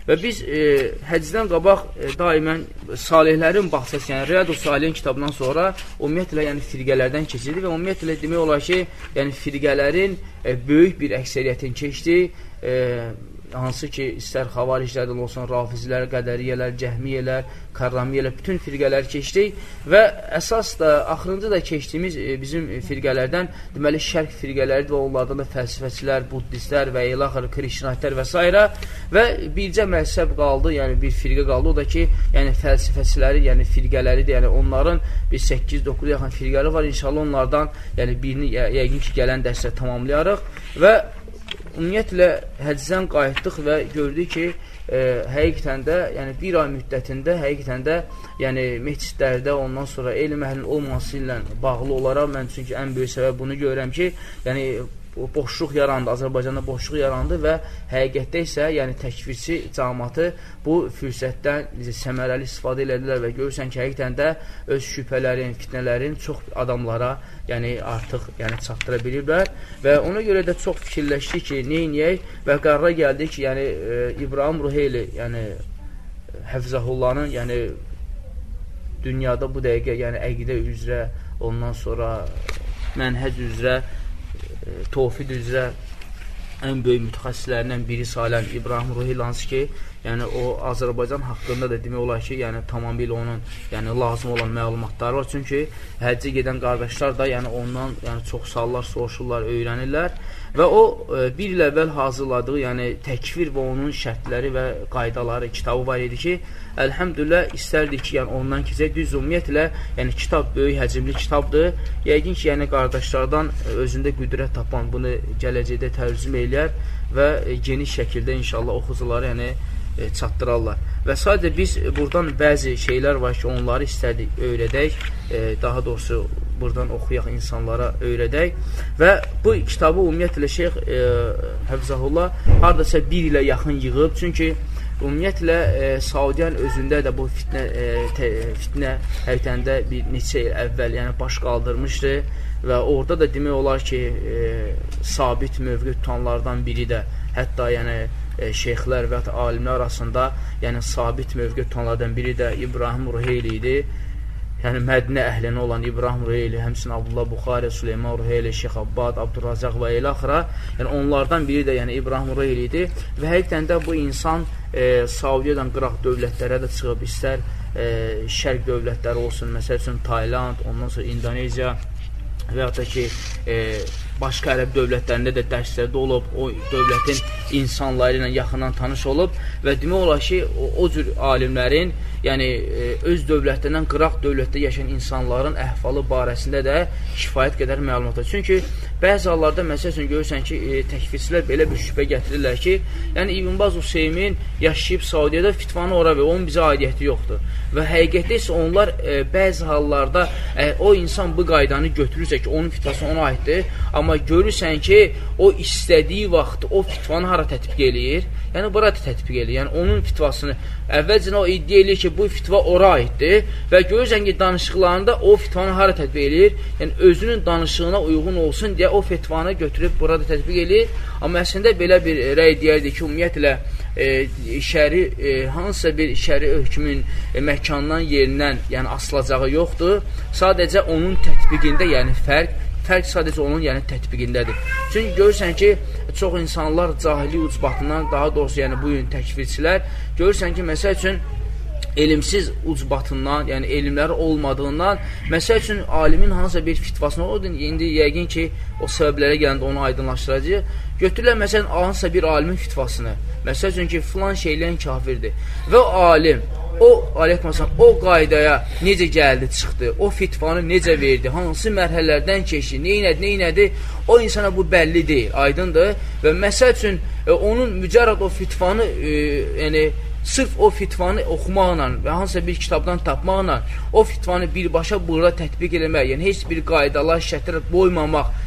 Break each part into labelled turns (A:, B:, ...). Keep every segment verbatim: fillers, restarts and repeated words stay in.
A: Və biz e, həcdən qabaq e, daimən salihlərin baxsası, yəni Riyad-ı Salihin kitabından sonra ümumiyyətlə yəni firqələrdən keçirdi və ümumiyyətlə demək olar ki, yəni firqələrin e, böyük bir əksəriyyətini keçdi. E, hansı ki, istər xavariclərdən olsun, rafizlər, qədəriyyələr, cəhmiyyələr, karramiyələr, bütün firqələr keçdik və əsas da, axırıncı da keçdiyimiz e, bizim firqələrdən deməli şərq firqələri və onlardan da fəlsifəçilər, buddistlər və ilaxır, krişnaitlər və s. və bircə məzhəb qaldı, yəni bir firqə qaldı, o da ki, yəni fəlsifəçiləri, yəni firqələridir, yəni onların bir səkkiz doqquz yaxın firqələri var, inşallah onlardan yəni birini yəqin ki, gələn dərsdə tamamlayarıq və ümumiyyətlə həcdən qayıtdıq və gördük ki, e, həqiqətən də, yəni bir ay müddətində həqiqətən də, yəni məscidlərdə ondan sonra elm əhlinin olması ilə bağlı olaraq mən çünki ən böyük səbəb bunu görürəm ki, yəni boşluq yarandı, Azərbaycanda boşluq yarandı və həqiqətdə isə yəni təkfirçi cəmaatı bu fürsətdən səmərəli istifadə elədilər və görürsən ki, həqiqətən də öz şübhələrin, fitnələrin çox adamlara yəni artıq yəni çatdıra bilirlər və ona görə də çox fikirləşdik ki, neyniyək və qərara gəldik ki, yəni e, İbrahim Ruheyli, yəni Həfzahullahın, yəni dünyada bu dəqiqə yəni əqidə üzrə, ondan sonra mənhəc üzrə, Tovfid üzrə ən böyük mütəxəssislərindən biri sayılan İbrahim Ruheyli, hansı ki, yəni o Azərbaycan haqqında da demək olar ki, yəni tamamilə onun yəni lazım olan məlumatları var. Çünki həccə gedən qardaşlar da yəni ondan yəni çox suallar soruşurlar, öyrənirlər və o e, bir il əvvəl hazırladığı yəni təkfir və onun şərtləri və qaydaları kitabı var idi ki, əlhəmdülillah istərdik ki, yəni ondan keçək. Düz ümumiyyətlə, yəni kitab böyük həcmli kitabdır. Yəqin ki, yəni qardaşlardan özündə qüdrət tapan bunu gələcəkdə tərcümə eləyər və geniş şəkildə inşallah oxucuları yəni e, çatdırarlar. Və sadəcə biz buradan bəzi şeylər var ki, onları istərdik öyrədək, e, daha doğrusu buradan oxuyaq insanlara öyrədək və bu kitabı ümumiyyətlə Şeyx e, Həfzahullah hardasa bir ilə yaxın yığıb, çünki ümumiyyətlə e, Saudiyan özündə də bu fitnə, e, te, fitnə həqiqətən də bir neçə il əvvəl yəni baş qaldırmışdı və orada da demək olar ki, e, sabit mövqe tutanlardan biri də, hətta yəni e, şeyxlər və alimlər arasında yəni sabit mövqe tutanlardan biri də İbrahim Ruheyli idi. Yəni Mədinə əhlinə olan İbrahim Ruheyli, həmçinin Abdullah Buxari, Süleyman Ruheyli, Şeyx Abbad, Abdurrazaq və elə axıra, yəni onlardan biri də yəni İbrahim Ruheyli idi və həqiqətən də bu insan e, Saudiyadan qıraq dövlətlərə də çıxıb, istər e, şərq dövlətləri olsun, məsəl üçün Tayland, ondan sonra İndoneziya və yaxud da ki, e, başqa ərəb dövlətlərində də dərslərdə olub, o dövlətin insanları ilə yaxından tanış olub və demək olar ki, o, o cür alimlərin, yəni e, öz dövlətlərindən qıraq dövlətdə yaşayan insanların əhvalı barəsində də kifayət qədər məlumat var. Çünki bəzi hallarda, məsəl üçün görürsən ki, e, təkfirçilər belə bir şübhə gətirirlər ki, yəni İbn Baz Hüseymin yaşayıb Saudiyada fitvanı ora və onun bizə aidiyyəti yoxdur. Və həqiqətdə isə onlar e, bəzi hallarda e, o insan bu qaydanı götürürsə ki, onun fitvası ona aiddir, amma görürsən ki, o istədiyi vaxt o fitvanı hara tətbiq eləyir? Yəni, bura tətbiq eləyir. Yəni, onun fitvasını əvvəlcə o iddia eləyir ki, bu fitva ora aiddir və görürsən ki, danışıqlarında o fitvanı hara tətbiq eləyir? Yəni, özünün danışığına uyğun olsun deyə o fitvanı götürüb burada tətbiq eləyir. Amma əslində belə bir rəy deyərdir ki, ümumiyyətlə, e, şəri, e, hansısa bir şəri hökmün e, məkandan, yerindən yəni, asılacağı yoxdur. Sadəcə onun tətbiqində, yəni fərq, fərq sadəcə onun yəni tətbiqindədir. Çünki görürsən ki, çox insanlar cahili ucbatından, daha doğrusu yəni bu gün təkfirçilər, görürsən ki, məsəl üçün elmsiz ucbatından, yəni elmləri olmadığından, məsəl üçün alimin hansısa bir fitvasını, o indi yəqin ki, o səbəblərə gələndə onu aydınlaşdıracaq. Götürürlər, məsələn, hansısa bir alimin fitvasını, məsəl üçün ki, filan şeyləyən kafirdir və o alim, o, aleyhməsən, o qaydaya necə gəldi, çıxdı, o fitvanı necə verdi, hansı mərhələlərdən keçdi, neynədi, neynədi, o insana bu bəlli deyil, aydındır və məsəl üçün, e, onun mücərrad o fitvanı, e, yəni, sırf o fitvanı oxumaqla və hansısa bir kitabdan tapmaqla o fitvanı birbaşa burada tətbiq eləmək, yəni heç bir qaydalar, şərtlərə boymamaq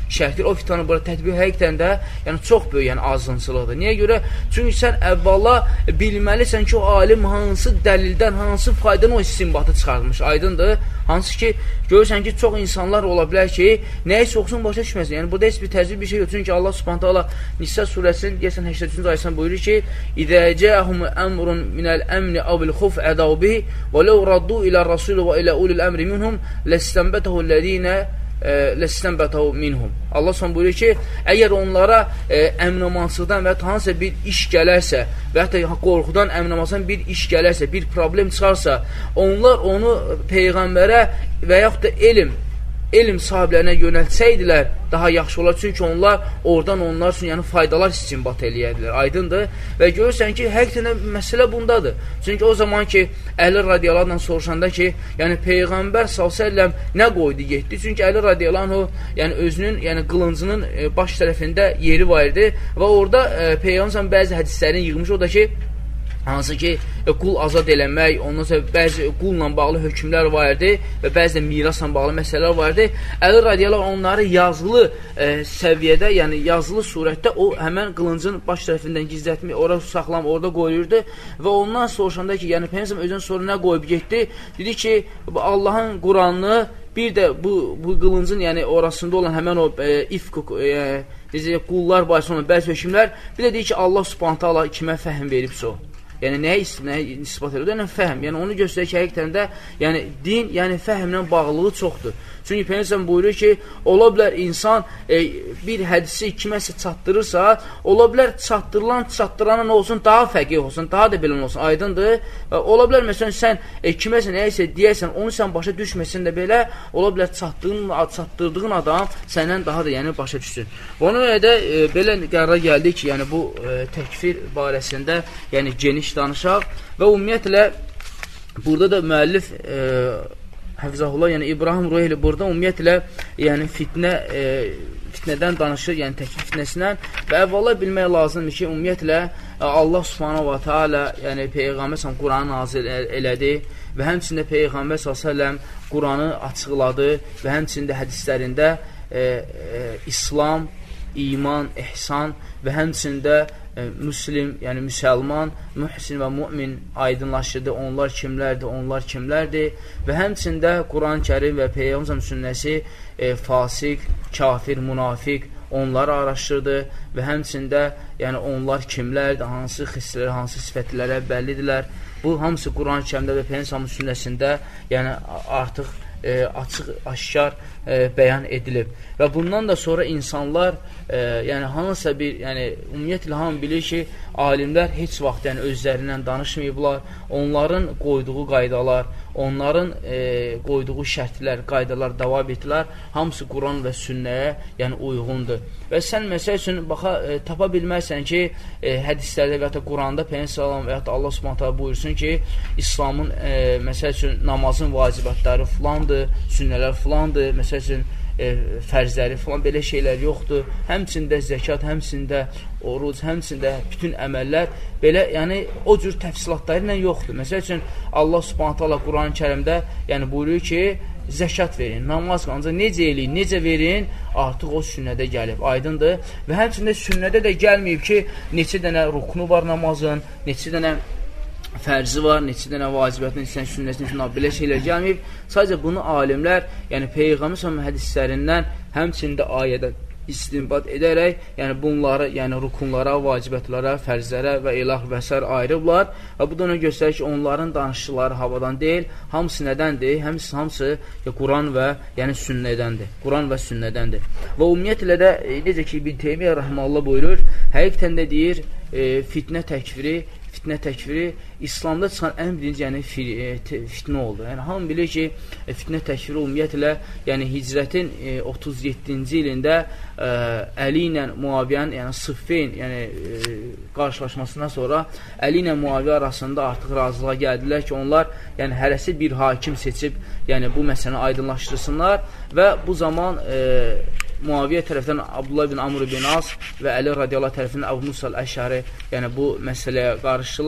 A: şərtdir. O fitnanı bura tətbiq həqiqətən də yəni çox böyük yəni azğınçılıqdır. Niyə görə? Çünki sən əvvəla bilməlisən ki, o alim hansı dəlildən, hansı faydadan o istinbatı çıxartmış. Aydındır? Hansı ki, görürsən ki, çox insanlar ola bilər ki, nəyi soxsun başa düşməsin. Yəni, burada heç bir təzvib bir şey yox. Çünki Allah Subhanahu taala Nisa surəsinin deyəsən səksən üçüncü ayəsində buyurur ki: "İzə cə'əhum əmrun minəl əmni avil xuf ədəu bihi və ləv raddu ilə rasul və ilə ulil əmri minhum ləstənbətəhu ləzinə ləstənbətəhu minhum." Allah Subhanahu buyurur ki, əgər onlara e, əmnamansıqdan və ya hansısa bir iş gələrsə və hətta qorxudan əmnamansıqdan bir iş gələrsə, bir problem çıxarsa, onlar onu Peyğəmbərə və yaxud da elm elm sahiblərinə yönəltsəydilər, daha yaxşı olar. Çünki onlar oradan onlar üçün yəni faydalar istinbat eləyədilər. Aydındır? Və görürsən ki, həqiqətən məsələ bundadır. Çünki o zaman ki, Əli radiyallahu anh soruşanda ki, yəni Peyğəmbər sallallahu əleyhi və səlləm nə qoydu, getdi? Çünki Əli radiyallahu anh yəni özünün, yəni qılıncının e, baş tərəfində yeri var idi və orada e, Peyğəmbər bəzi hədislərini yığmış. O da ki, hansı ki, e, qul azad eləmək, ondan sonra bəzi qulla bağlı hökmlər var idi və bəzi də mirasla bağlı məsələlər var idi. Əli radiyallahu onları yazılı e, səviyyədə, yəni yazılı surətdə o həmən qılıncın baş tərəfindən gizlətmək, orada saxlam, orada qoyurdu və ondan soruşanda ki, yəni Peyğəmbər özünün sonra nə qoyub getdi? Dedi ki, Allahın Quranını, bir də bu, bu qılıncın yəni orasında olan həmən o e, ifq e, necə, qullar barəsi olan bəzi hökmlər, bir də deyir ki, Allah Subhanahu taala kimə fəhm veribsə o. Yəni, nəyə ispat edir? Yəni, fəhm. Yəni, onu göstərir ki, həqiqətən də yəni, din, yəni fəhmlə bağlılığı çoxdur. Çünki Peyğəmbər buyurur ki, ola bilər insan e, bir hədisi kiməsə çatdırırsa, ola bilər çatdırılan, çatdırana nə olsun, daha fəqih olsun, daha da belən olsun, aydındır. Və ola bilər, məsələn, sən e, kiməsə nəyəsə deyərsən, onu sən başa düşməsin də belə, ola bilər çatdığın, çatdırdığın adam səndən daha da yəni başa düşsün. Ona görə də e, belə qərara gəldik ki, yəni bu e, təkfir barəsində yəni geniş danışaq və ümumiyyətlə burada da müəllif e, Həfizəhullah, yəni İbrahim Ruheyli burada ümumiyyətlə yəni fitnə e, fitnədən danışır, yəni təkfir fitnəsindən və əvvəla bilmək lazımdır ki, ümumiyyətlə Allah Subhanahu va Taala yəni Peyğəmbər sallallahu Quranı nazil elədi və həmçində Peyğəmbər sallallahu Quranı açıqladı və həmçində hədislərində e, e, İslam, iman, ihsan və həmçində e, müslim, yəni müsəlman, mühsin və mümin aydınlaşdırdı. Onlar kimlərdir, onlar kimlərdir və həmçində Quran-ı Kərim və Peyğəmbər sünnəsi e, fasik, kafir, münafiq onları araşdırdı və həmçində yəni onlar kimlərdir, hansı xislər, hansı sifətlərə bəllidirlər. Bu hamısı Quran-ı Kərimdə və Peyğəmbər sünnəsində yəni artıq e, açıq, aşkar e, bəyan edilib. Və bundan da sonra insanlar e, yəni hansısa bir, yəni ümumiyyətlə hamı bilir ki, alimlər heç vaxt yəni özlərindən danışmayıblar. Onların qoyduğu qaydalar, onların e, qoyduğu şərtlər, qaydalar davam etdilər. Hamısı Quran və sünnəyə yəni uyğundur. Və sən məsəl üçün baxa, e, tapa bilmərsən ki, e, hədislərdə və ya Quranda Peyğəmbər və ya Allah Subhanahu taala buyursun ki, İslamın e, məsəl üçün namazın vacibatları filandır, sünnələr filandır, məsəl üçün e, fərzləri filan belə şeylər yoxdur. Həmçində zəkat, həmçində oruc, həmçində bütün əməllər belə, yəni o cür təfsilatları ilə yoxdur. Məsəl üçün Allah Subhanahu taala Quran-ı Kərimdə yəni buyurur ki, zəkat verin, namaz ancaq necə eləyin, necə verin, artıq o sünnədə gəlib, aydındır. Və həmçində sünnədə də gəlməyib ki, neçə dənə ruknu var namazın, neçə dənə fərzi var, neçə dənə vacibatın, neçə dənə sünnəsinin üçün belə şeylər gəlməyib. Sadəcə bunu alimlər, yəni Peyğəmbər sallallahu hədislərindən, həmçində ayədən istinbat edərək, yəni bunları, yəni rukunlara, vacibatlara, fərzlərə və ilah və s. ayırıblar və bu da ona göstərir ki, onların danışıqları havadan deyil, hamısı nədəndir? Hamısı, hamısı ya, Quran və yəni sünnədəndir. Quran və sünnədəndir. Və ümumiyyətlə də, e, necə ki, İbn Teymiyyə rəhməllah buyurur, həqiqətən də deyir, e, fitnə təkfiri, fitnə təkfiri İslamda çıxan ən birinci yəni, fitnə oldu. Yəni, hamı bilir ki, e, fitnə təkfiri ümumiyyətlə, yəni hicrətin e, otuz yeddinci ilində e, Əli ilə Muaviyyənin, yəni Sıffin, yəni e, qarşılaşmasından sonra Əli ilə Muaviyyə arasında artıq razılığa gəldilər ki, onlar yəni hərəsi bir hakim seçib, yəni bu məsələni aydınlaşdırsınlar və bu zaman e, Muaviyyə tərəfindən Abdullah ibn Amr ibn As və Əli radiyallahu tərəfindən Əbu Musa əl-Əşəri yəni bu məsələyə qarışdılar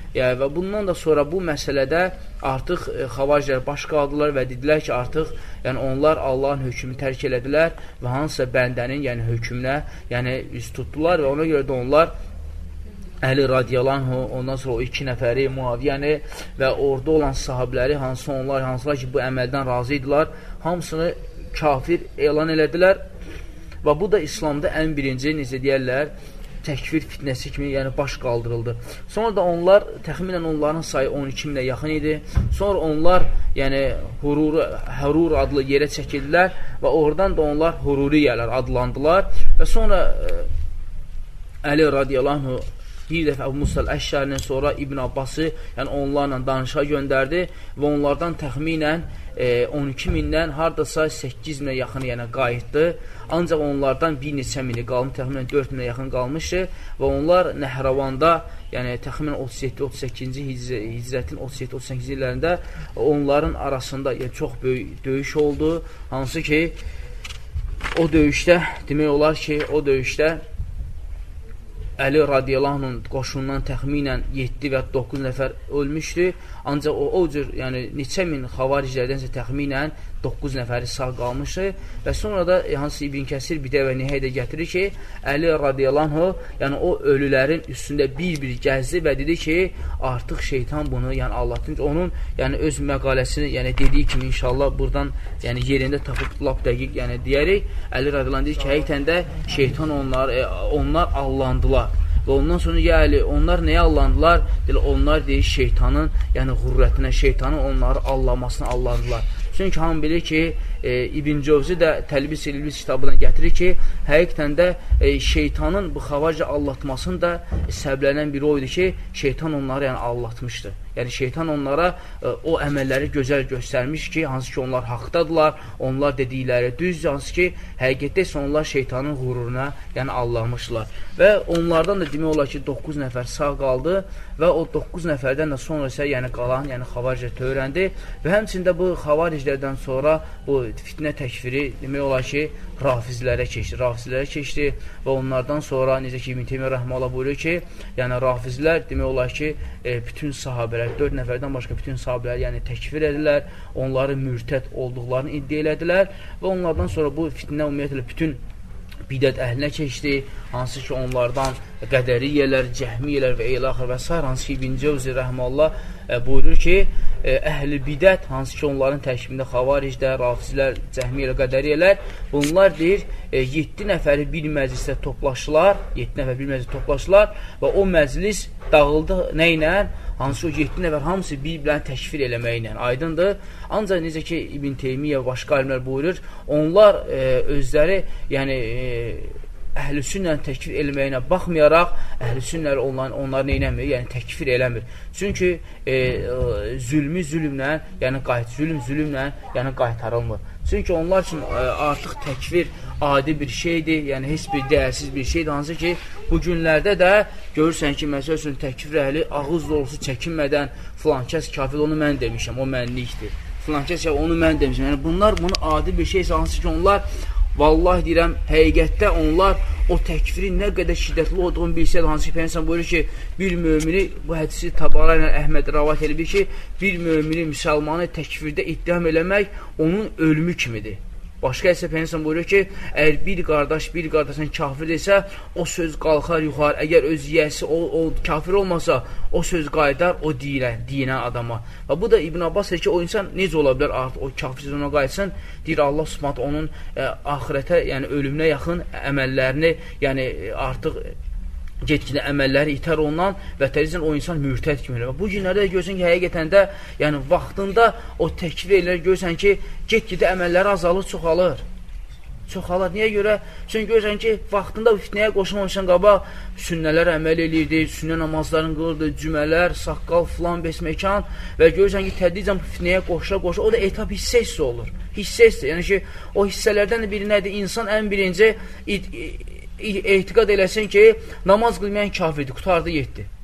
A: Yəni, və bundan da sonra bu məsələdə artıq e, xavariclər baş qaldılar və dedilər ki, artıq yəni, onlar Allahın hökmünü tərk elədilər və hansısa bəndənin yəni, hökmünə yəni, üst tutdular və ona görə də onlar Əli radiyallahu, ondan sonra o iki nəfəri, Muaviyyəni və orada olan sahabiləri, hansı onlar, hansılar ki, bu əməldən razı idilər, hamısını kafir elan elədilər və bu da İslamda ən birinci, necə deyərlər, təkfir fitnəsi kimi, yəni baş qaldırıldı. Sonra da onlar, təxminən onların sayı on iki minə yaxın idi. Sonra onlar, yəni Hurur, Hurur adlı yerə çəkildilər və oradan da onlar Hururiyələr adlandılar və sonra ə, Əli radiyallahu bir dəfə Əbu Musa Əşşərinin sonra İbn Abbası, yəni onlarla danışa göndərdi və onlardan təxminən e, on iki mindən hardasa səkkiz minə yaxın yəni qayıtdı. Ancaq onlardan bir neçə mini qalmış, təxminən dörd minə yaxın qalmışdı və onlar Nəhravanda, yəni təxminən otuz yeddi otuz səkkizinci hicrətin otuz yeddi otuz səkkizinci illərində onların arasında yəni, çox böyük döyüş oldu. Hansı ki, o döyüşdə, demək olar ki, o döyüşdə Əli radiyallahu qoşundan təxminən yeddi və doqquz nəfər ölmüşdü. Ancaq o, o cür, yəni neçə min xavariclərdənsə təxminən doqquz nəfəri sağ qalmışdı və sonra da hansı İbn Kəsir bir dəvə nihayədə gətirir ki, Əli radiyallahu, yəni o ölülərin üstündə bir-bir gəzdi və dedi ki, artıq şeytan bunu, yəni Allah'ın, onun yəni öz məqaləsini, yəni dediyi kimi inşallah buradan, yəni yerində tapıb lap dəqiq, yəni deyərək, Əli radiyallahu deyir ki, həqiqətən də şeytan onlar, e, onlar allandılar. Və ondan sonra yəni, onlar nəyə allandılar? Deyil, onlar deyir şeytanın, yəni qürrətinə, şeytanın onları allamasına allandılar. Çünki hamı bilir ki, e, İbn Cövzi də Təlbis İlbis kitabından gətirir ki, həqiqətən də e, şeytanın bu xavacı allatmasını da e, səbəblənən biri oydu ki, şeytan onları yəni, allatmışdı. Yəni şeytan onlara e, o əməlləri gözəl göstərmiş ki, hansı ki onlar haqdadılar, onlar dedikləri düzdür, hansı ki həqiqətdə isə onlar şeytanın qüruruna yəni allamışlar. Və onlardan da demək olar ki, doqquz nəfər sağ qaldı və o doqquz nəfərdən də sonra isə yəni qalan, yəni xavaricə törəndi və həmçində bu xavariclərdən sonra bu fitnə təkfiri demək olar ki, rafizlərə keçdi, rafizlərə keçdi və onlardan sonra, necə ki, İbn Teymiyyə rəhməhullah buyuruyor ki, yəni rafizlər demək olar ki, e, bütün sahabələr, dörd nəfərdən başqa bütün sahabələr yəni təkfir edilər, onları mürtəd olduqlarını iddia elədilər və onlardan sonra bu fitnə ümumiyyətlə bütün bidət əhlinə keçdi, hansı ki onlardan qədəriyyələr, cəhmiyyələr və eylaxır və s. hansı ki İbn Cövzi rəhməllah e, buyurur ki, e, əhl-i bidət, hansı ki onların tərkibində xavariclər, rafizlər, cəhmiyyələr, qədəriyyələr, bunlar deyir, e, yeddi nəfəri bir məclisdə toplaşdılar, yeddi nəfər bir məclisdə toplaşdılar və o məclis dağıldı nə ilə? Hansı o yeddi nəfər hamısı bir-birlərini təkfir eləməklə aydındır. Ancaq necə ki İbn Teymiyyə və başqa alimlər buyurur, onlar e, özləri, yəni e, əhl-i sünnəni təkfir eləməyinə baxmayaraq, əhl-i sünnələri onları, onları neynəmir? Yəni təkfir eləmir. Çünki e, e, zülmü zülmlə, yəni qayıt, zülm zülmlə, yəni qaytarılmır. Çünki onlar üçün e, artıq təkfir adi bir şeydir, yəni heç bir dəyərsiz bir şeydir. Hansı ki, bu günlərdə də görürsən ki, məsəl üçün təkfir əhli ağız dolusu çəkinmədən filan kəs kafir, onu mən demişəm, o mənlikdir. Filan kəs onu mən demişəm. Yəni bunlar bunu adi bir şeysə, hansı ki, onlar vallahi deyirəm, həqiqətdə onlar o təkfirin nə qədər şiddətli olduğunu bilsədir, hansı ki, Peygəmbər buyurur ki, bir mömini, bu hədisi Tabara ilə Əhməd rəvat edib ki, bir mömini, müsəlmanı təkfirdə ittiham eləmək onun ölümü kimidir. Başqa isə Peygəmbər buyurur ki, əgər bir qardaş bir qardaşın kafir desə, o söz qalxar yuxarı. Əgər öz yiyəsi o, o kafir olmasa, o söz qayıdar o deyilən, deyilən adama. Və bu da İbn Abbas deyir ki, o insan necə ola bilər artıq o kafir sözünə qayıtsın? Deyir Allah Subhanahu onun ə, axirətə, yəni ölümünə yaxın əməllərini, yəni artıq get-gedə əməlləri itər ondan və tezdən o insan mürtəd kimi elə. Bu günlərdə də görsən ki, həqiqətən də, yəni vaxtında o təkfir ellər, görsən ki, get-gedə əməlləri azalır, çoxalır. Çoxalır. Niyə görə? Çünki görsən ki, vaxtında fitnəyə qoşulmamışdan qabaq sünnələr əməl eləyirdi, sünnə namazlarını qılırdı, cümələr, saqqal, filan, besməkan və görsən ki, tədricən fitnəyə qoşula-qoşula, o da etab hissə hissə olur. Hissə hissə. Yəni ki, o hissələrdən də biri nədir? İnsan ən birinci etiqad eləsin ki, namaz qılmayan kafirdir, qutardı, yetdi.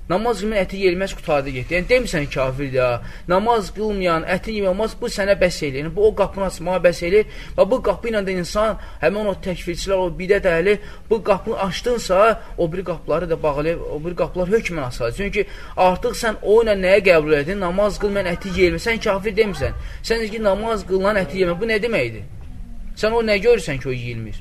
A: Namaz qılmayan əti yeyilməz qutardı getdi. Yəni, demirsən kafirdir ya. Namaz qılmayan, əti yemək olmaz, bu sənə bəs eləyir. Yəni, bu o qapını açmağa bəs eləyir. Və bu qapı ilə də insan, həmin o təkfirçilər, o bidət əhli, bu qapını açdınsa, o bir qapıları da bağlayıb, o bir qapılar hökmən asılır. Çünki artıq sən o ilə nəyə qəbul edin? Namaz qılmayan əti yeyilməz. Sən kafir demirsən. Sən ki, namaz qılınan əti yemək. Bu nə deməkdir? Sən o nə görürsən ki, o yeyilmir?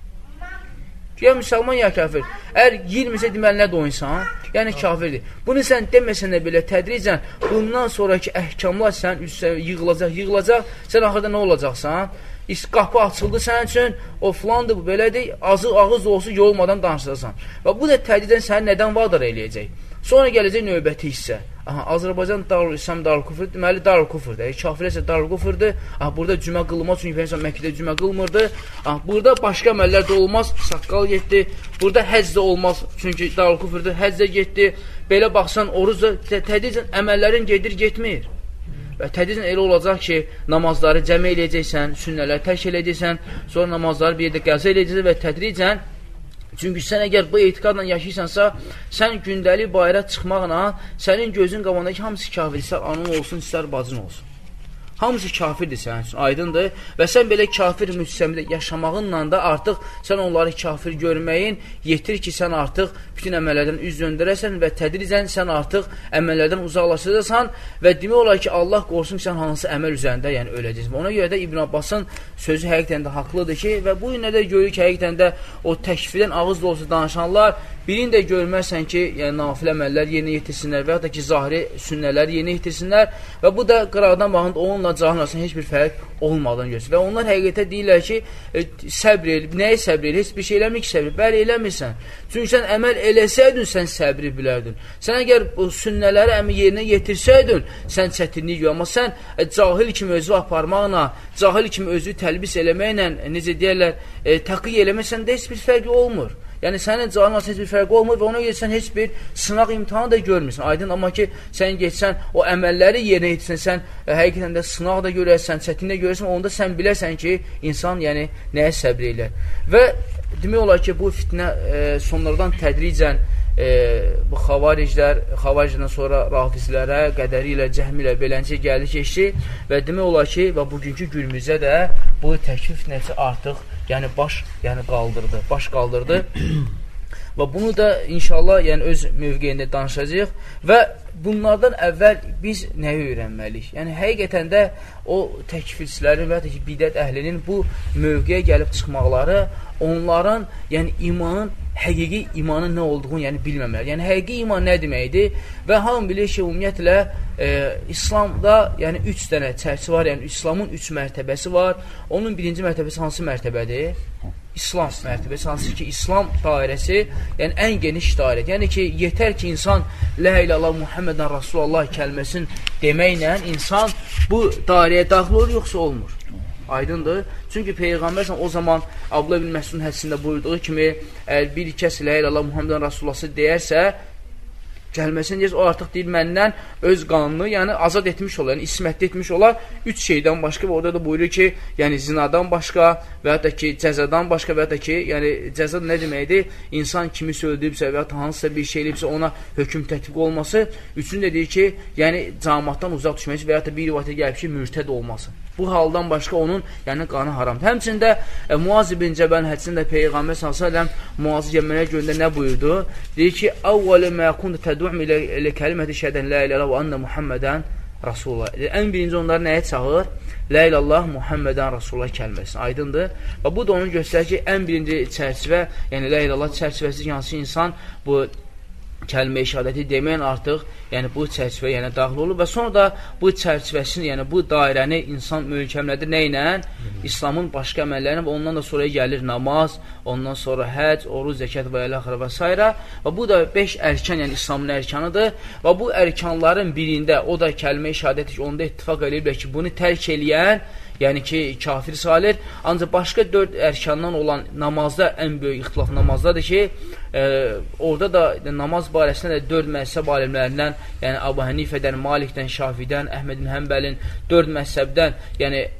A: Ya müsəlman, ya kafir. Əgər yirmirsə deməli nədir o insan? Yəni kafirdir. Bunu sən deməsən də belə tədricən bundan sonraki əhkamlar sən üstə yığılacaq, yığılacaq. Sən axırda nə olacaqsan? Qapı açıldı sənin üçün, o filandır, bu belədir, azı ağız olsun, yorulmadan danışacaqsan. Və bu da tədricən səni nədən vadar eləyəcək? Sonra gələcək növbəti hissə. Aha, Azərbaycan Darül İslam Darül Kufr, deməli Darül Kufrdur. Kafirə isə Darül Kufrdur. Aha, burada cümə qılmaz, çünki insan Məkkədə cümə qılmırdı. Aha, burada başqa əməllər də olmaz, saqqal getdi. Burada həcc də olmaz, çünki Darül Kufrdur, həcc də getdi. Belə baxsan, oruz da tədricən əməllərin gedir, getmir. Və tədricən elə olacaq ki, namazları cəmə eləyəcəksən, sünnələri tərk eləyəcəksən, sonra namazları bir yerdə qəza eləyəcəksən və tədricən. Çünki sən əgər bu etiqadla yaşayırsansa, sən gündəlik bayıra çıxmaqla sənin gözün qabağındakı hamısı kafir, istər anın olsun, istər bacın olsun. Hamısı kafirdir sənin üçün, aydındır. Və sən belə kafir müstəmdə yaşamağınla da artıq sən onları kafir görməyin yetir ki, sən artıq bütün əməllərdən üz döndürəsən və tədricən sən artıq əməllərdən uzaqlaşacaqsan və demək olar ki, Allah qorusun sən hansı əməl üzərində yəni öləcəksən. Ona görə də İbn Abbasın sözü həqiqətən də haqlıdır ki, və bu günə də görürük ki, həqiqətən də o təkfirdən ağız dolusu danışanlar birini də görməzsən ki, yəni nafilə əməllər yerinə yetirsinlər və ya da ki, zahiri sünnələr yerinə yetirsinlər və bu da qıraqdan baxın, onunla cahil arasında heç bir fərq olmadığını göstərir. Və onlar həqiqətə deyirlər ki, e, səbr el, nəyi səbr el? Heç bir şey eləmir ki, səbr el. Bəli, eləmirsən. Çünki sən əməl eləsəydin, sən səbri bilərdin. Sən əgər bu sünnələri əmi yerinə yetirsəydin, sən çətinlik yox. Amma sən e, cahil kimi özü aparmaqla, cahil kimi özü təlbis eləməklə, e, necə deyərlər, e, təqiy eləməksən də heç bir fərqi olmur. Yəni, sənin canın heç bir fərqi olmur və ona görə sən heç bir sınaq imtihanı da görmürsən. Aydın, amma ki, sən geçsən, o əməlləri yerinə yetirsən, sən ə, həqiqətən də sınaq da görərsən, çətin də görərsən, onda sən bilərsən ki, insan yəni nəyə səbr eləyər. Və demək olar ki, bu fitnə ə, sonlardan tədricən ə, bu xavariclər, xavaricdən sonra rafizlərə, qədəri ilə, cəhmi ilə beləncə gəldi keçdi və demək olar ki, və bugünkü günümüzdə də bu təkfir fitnəsi artıq yəni baş yəni qaldırdı, baş qaldırdı və bunu da inşallah yəni öz mövqeyində danışacağıq və bunlardan əvvəl biz nəyi öyrənməliyik? Yəni həqiqətən də o təkfirçilərin və ya ki, bidət əhlinin bu mövqeyə gəlib çıxmaqları onların yəni imanın həqiqi imanın nə olduğunu yəni bilməmələr. Yəni həqiqi iman nə deməkdir? Və hamı bilir ki, ümumiyyətlə e, İslamda yəni üç dənə çərçi var, yəni İslamın üç mərtəbəsi var. Onun birinci mərtəbəsi hansı mərtəbədir? İslam mərtəbəsi hansı ki, İslam dairəsi, yəni ən geniş dairə. Yəni ki, yetər ki, insan La ilahe Muhammedən Rasulullah kəlməsini deməklə insan bu dairəyə daxil olur, yoxsa olmur. Aydındır. Çünki Peyğəmbər o zaman Abdullah ibn Məsudun hədisində buyurduğu kimi, əgər bir kəs La ilahe Muhammedən Rasulullah deyərsə, kəlməsini deyir, o artıq deyir, məndən öz qanını, yəni azad etmiş olar, yəni ismətli etmiş olar, üç şeydən başqa və orada da buyurur ki, yəni zinadan başqa və ya da ki, cəzadan başqa və ya da ki, yəni cəza nə deməkdir? İnsan kimi söyləyibsə və ya da hansısa bir şey eləyibsə ona hökm tətbiq olması, üçünü də deyir ki, yəni cəmaatdan uzaq düşməsi və ya da bir rivayətə gəlib ki, mürtəd olması. Bu haldan başqa onun yəni qanı haramdır. Həmçində e, Muaz ibn Cəbəlin hədisində Peyğəmbər sallallahu əleyhi və səlləm Muazı Cəmələ göndə nə buyurdu? Deyir ki: "Əvvəl mə kuntu təd'um ilə ilə kəliməti şəhədən la ilahe və anna Muhammedən Rasulullah." Ən birinci onları nəyə çağır? La ilahe Muhammedən Rasulullah kəlməsi. Aydındır? Və bu da onu göstərir ki, ən birinci çərçivə, yəni la ilahe çərçivəsi hansı insan bu kəlmə-i şəhadəti deməyən artıq, yəni bu çərçivə yəni daxil olur və sonra da bu çərçivəsini, yəni bu dairəni insan möhkəmlədir nə ilə? İslamın başqa əməllərini və ondan da sonra gəlir namaz, ondan sonra həc, oruz, zəkat və əl-əxirə və s. Və bu da beş ərkan, yəni İslamın ərkanıdır və bu ərkanların birində, o da kəlmə-i şəhadəti ki, onda ittifaq ediblər ki, bunu tərk eləyən, yəni ki, kafir salir. Ancaq başqa dörd ərkandan olan namazda ən böyük ixtilaf namazdadır ki, e, orada da e, namaz barəsində də dörd məzhəb alimlərindən, yəni Əbu Hənifədən, Malikdən, Şafidən, Əhməd ibn Həmbəlin, dörd məzhəbdən, yəni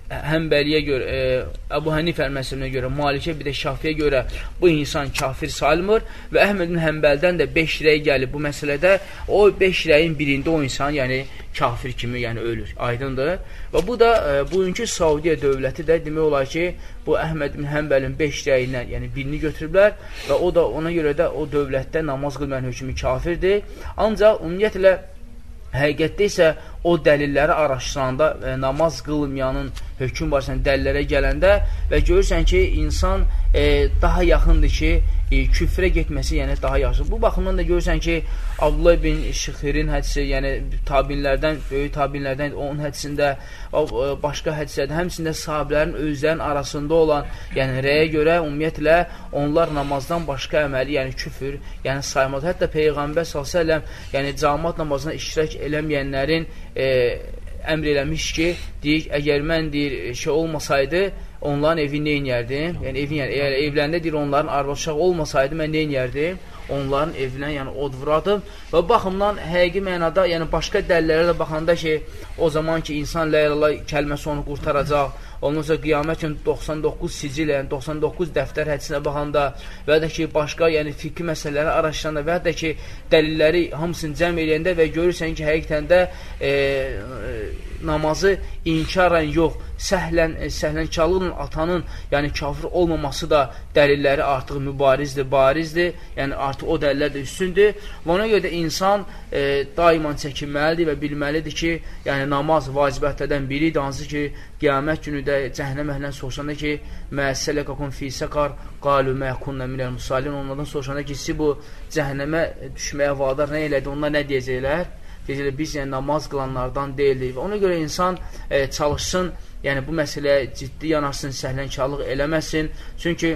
A: Həmbəliyə görə, e, Əbu Hənifə məsələsinə görə, Malikə bir də Şafiyə görə bu insan kafir sayılmır və Əhməd ibn Həmbəldən də beş rəy gəlib bu məsələdə. O beş rəyin birində o insan, yəni kafir kimi, yəni ölür. Aydındır. Və bu da e, bugünkü Saudiya dövləti də demək olar ki, bu Əhməd ibn Həmbəlin beş rəyindən, yəni birini götürüblər və o da ona görə də o dövlətdə namaz qılmayan hökmü kafirdir. Ancaq ümumiyyətlə həqiqətdə isə o dəlilləri araşdıranda e, namaz qılmayanın hökm barəsində dəlillərə gələndə və görürsən ki, insan e, daha yaxındır ki, e, küfrə getməsi, yəni daha yaxşı. Bu baxımdan da görürsən ki, Abdullah ibn Şıxirin hədisi, yəni tabinlərdən, böyük tabinlərdən onun hədisində, o, e, başqa hədislərdə, həmçində sahabələrin özlərinin arasında olan, yəni rəyə görə ümumiyyətlə onlar namazdan başqa əməli, yəni küfür, yəni saymaz. Hətta Peyğəmbər sallallahu əleyhi və səlləm, yəni cəmaət namazına iştirak eləməyənlərin e, əmr eləmiş ki, deyir, əgər mən deyir, şey olmasaydı, onların evi nə inərdim? Yəni, evin, yəni, əgər evlərində deyir, onların arvad-uşaq olmasaydı, mən nə inərdim? Onların evinə, yəni, od vuradım. Və baxımdan, həqiqi mənada, yəni, başqa dəlillərə də baxanda ki, o zaman ki, insan la ilaha kəlməsi onu qurtaracaq, ondan sonra qiyamət üçün doxsan doqquz sicil, yəni doxsan doqquz dəftər hədisinə baxanda və ya da ki, başqa, yəni fiqhi məsələləri araşdıranda və ya da ki, dəlilləri hamısını cəm eləyəndə və görürsən ki, həqiqətən də e, e, namazı inkarən yox, səhlən, e, səhlənkarlıqla atanın, yəni kafir olmaması da dəlilləri artıq mübarizdir, barizdir, yəni artıq o dəlillər də üstündür və ona görə də insan e, daima çəkinməlidir və bilməlidir ki, yəni namaz vacibətlərdən biridir, hansı ki, qiyamət günü də cəhənnəm əhlindən soruşanda ki, məəssələkəkum fi səqar qalu məkunna minəl musallin, onlardan soruşanda ki, siz bu cəhənnəmə düşməyə vadar nə elədi, onlar nə deyəcəklər? Deyəcəklər, biz yəni namaz qılanlardan deyildik və ona görə insan e, çalışsın, yəni bu məsələyə ciddi yanaşsın, səhlənkarlıq eləməsin, çünki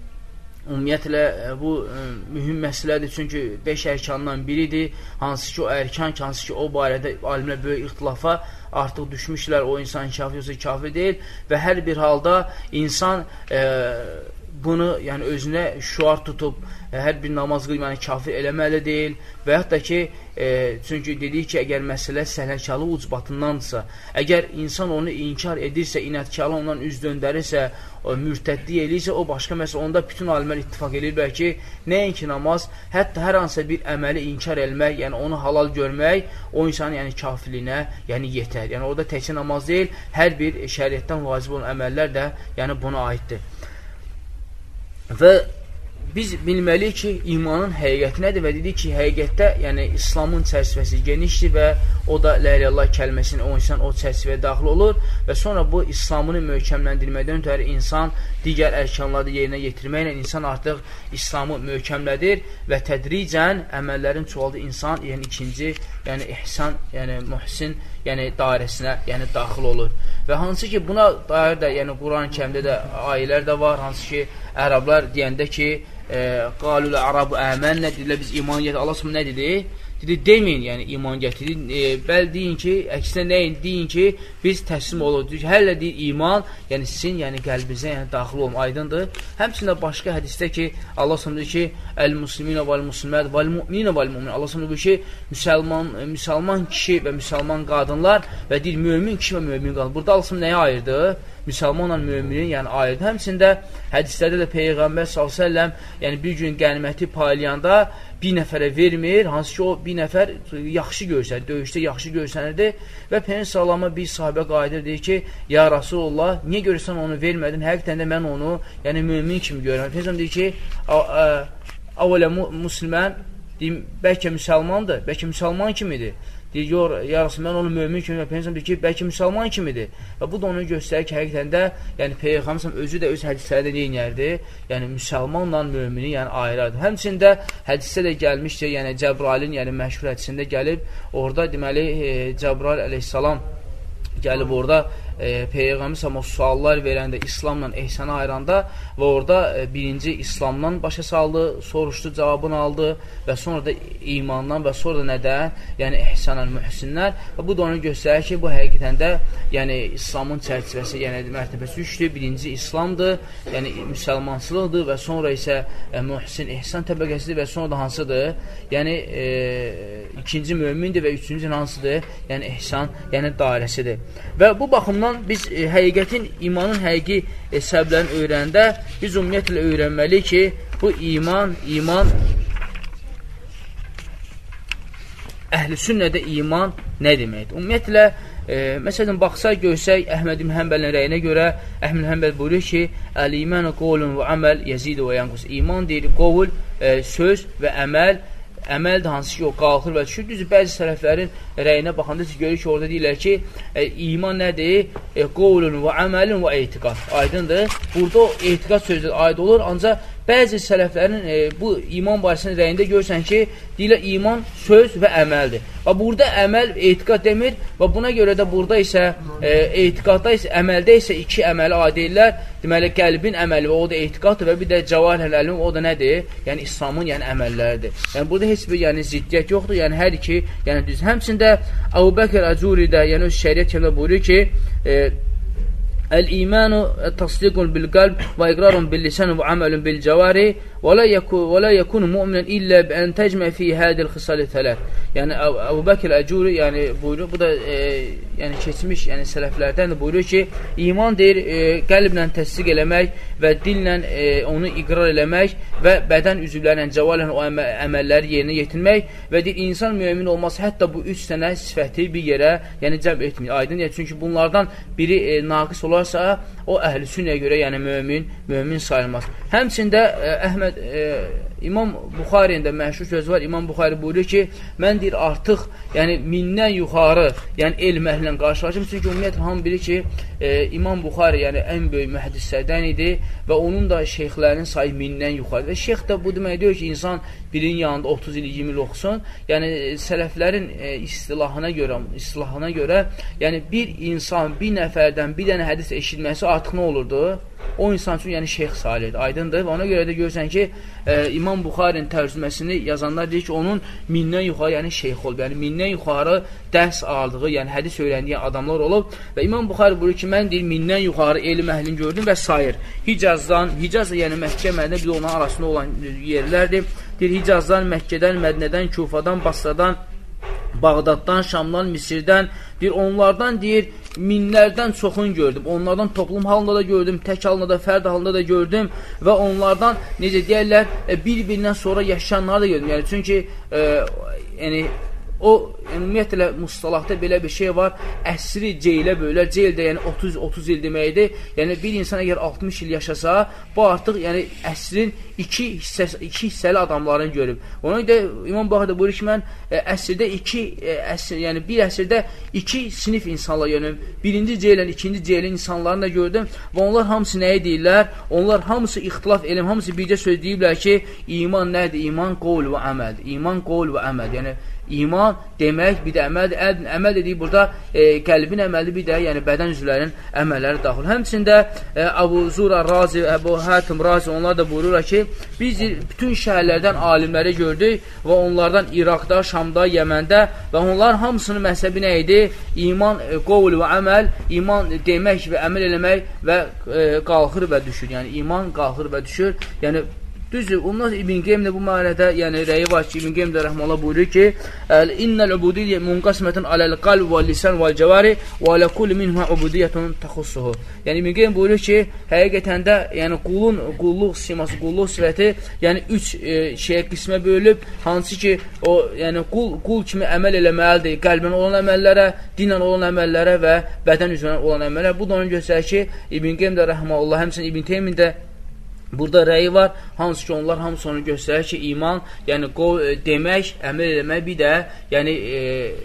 A: ümumiyyətlə bu ə, mühüm məsələdir, çünki beş ərkandan biridir, hansı ki o ərkan, hansı ki o barədə alimlər böyük ixtilafa artıq düşmüşlər, o insan kafir yoxsa kafir deyil və hər bir halda insan ə, bunu yəni özünə şuar tutub ə, hər bir namaz qılıb yəni kafir eləməli deyil və hətta ki e, çünki dedik ki, əgər məsələ səhlənkarlıq ucbatındandırsa, əgər insan onu inkar edirsə, inətkarlı ondan üz döndərirsə, o, mürtəddi eləyirsə, o başqa məsələ, onda bütün alimlər ittifaq edirlər ki, nəinki namaz, hətta hər hansısa bir əməli inkar eləmək, yəni onu halal görmək, o insanın yəni kafirliyinə yəni yetər. Yəni orada təkcə namaz deyil, hər bir şəriətdən vacib olan əməllər də yəni buna aiddir. Və biz bilməliyik ki, imanın həqiqəti nədir və dedik ki, həqiqətdə yəni İslamın çərçivəsi genişdir və o da la ilahe illallah kəlməsini o insan o çərçivəyə daxil olur və sonra bu İslamını möhkəmləndirməkdən ötəri insan digər ərkanları yerinə yetirməklə insan artıq İslamı möhkəmlədir və tədricən əməllərin çoğaldı insan, yəni ikinci, yəni ihsan, yəni muhsin, yəni dairəsinə, yəni daxil olur. Və hansı ki, buna dair də, yəni Quran-ı Kərimdə də ayələr də var, hansı ki, ərablar deyəndə ki, qalul ərabu əmənlə deyirlər, biz iman gətirir. Allah s.ə. nə dedi? Dedi, deməyin, yəni iman gətirin. E, bəl deyin ki, əksinə nəyin? Deyin ki, biz təslim oluruq. Hələ deyir iman, yəni sizin yəni qəlbinizə yəni daxil olun, aydındır. Həmçində başqa hədisdə ki, Allah s.ə. deyir ki, əl-musliminə vəl-muslimət vəl-mu'minə vəl-mu'min. Allah s.ə. deyir ki, müsəlman, müsəlman kişi və müsəlman qadınlar və deyir, mömin kişi və mömin qadın. Burada Allah s.ə. nəyə ayırdı? Müsəlmanla müminin yəni ayırdı. Həmçində hədislərdə də Peyğəmbər sallallahu əleyhi və səlləm yəni bir gün qəniməti paylayanda bir nəfərə vermir, hansı ki o bir nəfər yaxşı görsənir, döyüşdə yaxşı görsənirdi və Peyğəmbər sallallahu bir sahabə qayıdır, deyir ki, ya Rasulullah, niyə görürsən onu vermədin? Həqiqətən də mən onu yəni mömin kimi görürəm. Peyğəmbər deyir ki, avələ muslimən, deyim, bəlkə müsəlmandır, bəlkə müsəlman kimidir. Deyir, yox, ya Rasul, mən onu mömin kimi və Peyğəmbər deyir ki, bəlkə müsəlman kimidir. Və bu da onu göstərir ki, həqiqətən də, yəni Peyğəmbər özü də öz hədislərdə neyinərdi? Yəni müsəlmanla mömini yəni ayırardı. Həmçində hədisdə də gəlmişdir, yəni Cəbrailin yəni məşhur hədisində gəlib, orada deməli e, Cəbrail əleyhissalam gəlib orada e, Peyğəmbər sallallahu suallar verəndə, İslamla ehsana ayıranda və orada e, birinci İslamdan başa saldı, soruşdu, cavabını aldı və sonra da imandan və sonra da nədən? Yəni ehsanən mühsinlər və bu da onu göstərir ki, bu həqiqətən də yəni İslamın çərçivəsi, yəni mərtəbəsi üçdür. Birinci İslamdır, yəni müsəlmançılıqdır və sonra isə e, mühsin, ehsan təbəqəsidir və sonra da hansıdır? Yəni e, ikinci mömindir və üçüncü hansıdır? Yəni ehsan, yəni dairəsidir. Və bu baxımdan biz e, həqiqətin, imanın həqiqi e, səbəblərini öyrəndə biz ümumiyyətlə öyrənməliyik ki, bu iman, iman əhl-i sünnədə iman nə deməkdir? Ümumiyyətlə, e, məsələn, baxsaq, görsək, Əhməd ibn Həmbəlin rəyinə görə, Əhməd ibn Həmbəl buyurur ki, əl-imanı qovlun və əməl yezidə və yanqus. İman deyir, qovul, e, söz və əməl, əməl də hansı ki, o qalxır və düşür. Düzdür, bəzi sələflərin rəyinə baxanda siz görür ki, orada deyirlər ki, e, iman nədir? E, qovlun və əməlin və etiqad. Aydındır. Burada o etiqad sözü aid olur, ancaq bəzi sələflərin e, bu iman barəsində rəyində görürsən ki, deyirlər iman söz və əməldir. Və burada əməl etiqad demir və buna görə də burada isə e, etiqadda isə, əməldə isə iki əməli aid edirlər. Deməli, qəlbin əməli və o da etiqaddır və bir də cəvarihəl əlmi, o da nədir? Yəni, İslamın yəni, əməlləridir. Yəni, burada heç bir yəni, ziddiyyət yoxdur. Yəni, hər iki, yəni düz. Həmçində, Əbu Bəkir Əcuridə, yəni öz şəriət kəmdə buyuruyor ki, e, el-imanu tasdiqun bil-qalb və iqrarun bil-lisan və amalun bil-cəvari və la yakunu mu'minen illə bi an tecmə fi hadil xisal thalath. Yəni Əbu Bəkir Əcuri yəni buyurur, bu da e, yəni keçmiş, yəni sələflərdən də buyurur ki, iman deyir e, qəlblə təsdiq eləmək və dillə e, onu iqrar eləmək və bədən üzvlərlə, cəvalən o əmə, əməlləri yerinə yetirmək və deyir insan mömin olması hətta bu üç dənə sifəti bir yerə, yəni cəm etmir. Aydın, yəni çünki bunlardan biri e, naqis olarsa, o əhl-i sünnəyə görə yəni mömin, mömin sayılmaz. Həmçində e, Əhməd e, İmam Buxarinin də məşhur sözü var. İmam Buxari buyurur ki, mən deyir artıq, yəni mindən yuxarı, yəni elm əhlinə qarşılaşım. Çünki ümumiyyətlə hamı bilir ki, e, İmam Buxari yəni ən böyük mühəddislərdən idi və onun da şeyxlərinin sayı mindən yuxarı. Və şeyx də bu demək deyir ki, insan birinin yanında otuz il, iyirmi il oxusun. Yəni sələflərin e, istilahına görə, istilahına görə, yəni bir insan bir nəfərdən bir dənə hədis eşitməsi artıq nə olurdu? O insan üçün yəni şeyx salihdir, aydındır və ona görə də görürsən ki, e, İmam Buxarinin tərcüməsini yazanlar deyir ki, onun mindən yuxarı yəni şeyx olub, yəni mindən yuxarı dərs aldığı, yəni hədis öyrəndiyi adamlar olub və İmam Buxari buyurur ki, mən deyir mindən yuxarı elm əhlini gördüm və sayır. Hicazdan, Hicaz yəni Məkkə, Mədinə bir də onun arasında olan yerlərdir. Deyir Hicazdan, Məkkədən, Mədinədən, Kufadan, Basradan, Bağdaddan, Şamdan, Misirdən, deyir onlardan deyir minlərdən çoxunu gördüm. Onlardan toplum halında da gördüm, tək halında da, fərd halında da gördüm və onlardan necə deyərlər, bir-birindən sonra yaşayanları da gördüm. Yəni çünki e, yəni o ümumiyyətlə mustalahda belə bir şey var. Əsri ceylə bölər. Ceyl də yəni otuz otuz il deməkdir. Yəni bir insan əgər altmış il yaşasa, bu artıq yəni əsrin iki hissəsi, iki hissəli adamlarını görüb. Ona görə İmam Buxari buyurur ki, mən ə, əsrdə iki ə, əsr, yəni bir əsrdə iki sinif insanlar görüb. Birinci ceylən, ikinci ceylən insanlarını da gördüm və onlar hamısı nəyi deyirlər? Onlar hamısı ixtilaf elm, hamısı bircə söz deyiblər ki, iman nədir? İman qovl və əməldir. İman qovl və əməl. Yəni İman demək, bir də əməl, əməl dediyi burada e, qəlbin əməli, bir də yəni bədən üzvlərinin əməlləri daxil. Həmçində e, Əbu Zura Razi, Əbu Hətim Razi onlar da buyururlar ki, biz bütün şəhərlərdən alimləri gördük və onlardan İraqda, Şamda, Yəməndə və onlar hamısının məhzəbi nə idi? İman, e, qovl və əməl, iman demək və əməl eləmək və e, qalxır və düşür. Yəni iman qalxır və düşür. Yəni düzdür, ondan İbn Qeym də bu mənada, yəni rəyi var ki, İbn Qeym də rəhməllah buyurur ki, "İnnel ubudiyyə munqasimətun aləl qalb və lisan və cəvari və alə kulli minhuma ubudiyyətun təxussuhu." Yəni İbn Qeym buyurur ki, həqiqətən də yəni qulun qulluq siması, qulluq sifəti, yəni üç e, şeyə qismə bölünüb, hansı ki, o yəni qul qul kimi əməl eləməlidir, qəlbən olan əməllərə, dinlə olan əməllərə və bədən üzvünə olan əməllərə. Bu da onu göstərir ki, İbn Qeym də rəhməllah, həmçinin İbn Teymin də burada rəyi var, hansı ki, onlar hamısı onu göstərir ki, iman, yəni qov, demək, əməl eləmək, bir də yəni e,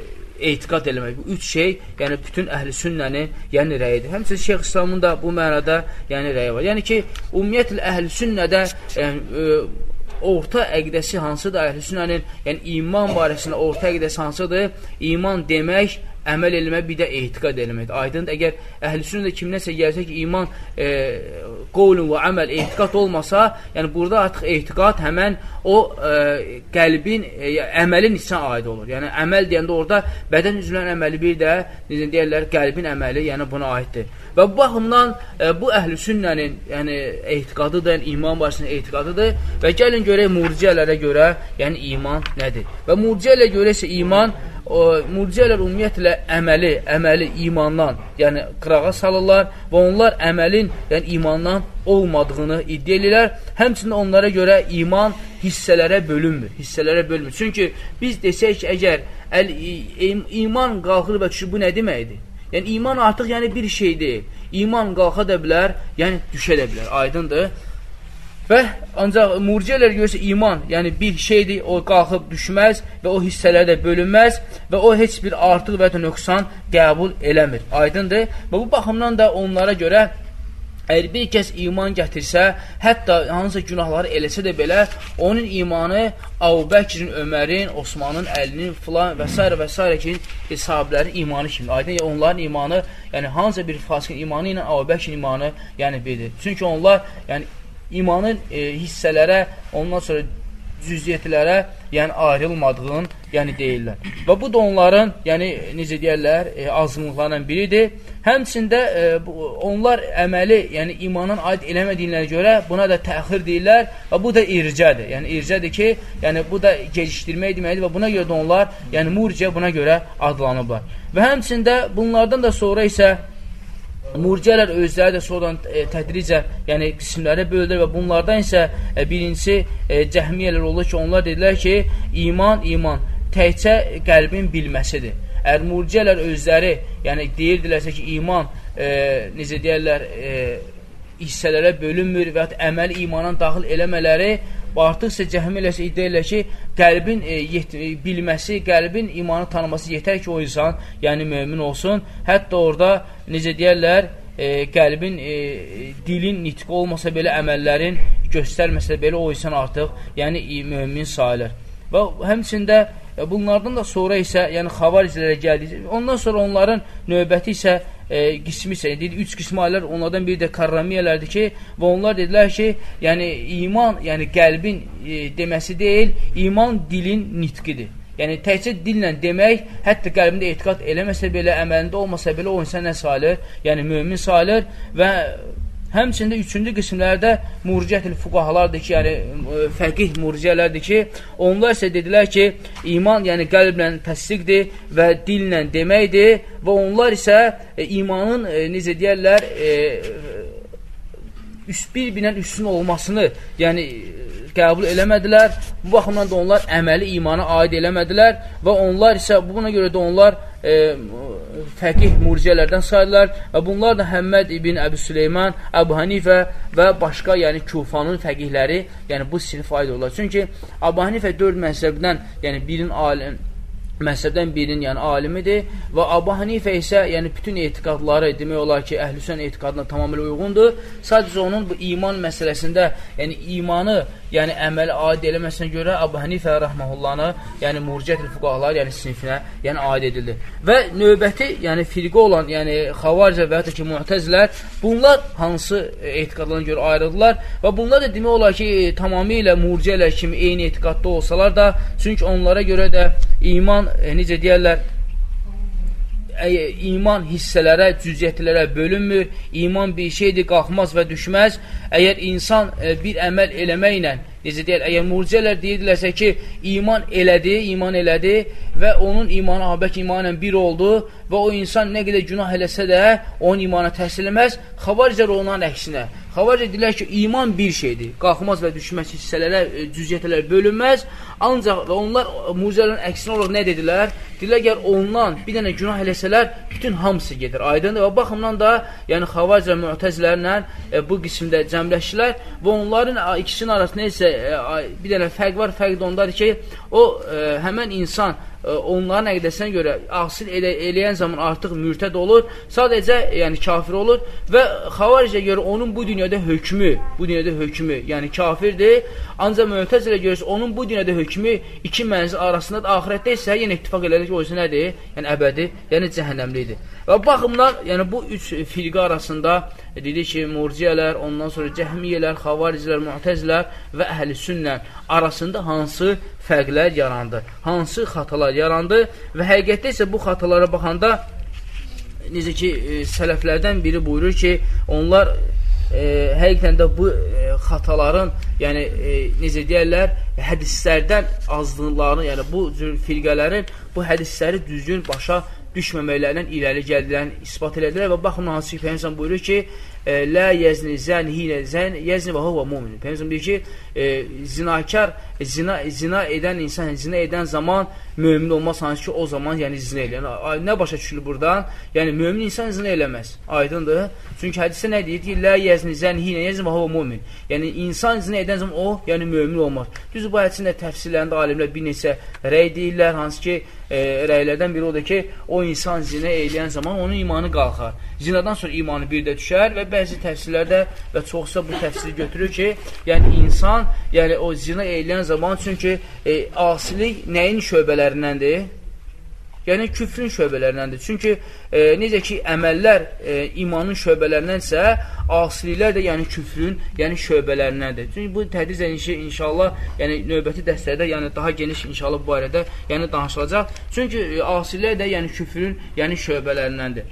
A: etiqad eləmək. Bu üç şey, yəni bütün əhl-i sünnənin yəni rəyidir. Həmçinin Şeyx İslamın da bu mənada yəni rəyi var. Yəni ki, ümumiyyətlə əhl-i sünnədə yəni, e, orta əqidəsi hansıdır əhl-i sünnənin, yəni iman barəsində orta əqidəsi hansıdır? İman demək, əməl eləmək, bir də etiqad eləmək. Aydındır, əgər əhl-i sünnədə kimdənsə gəlsə ki, iman e, qovlun və əməl, etiqad olmasa, yəni burada artıq etiqad həmən o e, qəlbin, e, əməlin içinə aid olur. Yəni əməl deyəndə orada bədən üzvlərinin əməli, bir də necə deyərlər, qəlbin əməli, yəni buna aiddir. Və bu baxımdan e, bu əhl-i sünnənin yəni etiqadıdır, yəni iman barəsində etiqadıdır və gəlin görək murciələrə görə, yəni iman nədir? Və murciələrə görə isə iman murciyələr ümumiyyətlə əməli, əməli imandan, yəni qırağa salırlar və onlar əməlin, yəni imandan olmadığını iddia edirlər. Həmçinin onlara görə iman hissələrə bölünmür, hissələrə bölünmür. Çünki biz desək ki, əgər əl, iman qalxır və düşür, bu nə deməkdir? Yəni, iman artıq yəni bir şey deyil. İman qalxa da bilər, yəni düşə da bilər, aydındır. Və ancaq murciyələr görürsə iman, yəni bir şeydir, o qalxıb düşməz və o hissələrdə bölünməz və o heç bir artıq və ya nöqsan qəbul eləmir, aydındır. Və bu baxımdan da onlara görə əgər bir kəs iman gətirsə, hətta hansısa günahları eləsə də belə, onun imanı Əbubəkirin, Ömərin, Osmanın, Əlinin, filan və s. və s. ki, sahabələrin imanı kimi. Aydın, onların imanı, yəni hansısa bir fasiqin imanı ilə Əbubəkirin imanı, yəni bedir. Çünki onlar, yəni imanın e, hissələrə, ondan sonra cüziyyətlərə, yəni ayrılmadığını, yəni deyirlər. Və bu da onların, yəni necə deyərlər, e, azınlıqlarından biridir. Həmçində e, bu, onlar əməli, yəni imanın aid eləmədiyinlərə görə buna da təxir deyirlər və bu da ircədir. Yəni ircədir ki, yəni bu da gecişdirmək deməkdir və buna görə də onlar, yəni murciə buna görə adlanıblar. Və həmçində bunlardan da sonra isə murciyələr özləri də sonradan e, tədricə, yəni qismlərə bölürlər və bunlardan isə e, birincisi e, cəhmiyyələr olur ki, onlar dedilər ki, iman, iman təkcə qəlbin bilməsidir. Əgər murciyələr özləri, yəni deyirdilərsə ki, iman, e, necə deyərlər, e, hissələrə bölünmür və ya əməl imandan daxil eləmələri, artıqsa cəhmiyyələr iddia edirlər ki, qəlbin e, yet, bilməsi, qəlbin imanı tanıması yetər ki, o insan, yəni mömin olsun. Hətta orada, necə deyərlər, e, qəlbin, e, dilin nitqi olmasa belə, əməllərin göstərməsə belə, o insan artıq, yəni mömin sayılır. Və həmçində bunlardan da sonra isə, yəni xavaricilərə gəldik. Ondan sonra onların növbəti isə e, qismi isə, dedi, üç qismi aylar, onlardan biri də karramiyələrdir ki, və onlar dedilər ki, yəni iman, yəni qəlbin e, deməsi deyil, iman dilin nitqidir. Yəni təkcə dillə demək, hətta qəlbində etiqad eləməsə belə, əməlində olmasa belə, o insan nə sayılır? Yəni mömin sayılır və həmçində üçüncü qismlərdə murciyyətül fuqahalardır ki, yəni fəqih murciyyələrdir ki, onlar isə dedilər ki, iman yəni qəlblə təsdiqdir və dillə deməkdir və onlar isə e, imanın, e, necə deyərlər, e, üst bir-birlə üstün olmasını, yəni qəbul eləmədilər. Bu baxımdan da onlar əməli imana aid eləmədilər və onlar isə buna görə də onlar e, fəqih murciyələrdən saydılar və bunlar da Həmməd ibn Əbu Süleyman, Əbu Hanifə və başqa, yəni Kufanın fəqihləri, yəni bu sinif aid olurlar. Çünki Əbu Hanifə dörd məzhəbdən, yəni birin alim, məzhəbdən birinin, yəni alimidir və Əbu Hanifə isə, yəni bütün etiqadları demək olar ki, əhlüsün etiqadına tamamilə uyğundur. Sadəcə onun bu iman məsələsində, yəni imanı, yəni əməli aid eləməsinə görə Əbu Hanifə rəhməhullanı, yəni murciyyətül fuqahalar, yəni sinifinə, yəni aid edildi. Və növbəti, yəni firqə olan, yəni xavaricə və hətta ki, mu'təzilər, bunlar hansı etiqadlarına görə ayrıldılar və bunlar da demək olar ki, tamamilə murciyyələr kimi eyni etiqadda olsalar da, çünki onlara görə də iman, e, necə deyərlər, iman hissələrə, cüziyyətlərə bölünmür, iman bir şeydir, qalxmaz və düşməz. Əgər insan e, bir əməl eləməklə, necə deyər, əgər murciələr deyirdilərsə ki, iman elədi, iman elədi və onun imanı Əbubəkr imanla bir oldu və o insan nə qədər günah eləsə də onun imana təhsil eləməz. Xavariclər onların əksinə. Xavariclər deyirlər ki, iman bir şeydir, qalxmaz və düşməz hissələrə, cüziyyətlərə bölünməz. Ancaq və onlar murciələrin əksinə olaraq nə dedilər? Deyirlər, əgər ondan bir dənə günah eləsələr, bütün hamısı gedir. Aydındır və baxımdan da, yəni xavariclər mü'təzilərlə e, bu qismdə cəmləşdilər və onların ikisinin arasında isə e, bir dənə fərq var. Fərq də ondadır ki, o e, həmən insan e, onların əqidəsinə görə asil elə, eləyən zaman artıq mürtəd olur, sadəcə yəni kafir olur və xavaricə görə onun bu dünyada hökmü, bu dünyada hökmü, yəni kafirdir. Ancaq mü'təzilə görə onun bu dünyada hökmü iki mənzil arasında da axirətdə isə yenə ittifaq elədik, o isə nədir? Yəni əbədi, yəni cəhənnəmlidir. Və baxımdan, yəni bu üç firqə arasında dedik ki, murciyələr, ondan sonra cəhmiyyələr, xavaricilər, mu'təzilər və əhl-i sünnə arasında hansı fərqlər yarandı, hansı xatalar yarandı və həqiqətdə isə bu xatalara baxanda necə ki, sələflərdən biri buyurur ki, onlar e, həqiqətən də bu e, xataların, yəni e, necə deyərlər, hədislərdən azlıqlarını, yəni bu cür firqələrin bu hədisləri düzgün başa düşməməklərindən irəli gəldiklərini ispat elədilər və baxın, hansı ki, Peyğəmbər buyurur ki, lə yəzni zən hinə zən yəzni və huvə mumin. Peyğəmbər deyir ki, e, zinakar, zina, zina edən insan, zina edən zaman mömin olmaz, hansı ki, o zaman yəni zina eləyir. Yəni, nə başa düşülür buradan? Yəni, mömin insan zina eləməz. Aydındır. Çünki hədisdə nə deyir? Deyir, lə yəzni zən hinə yəzni və huvə mumin. Yəni, insan zina edən zaman o, yəni mömin olmaz. Düzdür, bu hədisin də təfsirlərində alimlər bir neçə rəy deyirlər, hansı ki, e, rəylərdən biri odur ki, o insan zina eləyən zaman onun imanı qalxar. Zinadan sonra imanı bir də düşər və bəzi təfsirlərdə və çoxsa bu təfsiri götürür ki, yəni insan, yəni o zina eləyən zaman, çünki e, asilik nəyin şöbələrindəndir? Yəni küfrün şöbələrindəndir. Çünki e, necə ki, əməllər e, imanın şöbələrinənsə, asiliklər də yəni küfrün, yəni şöbələrindəndir. Çünki bu tədricən inşallah, yəni növbəti dərslərdə, yəni daha geniş inşallah bu barədə yəni danışılacaq. Çünki e, asiliklər də yəni küfrün, yəni şöbələrindəndir.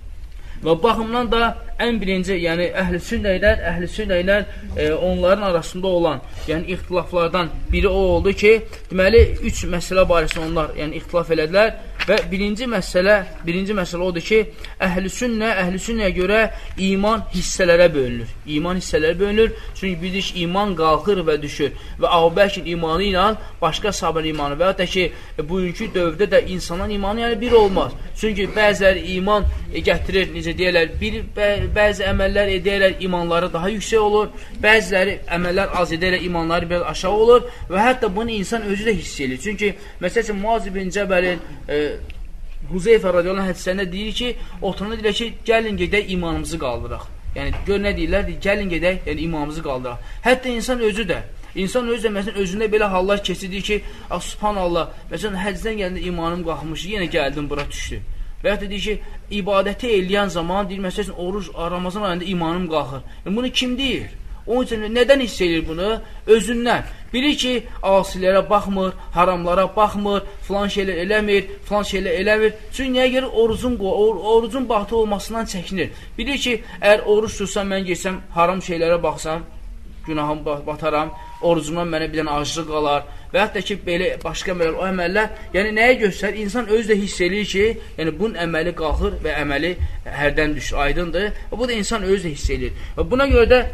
A: Və baxımdan da ən birinci, yəni əhl-i sünnə ilə, əhl-i sünnə ilə e, onların arasında olan, yəni ixtilaflardan biri o oldu ki, deməli, üç məsələ barəsində onlar, yəni ixtilaf elədilər və birinci məsələ, birinci məsələ odur ki, əhl-i sünnə, əhl-i sünnəyə görə iman hissələrə bölünür. İman hissələrə bölünür, çünki bilirik, iman qalxır və düşür və Əbubəkirin imanı ilə başqa sahabənin imanı və hətta ki, bugünkü dövrdə də insanın imanı yəni bir olmaz. Çünki bəziləri iman e, gətirir, necə deyərlər, bir, bə, bəzi əməllər edərlər, imanları daha yüksək olur, bəziləri əməllər az edərlər, imanları biraz aşağı olur və hətta bunu insan özü də hiss edir. Çünki, məsələn, Muaz ibn Cəbəlin e, Huzeyfə radiyallahu anh hədislərində deyir ki, oturanda deyir ki, gəlin gedək imanımızı qaldıraq. Yəni, gör nə deyirlər, deyir, gəlin gedək, yəni imanımızı qaldıraq. Hətta insan özü də, insan özü də, məsələn, özündə belə hallar keçirdir ki, ah, subhanallah, məsələn, həcdən gəlində imanım qalxmış, yenə gəldim, bura düşdü. Və hətta deyir ki, ibadəti eləyən zaman, deyir, məsələn, oruç, Ramazan ayında imanım qalxır. Yəni, bunu kim deyir? Onun üçün, nədən hiss edir bunu? Özündən. Bilir ki, asilərə baxmır, haramlara baxmır, filan şeylər eləmir, filan şeylər eləmir. Çünki nəyə görə orucun, or, orucun bahtı olmasından çəkinir. Bilir ki, əgər oruç tutsam, mən geçsəm, haram şeylərə baxsam, günahım bataram, orucumdan mənə bir dənə acılıq qalar və hətta ki, belə başqa əməllər, o əməllər, yəni nəyə göstərir? İnsan özü də hiss edir ki, yəni bunun əməli qalxır və əməli hərdən düşür, aydındır. Və bu da insan özü də hiss edir. Və buna görə də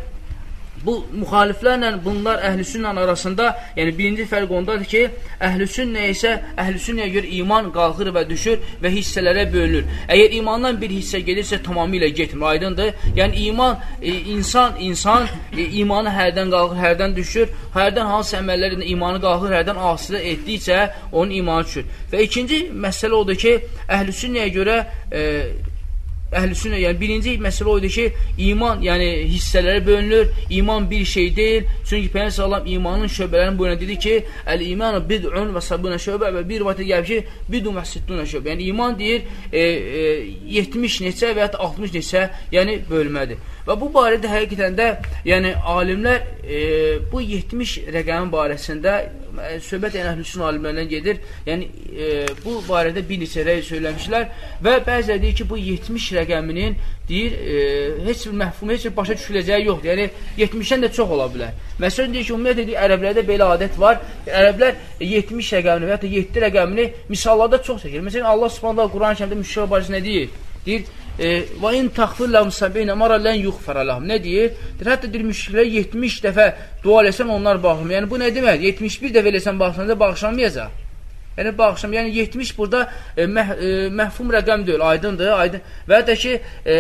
A: bu müxaliflərlə bunlar əhl-i sünnə arasında, yəni birinci fərq ondadır ki, əhl-i sünnə isə əhl-i sünnəyə görə iman qalxır və düşür və hissələrə bölünür. Əgər imandan bir hissə gedirsə, tamamilə getmir, aydındır. Yəni iman, e, insan, insan e, imanı hərdən qalxır, hərdən düşür, hərdən hansı əməllərində imanı qalxır, hərdən asılı etdikcə onun imanı düşür. Və ikinci məsələ odur ki, əhl-i sünnəyə görə e, Əhl-i sünnə, yəni birinci məsələ oydur ki, iman, yəni hissələrə bölünür, iman bir şey deyil. Çünki Peyğəmbər sallam imanın şöbələrinin boyuna dedi ki, əl-imanı bid'un və sabunə şöbə və bir rivayətdə gəlir ki, bid'un və sittuna şöbə. Yəni iman deyir, e, e, yetmiş neçə və ya altmış neçə, yəni bölmədir. Və bu barədə həqiqətən də, yəni alimlər e, bu yetmiş rəqəmin barəsində e, söhbət yəni əhl-i sünnə alimlərindən gedir. Yəni e, bu barədə bir neçə rəy söyləmişlər və bəziləri deyir ki, bu yetmiş rəqəminin deyir, e, heç bir məhfum, heç bir başa düşüləcəyi yoxdur. Yəni yetmişdən də çox ola bilər. Məsələn deyir ki, ümumiyyətlə deyir, ərəblərdə belə adət var. Ərəblər yetmiş rəqəmini və ya yeddi rəqəmini misallarda çox çəkir. Məsələn Allah Subhanahu Quran-ı Kərimdə müşriklər barəsində nə deyir? Deyir, və in təxfir lahum səb'inə mara lən yuğfərə lahum. Nə deyir? Deyir, hətta deyir, müşriklər yetmiş dəfə dua eləsən onlar bağışlanmır. Yəni bu nə demək? yetmiş bir dəfə eləsən bağışlanacaq, bağışlanmayacaq. Yəni bağışlam, yəni yetmiş burada e, məh, e, məhfum rəqəm deyil, aydındır, aydın. Və hətta ki, e,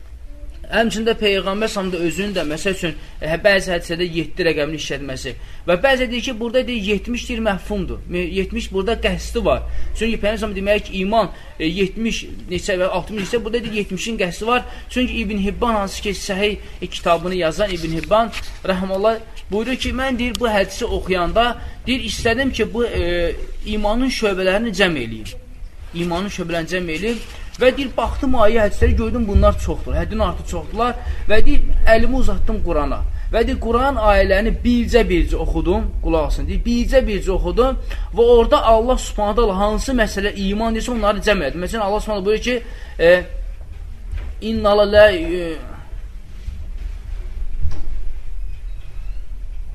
A: həmçində Peyğəmbər sallallahu əleyhi və səlləm özünün də məsəl üçün e, bəzi hədisədə yeddi rəqəmini işlətməsi və bəzi deyir ki, burada deyir yetmiş deyir məhfumdur. yetmiş burada qəsdi var. Çünki Peyğəmbər sallallahu demək ki, iman e, yetmiş neçə və altmış neçə, burada deyir yetmişin qəsdi var. Çünki İbn Hibban hansı ki, Səhih e, kitabını yazan İbn Hibban rəhməllah buyurur ki, mən deyir bu hədisi oxuyanda deyir istədim ki, bu e, imanın şöbələrini cəm eləyim. İmanın şöbələrini cəm eləyim. Və deyir, baxdım ayə hədisləri, gördüm bunlar çoxdur, həddin artıq çoxdular və deyir, əlimi uzatdım Qurana və deyir, Quran ayələrini bircə-bircə oxudum, qulaq asın, deyir, bircə-bircə oxudum və orada Allah subhanahu ta'ala hansı məsələ iman deyirsə onları cəm edir. Məsələn, Allah subhanahu buyurur ki, e, İnnala lə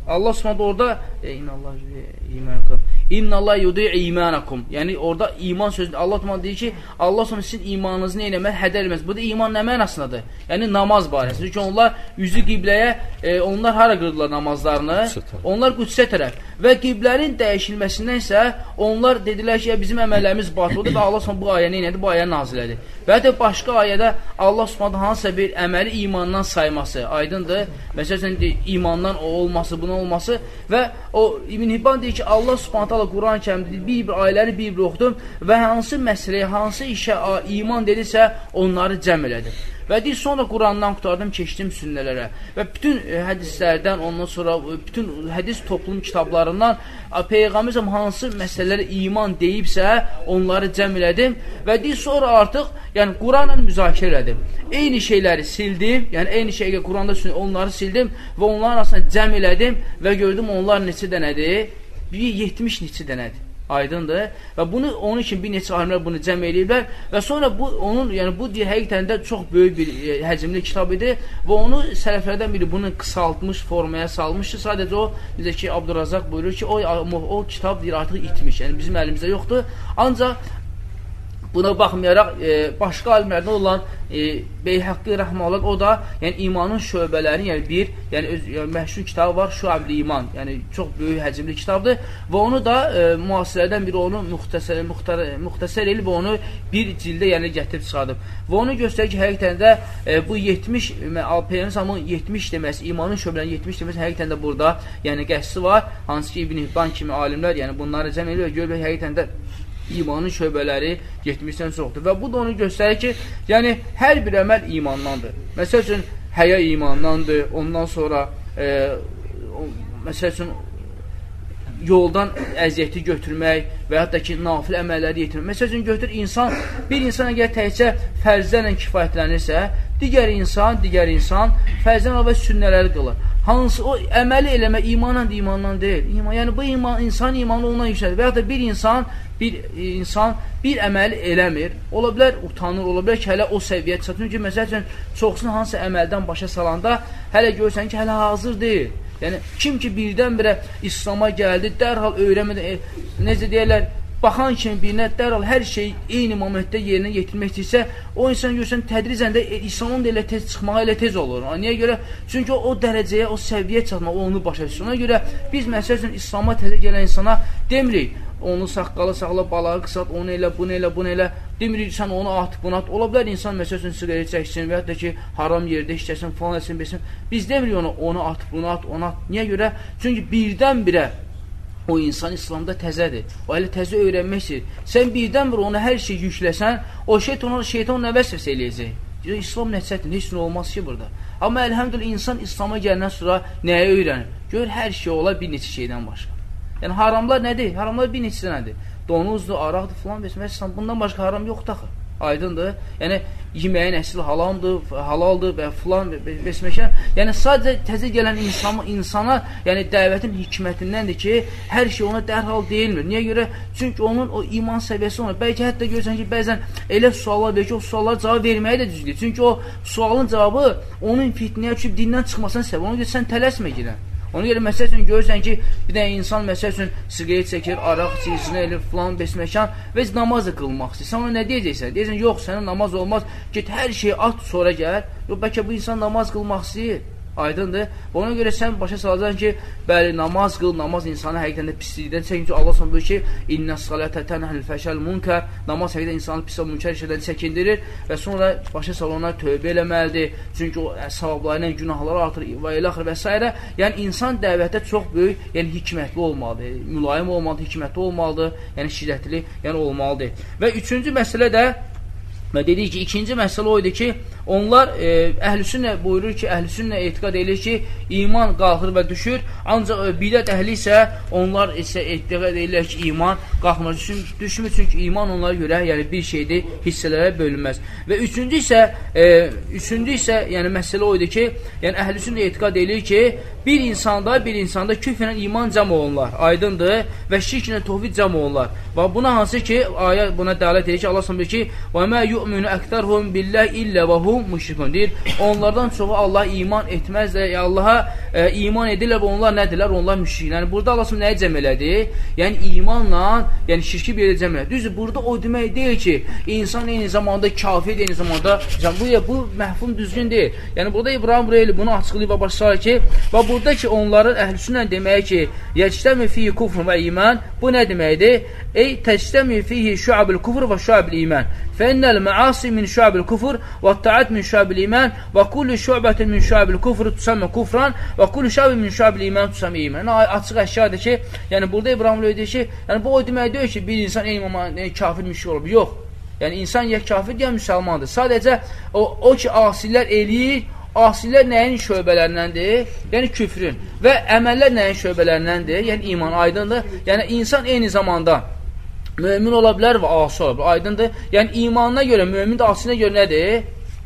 A: Allah Subhanahu orada İnnallah imanakum. İnnallah yudi'u imanakum. Yəni orada iman sözü Allah Subhanahu deyir ki, Allah Subhanahu sizin imanınızı nə etməz, hədər etməz. Bu da iman nə mənasındadır? Yəni namaz barəsində. Çünki onlar üzü qibləyə, e, onlar hara qırdılar namazlarını? Onlar Qüdsə tərəf. Və qiblənin dəyişilməsindən isə onlar dedilər ki, ya, bizim əməllərimiz batıldır və Allah Subhanahu bu ayə nə etdi? Bu ayə nazil etdi. Və də başqa ayədə Allah Subhanahu hansısa bir əməli imandan sayması aydındır. Məsələn, imandan o olması, buna olması və o İbn Hibban deyir ki, Allah Subhanahu Quran-ı Kərimdə bir-bir ayələri bir-bir oxudum və hansı məsələyə, hansı işə iman dedisə, onları cəm elədim. Və deyir, sonra Qurandan qutardım, keçdim sünnələrə və bütün hədislərdən, ondan sonra bütün hədis toplum kitablarından Peyğəmbər hansı məsələlərə iman deyibsə, onları cəm elədim və deyir, sonra artıq yəni Quranla müzakirə elədim. Eyni şeyləri sildim, yəni eyni şeyə Quranda onları sildim və onların arasında cəm elədim və gördüm onlar neçə dənədir? yetmiş neçə dənədir. Aydındır. Və bunu onun üçün bir neçə alimlər bunu cəm eləyiblər və sonra bu onun yəni bu deyir həqiqətən də çox böyük bir e, həcmli kitab idi və onu sələflərdən biri bunu qısaltmış formaya salmışdı. Sadəcə o bizə ki Abdurrazaq buyurur ki, o o kitab deyir artıq itmiş. Yəni bizim əlimizdə yoxdur. Ancaq buna baxmayaraq e, başqa alimlərdən olan e, Beyhəqqi rəhməhullah o da yəni imanın şöbələri yəni bir yəni öz yəni, məşhur kitabı var Şuab-ül İman. Yəni çox böyük həcmli kitabdır və onu da e, müasirlərdən biri onu müxtəsər müxtəsər elib onu bir cildə yəni gətirib çıxarıb. Və onu göstərir ki, həqiqətən də e, bu yetmiş Peyğəmbərin yetmiş deməsi, imanın şöbələrinin yetmiş deməsi həqiqətən də burada yəni qəsdi var. Hansı ki İbn Hibban kimi alimlər yəni bunları cəm edir və görür həqiqətən də imanın şöbələri yetmişdən çoxdur. Və bu da onu göstərir ki, yəni hər bir əməl imandandır. Məsəl üçün, həya imandandır, ondan sonra e, o, məsəl üçün, yoldan əziyyəti götürmək və hətta ki, nafil əməlləri yetirmək. Məsəl üçün, götür insan, bir insan əgər təkcə fərzlərlə kifayətlənirsə, digər insan, digər insan fərzdən və sünnələri qılır. Hansı o əməli eləmə imanla imandan deyil. İman, yəni bu iman insan imanı ondan yüksəlir. Və ya da bir insan bir insan bir əməli eləmir. Ola bilər utanır, ola bilər ki, hələ o səviyyə çatır. Çünki məsəl üçün çoxsunu hansı əməldən başa salanda hələ görsən ki, hələ hazır deyil. Yəni kim ki birdən-birə İslam'a gəldi, dərhal öyrənmədən e, necə deyirlər, baxan kimi birinə dərhal hər şey eyni momentdə yerinə yetirmək istəyirsə, o insan görsən tədricən də e, İslamın da elə tez çıxmağa elə tez olur. Niyə görə? Çünki o, o dərəcəyə, o səviyyə çatmaq, onu başa düşür. Ona görə biz məsəl üçün İslam'a təzə gələn insana demirik, onu saqqalı saxla, balağı qısat, onu elə, bunu elə, bunu elə, demirik, sən onu at, bunu at. Ola bilər insan məsəl üçün siqaret çəksin və hətta ki, haram yerdə işləsin, falan etsin, besin. Biz demirik onu, onu at, bunu at, onu at. Niyə görə? Çünki birdən-birə o insan İslamda təzədir. O hələ təzə öyrənmək istəyir. Sən birdən-birə ona hər şey yükləsən, o şeytan, şeytan ona vəsvəsə eləyəcək. İslam nəticədir, heç nə olmaz ki burada. Amma əlhəmdülillah insan İslam'a gələndən sonra nəyə öyrənir? Gör, hər şey ola bir neçə şeydən başqa. Yəni haramlar nədir? Haramlar bir neçə nədir? Donuzdur, araqdır, filan besin. Bundan başqa haram yoxdur axı. Aydındır. Yəni yeməyin əsli halaldır, halaldır və filan besməkən. Yəni sadəcə təzə gələn insan, insana, yəni dəvətin hikmətindəndir ki, hər şey ona dərhal deyilmir. Niyə görə? Çünki onun o iman səviyyəsi olur. Bəlkə hətta görsən ki, bəzən elə suallar verir ki, o suallara cavab verməyi də düzgür. Çünki o sualın cavabı onun fitnəyə düşüb dindən çıxmasına səbəb. Ona görə sən tələsmə girən. Ona görə məsəl üçün görürsən ki, bir dənə insan məsəl üçün siqaret çəkir, araq içir, zinə elir, filan, besməkan və namaz da qılmaq istəyir. Sən ona nə deyəcəksən? Deyəcəksən, yox, sənin namaz olmaz, get hər şeyi at, sonra gəl. Yox, bəlkə bu insan namaz qılmaq istəyir. Aydındır. Ona görə sən başa salacaqsan ki, bəli, namaz qıl, namaz insanı həqiqətən də pislikdən çəkin ki, Allah sana buyur ki, İnnə salətə tənhəl fəşəl munkər, namaz həqiqətən insanı pis və münkər işlərdən çəkindirir və sonra başa sal ona tövbə eləməlidir, çünki o savablarıyla günahları artır və elə axır və s. Yəni, insan dəvətdə çox böyük, yəni hikmətli olmalıdır, mülayim olmalıdır, hikmətli olmalıdır, yəni şiddətli yəni olmalıdır. Və üçüncü məsələ də, və dedik ki, ikinci məsələ o idi ki, onlar e, əhlüsünnə buyurur ki, əhlüsünnə etiqad edir ki, iman qalxır və düşür, ancaq e, bidət əhli isə onlar isə etiqad edirlər ki, iman qalxmır, düşmür, çünki iman onlara görə yəni bir şeydir, hissələrə bölünməz. Və üçüncü isə, e, üçüncü isə yəni məsələ o idi ki, yəni əhlüsünnə etiqad edir ki, bir insanda, bir insanda küfrlə iman cəm olunlar, aydındır və şirklə tohvid cəm olunlar. Və buna hansı ki, ayə buna dəlalət edir ki, Allah s.ə. ki, وَمَا يُؤْمِنُ أَكْتَرْهُمْ بِاللّٰهِ إِلَّا وَهُمْ مُشْرِكُونَ deyir, onlardan çoxu Allah iman etməzlər, ya Allaha e, iman edirlər və onlar nədirlər? Onlar müşriklər. Yəni, burada Allah s.ə. nəyə cəm elədi? Yəni, imanla, yəni şirki bir yerə cəm elədi. Düzdür, burada o demək deyil ki, insan eyni zamanda kafir, eyni zamanda, bu, bu məhfum düzgün deyil. Yəni, burada İbrahim Bureyli bunu açıqlayıb və başlayır ki, və burada ki, onların əhlüsünlə demək ki, yəctəmi fihi kufr və iman, bu nə deməkdir? Ey, təctəmi fihi şuabil kufr və şuabil iman. Fənnəl məasi min şuabil kufr və taat min şuabil iman və kulli şuabətin min şuabil kufr tusamə kufran və kulli şuabil min şuabil iman tusamə iman. Yəni, açıq əşyadır ki, yəni burada İbrahim Bureyli deyir ki, yəni bu o demək deyil ki, bir insan eyni kafir müşrik olub. Yox. Yəni, insan ya kafir, ya müsəlmandır. Sadəcə o, o ki, asilər eləyir, asilər nəyin şöbələrindəndir? Yəni, küfrün. Və əməllər nəyin şöbələrindəndir? Yəni, iman aydındır. Yəni, insan eyni zamanda mömin ola bilər və asi ola bilər. Aydındır. Yəni, imanına görə, mömin də asinə görə nədir?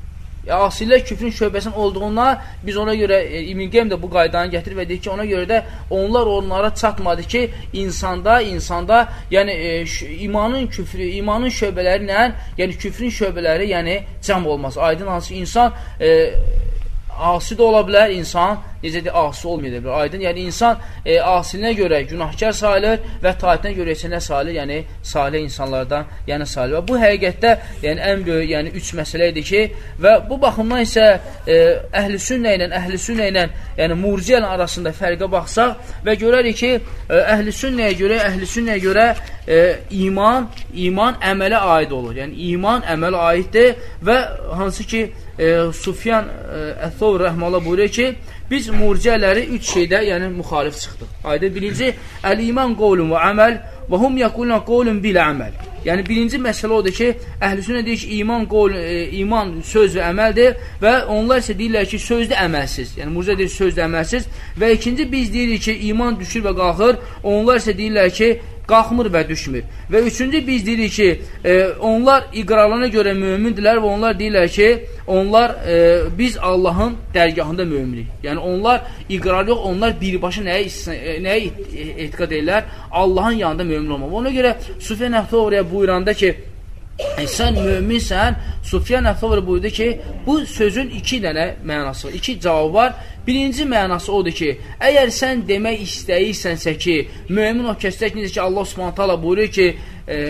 A: Asilər küfrün şöbəsinin olduğuna biz ona görə, e, İbn Qeym də bu qaydanı gətirir və deyir ki, ona görə də onlar onlara çatmadı ki, insanda, insanda, yəni e, imanın küfrü, imanın şöbələri ilə, yəni küfrün şöbələri, yəni cəm olmaz. Aydın hansı insan e, asi də ola bilər, insan necə deyir, asi olmaya bilər. Aydın, yəni insan e, asilinə görə günahkar sayılır və taatına görə isə nə sayılır? Yəni salih insanlardan, yəni salih. Və bu həqiqətdə yəni ən böyük, yəni üç məsələ idi ki, və bu baxımdan isə e, əhl-i sünnə ilə, əhl-i sünnə ilə, yəni murciə arasında fərqə baxsaq və görərik ki, e, əhl-i sünnəyə görə, əhl-i sünnəyə görə e, iman, iman əmələ aid olur. Yəni iman əmələ aiddir və hansı ki, e, Sufyan e, Əth-Thawri rəhməhullah buyurur ki, biz murciələri üç şeydə, yəni müxalif çıxdıq. Ayda birinci, əl-iman qovlun və əməl və hum yəqulun qovlun bilə əməl. Yəni birinci məsələ odur ki, əhl-i-sünnə deyir ki, iman, qovl, e, iman söz və əməldir və onlar isə deyirlər ki, sözdə əməlsiz. Yəni murciə deyir sözdə əməlsiz və ikinci biz deyirik ki, iman düşür və qalxır, onlar isə deyirlər ki, qalxmır və düşmür. Və üçüncü biz deyirik ki, e, onlar iqrarlarına görə mömindirlər və onlar deyirlər ki, onlar e, biz Allahın dərgahında möminik. Yəni onlar iqrar yox, onlar birbaşa nəyə, nəyə etiqad edirlər? Allahın yanında mömin olmaq. Ona görə Sufyan Əth-Thawriyə buyuranda ki, e, sən möminsən, Sufyan Əth-Thawri buyurdu ki, bu sözün iki dənə mənası var, iki cavab var. Birinci mənası odur ki, əgər sən demək istəyirsənsə ki, mömin o kəsdək necə ki, Allah Subhanahu taala buyurur ki, e,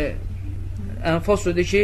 A: Ənfal surədə ki,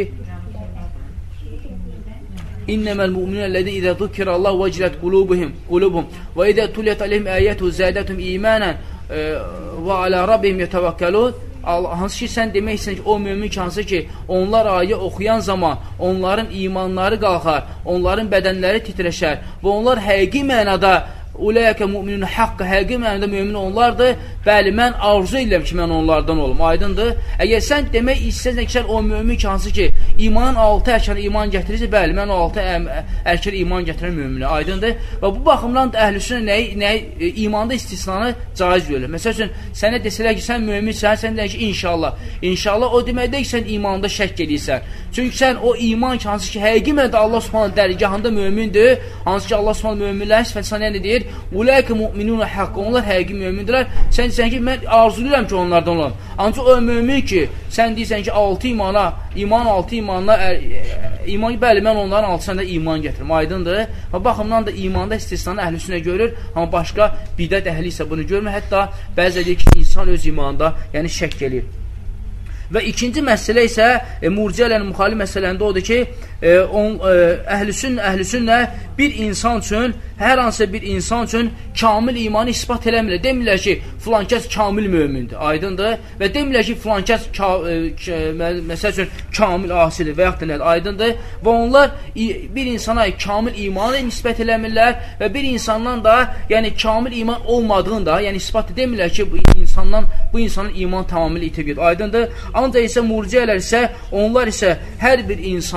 A: İnnəməl mu'minəl-ləzîne izə zukirallahu vecilet qulubuhum qulubuhum və izə tuliyat aleyhim ayatu zadatum imanan və alə rabbihim yetevekkelun. Hansı ki, sən demək istəyirsən ki, o mömin ki, hansı ki, onlar ayə oxuyan zaman onların imanları qalxar, onların bədənləri titrəşər və onlar həqiqi mənada uləyəkə müminun haqqı, həqiqi mənada mömin onlardır. Bəli, mən arzu edirəm ki, mən onlardan olum. Aydındır. Əgər sən demək istəyirsən ki, sən o mömin ki, hansı ki, imanın altı ərkanı iman gətirirsə, bəli, mən o altı ərkanı iman gətirən möminə. Aydındır. Və bu baxımdan da əhl-i-sünnə nəyi, nəyi, imanda istisnanı caiz görülür. Məsəl üçün, sənə desələr ki, sən möminsən, sən deyək ki, inşallah. İnşallah o deməkdir ki, sən imanda şək edirsən. Çünki sən o iman ki, hansı ki, həqiqi mənada Allah Subhanahu dərgahında mömindir, hansı ki, Allah Subhanahu möminlərin sifəti nə deyir? Uləyəkə müminun haqqı, onlar həqiqi mömindirlər. Sən deyirsən ki, mən arzuluyuram ki, onlardan olam. Ancaq o mömin ki, sən deyirsən ki, altı imana, iman altı imanla, iman, bəli, mən onların altısında iman gətirim. Aydındır. Və baxımdan da imanda istisnanı əhl-i-sünnə görür, amma başqa bidət əhli isə bunu görmür. Hətta bəzi deyir ki, insan öz imanında, yəni şəkk edir. Və ikinci məsələ isə e, murciələrin müxalif məsələndə odur ki, e, e, əhl-i-sünnə, əhl-i-sünnə bir insan üçün, hər hansısa bir insan üçün kamil imanı ispat eləmirlər. Demirlər ki, filan kəs kamil mömindir, aydındır. Və demirlər ki, filan kəs ka, e, məsəl üçün kamil asidir və yaxud da nədir, aydındır. Və onlar bir insana kamil imanı nisbət eləmirlər və bir insandan da, yəni kamil iman olmadığını da, yəni ispat demirlər ki, bu insandan, bu insanın iman tamamilə itib gedir, aydındır. Ancaq isə murciələr isə, onlar isə hər bir insana, hər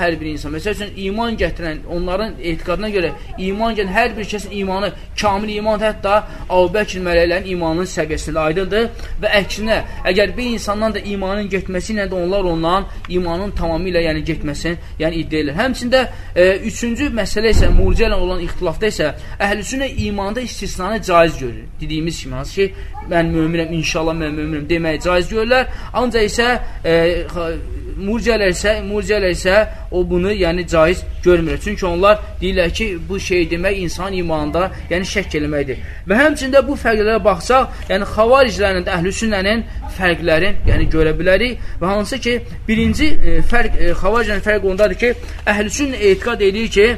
A: hər bir insan. Məsəl üçün, iman gətirən, onların etiqadına görə iman gələn hər bir kəsin imanı, kamil iman, hətta Əbu Bəkr mələklərin imanının səviyyəsində aydındır və əksinə, əgər bir insandan da imanın getməsi ilə də onlar ondan imanın tamamilə yəni getməsini yəni iddia edirlər. Həmçində e, üçüncü məsələ isə, murciə ilə olan ixtilafda isə əhl-i-sünnə imanda istisnanı caiz görür. Dediyimiz kimi, hansı ki, mən möminəm, inşallah mən möminəm deməyi caiz görürlər. Ancaq isə e, murciələr isə, murciələr isə o bunu yəni caiz görmür. Çünki onlar deyirlər ki, bu şey demək insan imanında yəni şəkk eləməkdir. Və həmçində bu fərqlərə baxsaq, yəni xavariclərin, əhl-i-sünnənin fərqlərini yəni görə bilərik və hansı ki, birinci e, fərq, e, xavariclərin fərqi ondadır ki, əhl-i-sünnə etiqad edir ki,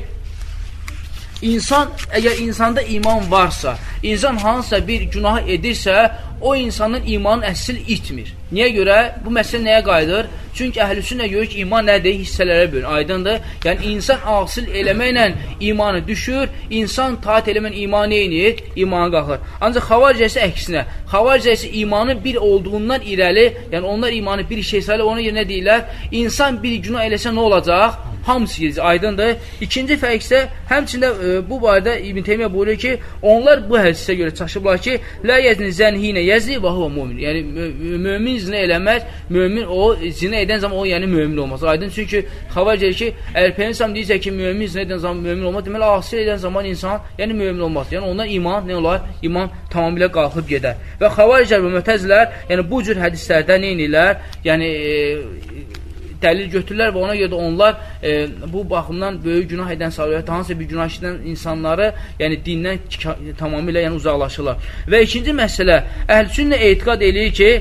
A: İnsan, əgər insanda iman varsa, insan hansısa bir günah edirsə, o insanın imanın əsl itmir. Niyə görə? Bu məsələ nəyə qayıdır? Çünki əhl-i-sünnə görə ki, iman nədir? Hissələrə bölün. Aydındır. Yəni, insan asıl eləməklə imanı düşür, insan taat eləməklə imanı eynir, imanı qalxır. Ancaq xavaricəsi əksinə. Xavaricəsi imanın bir olduğundan irəli, yəni onlar imanı bir şey sayılır, ona görə nə deyirlər? İnsan bir günah eləsə nə olacaq? Hamısı gedici, aydındır. İkinci fərq isə, həmçində e, bu barədə İbn Teymiyyə buyurur ki, onlar bu hədisə görə çaşıblar ki, lə yəzni zənhinə yəzi və huvə mümin. Yəni, mömin zinə eləməz, mömin o, zinə edən zaman o, yəni mömin olmaz. Aydın, çünki xavar gəlir ki, əgər Peygəmbər deyirsə ki, mömin zinə edən zaman mömin olmaz, deməli, asil edən zaman insan, yəni mömin olmaz. Yəni, ondan iman, nə olar? İman tamamilə qalxıb gedər. Və xavariclər və mötəzilər, yəni bu cür hədislərdə nə edirlər? Yəni, e, dəlil götürürlər və ona görə də onlar e, bu baxımdan böyük günah edən salihət, hansısa bir günah edən insanları, yəni dindən tamamilə yəni, uzaqlaşırlar. Və ikinci məsələ, əhl-i-sünnə etiqad edir ki,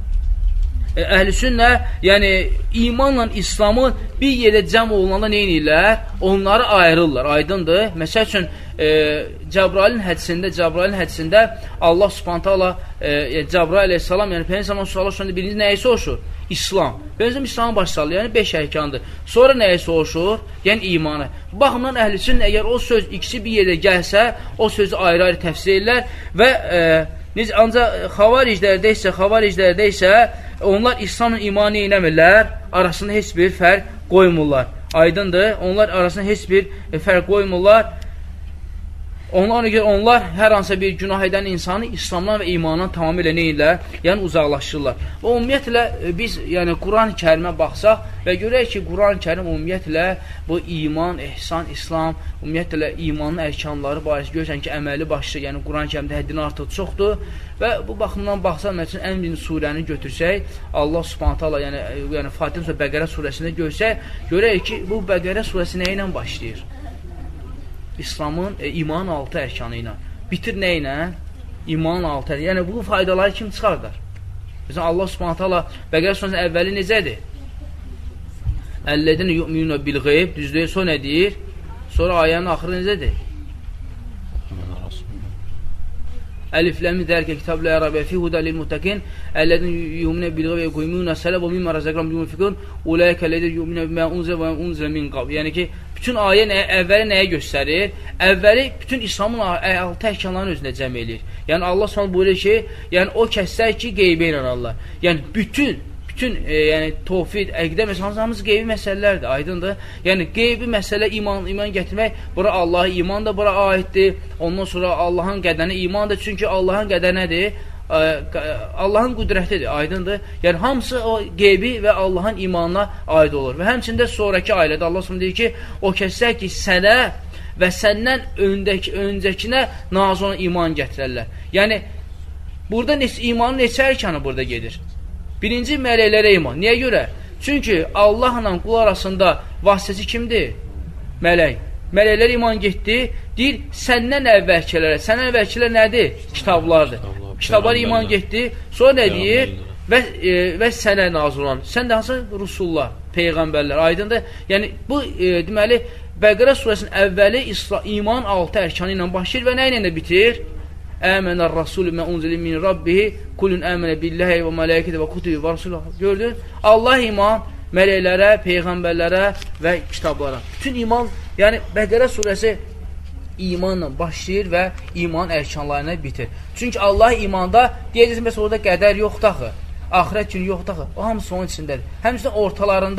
A: əhl-i-sünnə, yəni imanla İslamın bir yerdə cəm olunanda nə edirlər? Onları ayırırlar, aydındır. Məsəl üçün, e, Cəbrailin hədisində, Cəbrailin hədisində Allah subhanət hala, e, Cəbrail əleyhissalam, yəni Peygəmbər sallallahu əleyhi birinci nəyi soruşur? İslam. Benim İslamı başsalır, yəni beş ərkandır. Sonra nəyə soruşur? Yəni imanı. Baxımdan əhl-i-sünnə əgər o söz ikisi bir yerdə gəlsə, o sözü ayrı-ayrı təfsir edirlər və e, necə, ancaq xavariclərdə isə, xavariclərdə isə onlar İslamla imanı inəmirlər, arasında heç bir fərq qoymurlar. Aydındır, onlar arasında heç bir fərq qoymurlar. Onlara görə onlar hər hansısa bir günah edən insanı İslamdan və imandan tamamilə nə edirlər? Yəni uzaqlaşdırırlar. Və ümumiyyətlə biz yəni Quran-ı Kərimə baxsaq və görək ki, Quran-ı Kərim ümumiyyətlə bu iman, ehsan, İslam, ümumiyyətlə imanın ərkanları barəsi görürsən ki, əməli başlı, yəni Quran-ı Kərimdə həddindən artıq çoxdur və bu baxımdan baxsaq, məsələn, ən birinci surəni götürsək, Allah Subhanahu taala yəni yəni Fatihə surəsi Bəqərə surəsində görsək, görək ki, bu Bəqərə surəsi nə ilə başlayır? İslamın e, imanın altı ərkanı ilə. Bitir nə ilə? İmanın altı ərkanı. Yəni, bu faydaları kim çıxardar? Mesela Allah subhanətə Allah Bəqərə surəsinin əvvəli necədir? Əllədinə yu'minuna bil qeyb, düzdür, sonra nə deyir? Sonra ayənin axırı necədir? Əlifləmi dərkə kitablə ərabə fi hudə lil-muttəqin əllədinə yu'minuna bil qeyb və yuqimuna sələ və mimma rəzəqram yunfiqun uləykə lədə yu'minuna bimə unzə və unzə min qab. Yəni ki, bütün ayə nəyə, əvvəli nəyə göstərir? Əvvəli bütün İslamın altı əhkamlarının özündə cəm edir. Yəni Allah s.ə.v buyurur ki, yəni o kəslər ki, qeybə inanarlar. Yəni bütün, bütün e, yəni tövhid, əqidə məsələn, hamısı qeybi məsələlərdir, aydındır. Yəni qeybi məsələ iman, iman gətirmək, bura Allah'a iman da bura aiddir. Ondan sonra Allahın qədərinə iman da, çünki Allahın qədəri nədir? Allahın qüdrətidir, aydındır. Yəni, hamısı o qeybi və Allahın imanına aid olur. Və həmçində sonraki ailədə Allah s.ə.v deyir ki, o kəslər ki, sənə və səndən öndəki, öncəkinə nazı olan iman gətirərlər. Yəni, burada neçə, imanın neçə ərkanı burada gedir? Birinci, mələklərə iman. Niyə görə? Çünki Allahla qul arasında vasitəsi kimdir? Mələk. Mələklər iman getdi, deyir, səndən əvvəlkilərə. Səndən əvvəlkilər nədir? Kitablardır. Kitablar iman getdi, sonra nə deyir? Və, e, və sənə nazil olan. Sən də hansı? Rusullar, Peyğəmbərlər, aydındır. Yəni, bu, e, deməli, Bəqərə surəsinin əvvəli İslam, iman altı ərkanı ilə başlayır və nə ilə də bitir? Əmənər rasulü mə unzili min rabbihi kulun əmənə billahi və mələkədə və kutubi və rasulah. Gördün? Allah iman mələklərə, Peyğəmbərlərə və kitablara. Bütün iman, yəni Bəqərə surəsi imanla başlayır və iman ərkanlarına bitir. Çünki Allah imanda, deyəcəksin, bəs orada qədər yoxdur axı, axirət günü yoxdur axı, o hamısı onun içindədir. Həmçinin ortalarında da,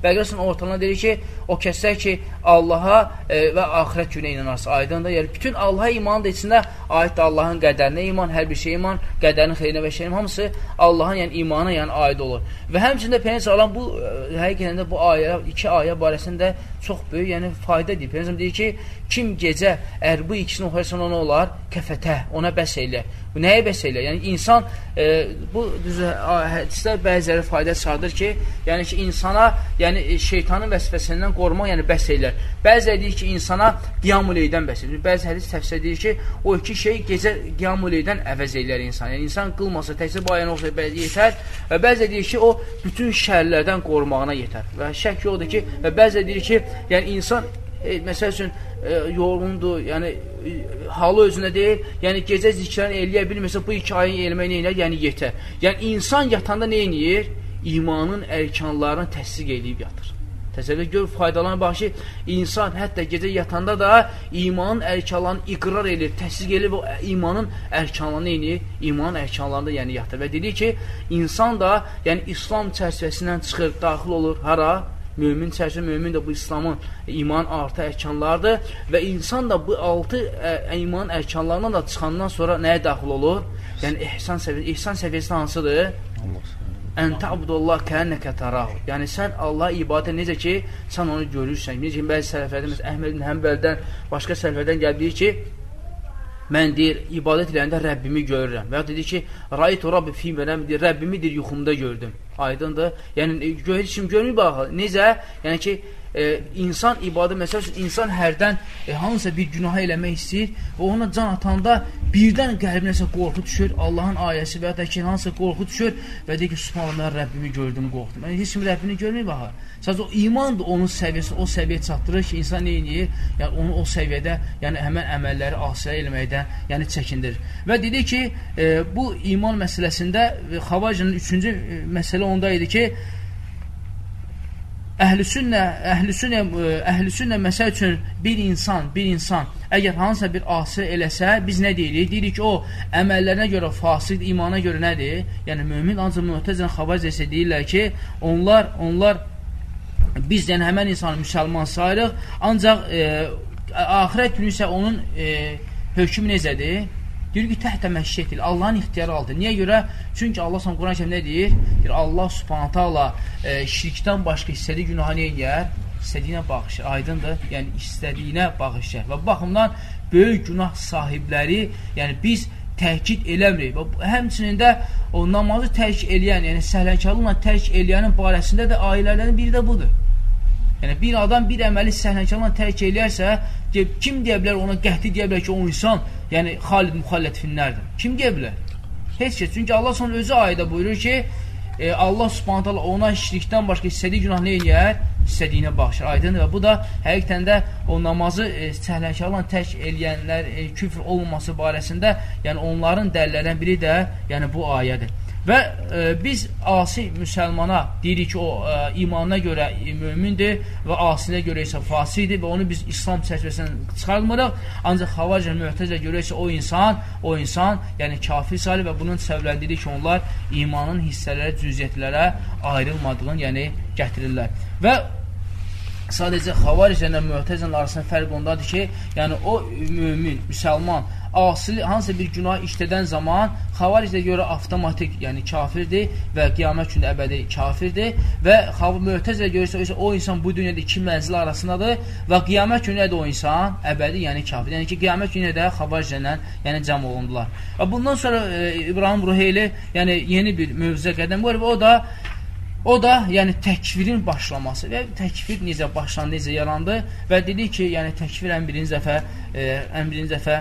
A: Bəqərə surəsinin ortalığına deyir ki, o kəslər ki, Allaha e, və axirət günə inanarsa, aydındır. Yəni, bütün Allaha imanın da içində aiddir Allahın qədərinə iman, hər bir şey iman, qədərin xeyrinə və şeyin hamısı Allahın yəni, imana yəni, aid olur. Və həmçində Peyğəmbər alan bu, həqiqətən də bu ayə, iki ayə barəsində çox böyük yəni, fayda deyir. Peyğəmbər deyir ki, kim gecə əgər bu ikisini oxuyarsan ona olar, kəfətə, ona bəs elə. Bu nəyə bəs elə? Yəni, insan, e, bu hədislər bəziləri fayda çıxardır ki, yəni ki, insana yəni, şeytanın vəsvəsindən qorumaq yəni, bəs elə. Bəziləri deyir ki, insana qiyam-ül-leydən bəs elə. Bəzi hədis təfsir deyir ki, o iki şey gecə qiyam-ül-leydən əvəz eləyər insan. Yəni, insan qılmasa, təkcə bu ayəni olsa yetər. Və bəziləri deyir ki, o bütün şərlərdən qorumağına yetər. Və şək yoxdur ki, və bəziləri deyir ki, yəni insan, e, məsəl üçün, e, yorğundur, yəni e, halı özünə deyil, yəni gecə zikrini eləyə bilmirsə, bu iki ayın eləmək nə eləyər, yəni yetər. Yəni insan yatanda nə eləyir? İmanın ərkanlarını təsdiq eləyib yatır. Təsəvvür gör, faydalarına bax ki, insan hətta gecə yatanda da imanın ərkanlarını iqrar edir, təsdiq edir və imanın ərkanlarını eləyir, imanın ərkanlarında yəni yatır. Və dedik ki, insan da yəni İslam çərçivəsindən çıxır, daxil olur, hara? Mömin çərçivə, mömin də bu İslamın iman artı ərkanlardır və insan da bu altı ə, iman ərkanlarından da çıxandan sonra nəyə daxil olur? Yəni, ihsan səviyyəsi, ihsan səviyyəsi hansıdır? Ən ta'budullah kənnəkə tarahu. Yəni, sən Allah ibadət necə ki, sən onu görürsən. Necə ki, bəzi sələflərdən, məsələn, Əhməd ibn Həmbəldən, başqa sələflərdən gəldiyi ki, mən deyir, ibadət eləyəndə Rəbbimi görürəm. Və ya dedi ki, raitu Rabbi fi mənəm, deyir, Rəbbimi deyir, yuxumda gördüm. Aydındır. Yəni, heç kim görmür baxı. Necə? Yəni ki, e, insan ibadət, məsəl üçün, insan hərdən e, hansısa bir günah eləmək istəyir və ona can atanda birdən qəlbinəsə qorxu düşür, Allahın ayəsi və ya da ki, hansısa qorxu düşür və deyir ki, subhanallah, mən Rəbbimi gördüm, qorxdum. Yəni, heç kim Rəbbini görmür baxı. Sadəcə o iman da onun səviyyəsi, o səviyyə çatdırır ki, insan nə edir? Yəni, onu o səviyyədə, yəni həmən əməlləri asilə eləməkdən, yəni çəkindirir. Və dedik ki, e, bu iman məsələsində Xavaricinin üçüncü e, məsələ onda idi ki, əhlüsünnə, əhlüsünnə, əhlüsünnə məsəl üçün bir insan, bir insan əgər hansısa bir asi eləsə, biz nə deyirik? Deyirik ki, o əməllərinə görə fasiq, imana görə nədir? Yəni, mümin ancaq mühtəzən Xavaricə isə deyirlər ki, onlar, onlar biz yəni həmən insanı müsəlman sayırıq, ancaq e, axirət günü isə onun e, hökmü necədir? Deyir ki, təhtə məşşiyyət Allahın ixtiyarı aldır. Niyə görə? Çünki Allah s.ə.v. Quran-ı Kərimdə nə deyir? Deyir, Allah subhanətə Allah e, şirkdən başqa istədiyi günahı nə eləyər? İstədiyinə bağışlar. Aydındır? Yəni, istədiyinə bağışlar. Və baxımdan böyük günah sahibləri, yəni biz təhkid eləmirik. Və həmçinin də o namazı tərk eləyən, yəni səhlənkarlıqla tərk eləyənin barəsində də ayələrdən biri də budur. Yəni, bir adam bir əməli səhlənkarlıqla tərk eləyərsə, kim deyə bilər ona qəti deyə bilər ki, o insan, yəni xalid müxallət finlərdir. Kim deyə bilər? Heç kəs. Çünki Allah sonra özü ayədə buyurur ki, e, Allah subhanət hala ona şirkdən başqa istədiyi günah nə eləyər? İstədiyinə bağışlar. Aydındır və bu da həqiqətən də o namazı e, səhlənkarlıqla tərk eləyənlər e, küfr olmaması barəsində, yəni onların dəlillərdən biri də yəni bu ayədir. Və e, biz asi müsəlmana deyirik ki, o e, imanına görə e, mümindir və asinə görə isə fasiqdir və onu biz İslam çərçivəsindən çıxartmırıq. Ancaq Xavaricə, Mü'təzilə görə isə o insan, o insan, yəni kafir sayılır və bunun səbəbləndirir ki, onlar imanın hissələrə, cüziyyətlərə ayrılmadığını yəni gətirirlər. Və sadəcə Xavaricə ilə Mü'təzilə arasında fərq ondadır ki, yəni o mümin, müsəlman asili hansısa bir günah işlədən zaman Xavaricə görə avtomatik, yəni kafirdir və qiyamət günü əbədi kafirdir və Mü'təzilə görə isə o insan bu dünyada iki mənzil arasındadır və qiyamət günü də o insan əbədi, yəni kafir. Yəni ki, qiyamət günü də Xavaricə ilə yəni cəm olundular. Və bundan sonra e, İbrahim Ruheyli yəni yeni bir mövzuya qədəm qoyur və o da O da, yəni, təkfirin başlaması və təkfir necə başlandı, necə yarandı və dedi ki, yəni, təkfir ən birinci dəfə, e, ən birinci dəfə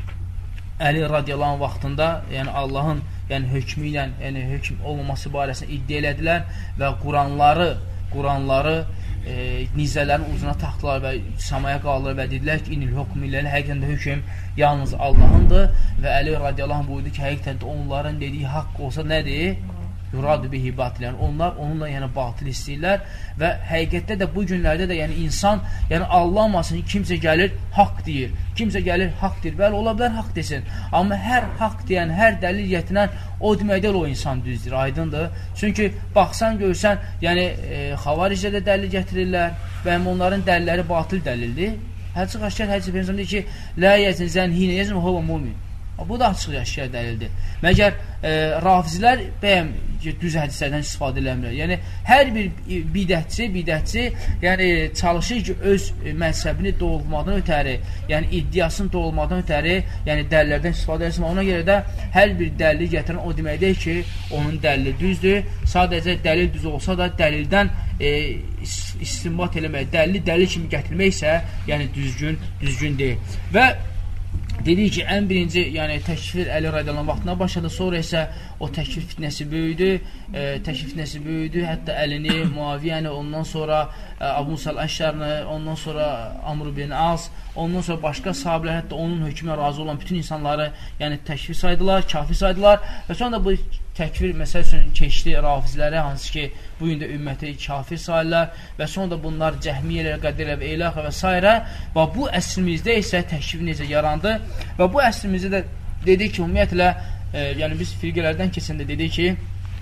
A: Əli radiyallahu vaxtında, yəni, Allahın yəni, hökmü ilə, yəni, hökm olmaması barəsində iddia elədilər və Quranları, Quranları e, nizələrin ucuna taxdılar və samaya qaldırır və dedilər ki, inil hökm ilə, həqiqətən də hökm yalnız Allahındır və Əli radiyallahu buyurdu ki, həqiqətən də onların dediyi haqq olsa nədir? yuradu bihi batilən. Onlar onunla yəni batil istəyirlər və həqiqətdə də bu günlərdə də yəni insan yəni allanmasın, kimsə gəlir haqq deyir, kimsə gəlir haqq deyir, bəli ola bilər haqq desin, amma hər haqq deyən, hər dəlil gətirən o deməkdə o insan düzdür, aydındır. Çünki baxsan görsən, yəni e, xavaricdə də dəlil gətirirlər və onların dəlilləri batil dəlildir. Hədisi aşkar hədisi Peyğəmbər deyir ki, la yəzin zən hinə yəzin huve mumin. Bu da açıq aşkar dəlildir. Məgər e, rafizlər bəyəm düz hədislərdən istifadə eləmirlər. Yəni hər bir bidətçi, bidətçi yəni çalışır ki, öz məzhəbini doğulmadan ötəri, yəni iddiasını doğulmadan ötəri, yəni dəlillərdən istifadə etsin. Ona görə də hər bir dəlil gətirən o deməkdir ki, onun dəlili düzdür. Sadəcə dəlil düz olsa da dəlildən e, istinbat eləmək, dəlili dəlil kimi gətirmək isə yəni düzgün, düzgün deyil. Və dedik ki, ən birinci, yəni təkfir Əli radiyallahu anh vaxtına başladı, sonra isə o təkfir fitnəsi böyüdü, e, təkfir fitnəsi böyüdü, hətta Əlini, Muaviyyəni, ondan sonra e, Abu Musa əl-Əşşərini, ondan sonra Amr bin Az, ondan sonra başqa sahabilər, hətta onun hökmünə razı olan bütün insanları yəni təkfir saydılar, kafir saydılar və sonra da bu təkfir məsəl üçün keçdi rafizlərə, hansı ki, bu gün də ümməti kafir sayırlar və sonra da bunlar cəhmiyyələr, qədirlər və eləxə və s. Və bu əsrimizdə isə təkfir necə yarandı və bu əsrimizdə də dedik ki, ümumiyyətlə, e, yəni biz firqələrdən keçəndə dedik ki,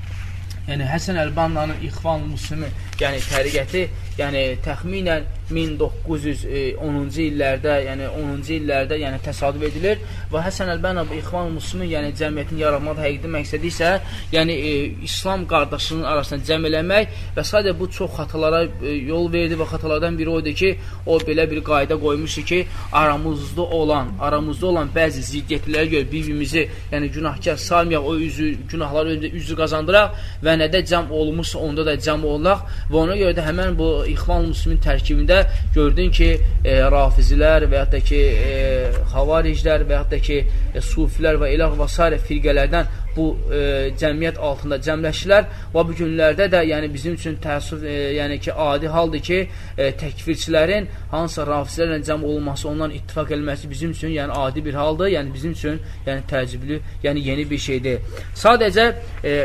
A: yəni Həsən Əl-Bannanın İxvan Müslimi, yəni təriqəti, yəni təxminən min doqquz yüz onuncu illərdə, yəni onuncu illərdə yəni təsadüf edilir və Həsən Əl-Banna bu İxvan Müslümin, yəni cəmiyyətin yaranmada həqiqi məqsədi isə yəni e, İslam qardaşlığının arasında cəm eləmək və sadəcə bu çox xatalara e, yol verdi və xatalardan biri oydu ki, o belə bir qayda qoymuşdu ki, aramızda olan, aramızda olan bəzi ziddiyyətlərə görə bir-birimizi, yəni günahkar saymayaq, o üzü, günahları özü, üzü qazandıraq və nədə cəm olmuşsa onda da cəm olaq və ona görə də həmən bu İxvan Müslümin tərkibində gördün ki, e, rafizilər və yaxud da ki, e, xavariclər və yaxud da ki, e, sufilər və ilah və s. firqələrdən bu e, cəmiyyət altında cəmləşdilər və bu günlərdə də yəni bizim üçün təəssüf, e, yəni ki, adi haldır ki, e, təkfirçilərin hansısa rafizlərlə cəm olması, ondan ittifaq edilməsi bizim üçün yəni adi bir haldır, yəni bizim üçün yəni təəccüblü, yəni yeni bir şeydir. Sadəcə e,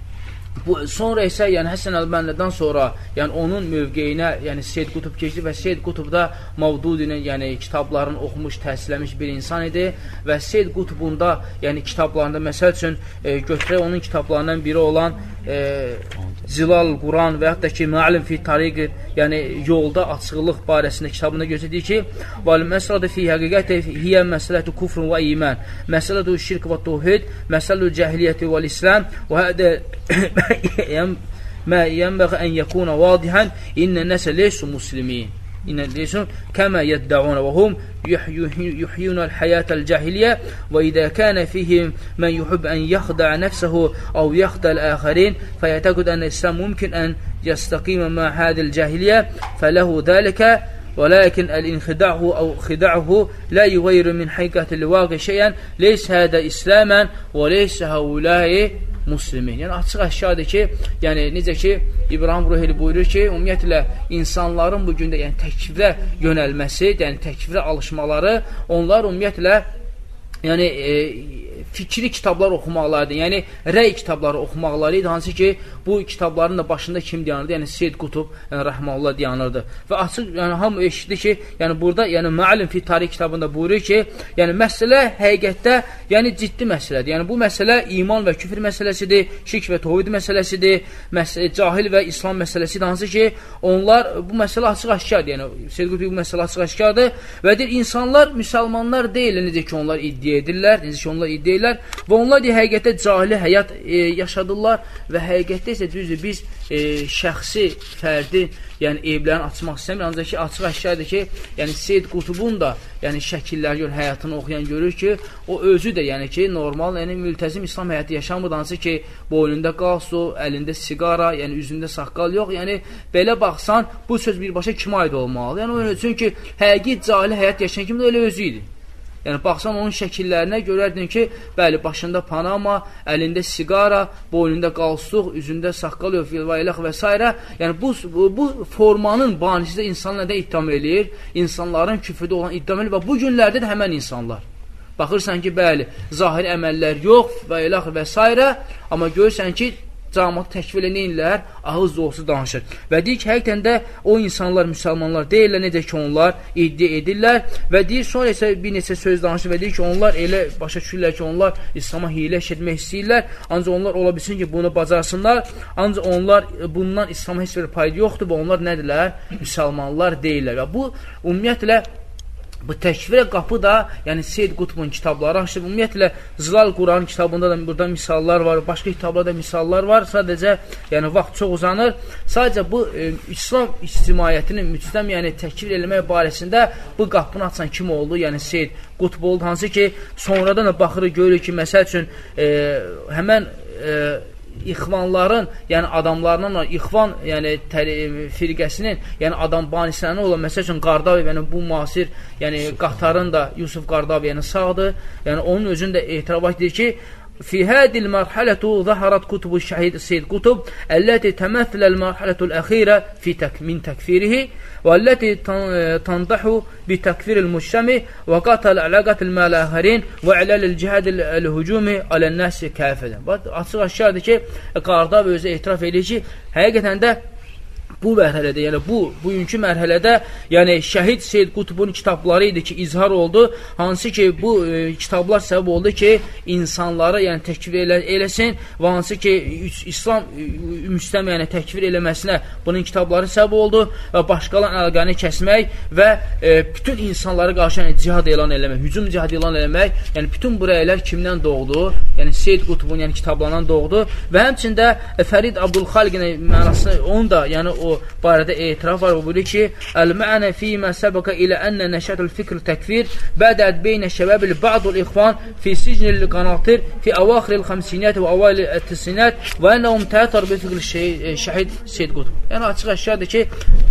A: bu sonra isə yəni Həsən Əl-Bannadan sonra yəni onun mövqeyinə yəni Seyyid Qutb keçdi və Seyyid Qutb da Mavdudinin yəni kitablarını oxumuş, təhsilləmiş bir insan idi və Seyyid Qutbun da yəni kitablarında məsəl üçün e, götürək onun kitablarından biri olan e, Zilal Quran və yaxud da ki Ma'alim fi Tariqi, yəni yolda açıqlıq barəsində kitabında göstərdiyi ki, "Vel məsələtu fi həqiqəti hiyə məsələtu kufr və iman, məsələtu şirk və təvhid, məsələtu cəhiliyyəti və İslam və hədə ما ينبغي أن يكون واضحا إن الناس ليسوا مسلمين إن ليسوا كما يدعون وهم يحيون الحياة الجاهلية وإذا كان فيهم من يحب أن يخدع نفسه أو يخدع الآخرين فيعتقد أن الإسلام ممكن أن يستقيم مع هذه الجاهلية فله ذلك ولكن الانخداع أو خداعه لا يغير من حقيقة الواقع شيئا ليس هذا إسلاما وليس هؤلاء muslimin. Yəni açıq aşağıdır ki, yəni necə ki İbrahim Ruheli buyurur ki, ümumiyyətlə insanların bu gündə yəni təkfirə yönəlməsi, yəni təkfirə alışmaları, onlar ümumiyyətlə yəni e, fikri kitablar oxumaqlardı, yəni rəy kitabları oxumaqları idi, hansı ki bu kitabların da başında kim dayanırdı? Yəni Seyyid Qutb yəni, rəhməllah dayanırdı və açıq, yəni hamı eşitdi ki, yəni burada, yəni Ma'alim fi Tarix kitabında buyurur ki, yəni məsələ həqiqətdə, yəni ciddi məsələdir, yəni bu məsələ iman və küfür məsələsidir, şirk və təvhid məsələsidir, məs cahil və İslam məsələsidir, hansı ki onlar, bu məsələ açıq aşkardır, yəni Seyyid Qutb bu məsələ açıq aşkardır və deyir, insanlar müsəlmanlar deyil, necə ki onlar iddia edirlər, necə ki onlar iddia edirlər və onlar deyir, həqiqətdə cahili həyat e, yaşadırlar və həqiqətdə isə düzdür, biz e, şəxsi, fərdi, yəni evlərini açmaq istəmir, ancaq ki, açıq aşkardır ki, yəni Seyyid Qutbun da, yəni şəkillər gör, həyatını oxuyan görür ki, o özü də, yəni ki, normal, yəni mültəzim İslam həyatı yaşamır, hansı ki, boynunda qalsu, əlində siqara, yəni üzündə saqqal yox, yəni belə baxsan, bu söz birbaşa kimə aid olmalı? Yəni, öyle, çünki həqiqi cahili həyat yaşayan kimi də öyle özü idi. Yəni, baxsan onun şəkillərinə görərdin ki, bəli, başında panama, əlində siqara, boynunda qalsuq, üzündə saqqal yox, vilvayləx və s. Yəni, bu, bu, bu formanın banisi də insanlar da iddam eləyir, insanların küfrdə olan iddam eləyir və bu günlərdə də həmən insanlar. Baxırsan ki, bəli, zahiri əməllər yox və eləx və s. Amma görürsən ki, cəmaatı təkfir eləyirlər, ağız dolusu danışır. Və deyir ki, həqiqətən də o insanlar müsəlmanlar deyirlər, necə ki onlar iddia edirlər və deyir, sonra isə bir neçə söz danışır və deyir ki, onlar elə başa düşürlər ki, onlar İslam'a hilə etmək istəyirlər, ancaq onlar ola bilsin ki, bunu bacarsınlar, ancaq onlar bundan İslam'a heç bir payda yoxdur və onlar nədirlər? Müsəlmanlar deyirlər və bu, ümumiyyətlə, bu təkfirə qapı da, yəni Seyyid Qutbun kitabları açır. Ümumiyyətlə, Zilal Quran kitabında da burada misallar var, başqa kitablarda misallar var. Sadəcə, yəni vaxt çox uzanır. Sadəcə bu e, İslam ictimaiyyətinin müstəm, yəni təkfir eləmək barəsində bu qapını açan kim oldu? Yəni Seyyid Qutb oldu. Hansı ki, sonradan da baxırıq, görürük ki, məsəl üçün e, həmən e, İxvanların, yəni adamlarının, İxvan, yəni firqəsinin, yəni adam banislərinin olan, məsəl üçün Qardavi, yəni bu müasir, yəni Qatarın da Yusuf Qardavi, yəni sağdır, yəni onun özünü də etiraf edir ki, في هذه المرحلة ظهرت كتب الشهيد السيد قطب التي تمثل المرحلة الأخيرة في تك من تكفيره والتي تنضح بتكفير المجتمع وقطع العلاقة مع الآخرين وإعلان الجهاد الهجومي على الناس كافة. Açıq aşağıdır ki, Qardavi özü etiraf edir ki, həqiqətən də bu mərhələdə, yəni bu, bugünkü mərhələdə, yəni Şəhid Seyyid Qutbun kitabları idi ki, izhar oldu, hansı ki, bu e, kitablar səbəb oldu ki, insanları, yəni təkvir elə, eləsin və hansı ki, İslam e, müstəm, yəni təkvir eləməsinə bunun kitabları səbəb oldu və başqalarının əlaqəni kəsmək və e, bütün insanları qarşı yəni, cihad elan eləmək, hücum cihad elan eləmək, yəni bütün bu rəylər kimdən doğdu? Yəni Seyyid Qutbun yəni, kitablarından doğdu və həmçində e, Fərid Abdülxaliqin mənası, onu da, yəni o barədə etiraf var. Bu buyuruyor ki, el-ma'na fîmâ sebeka ilə enne neşatul fikr tekfir bədət beynə şəbəbil ba'dul ixvan fi sicnil qanatir fi əvaxiril xamsiniyat və əvaili əttisinat və ennəhum təətar bi fikr şəhid Seyyid Qutb. Yəni açıq əşyadır ki,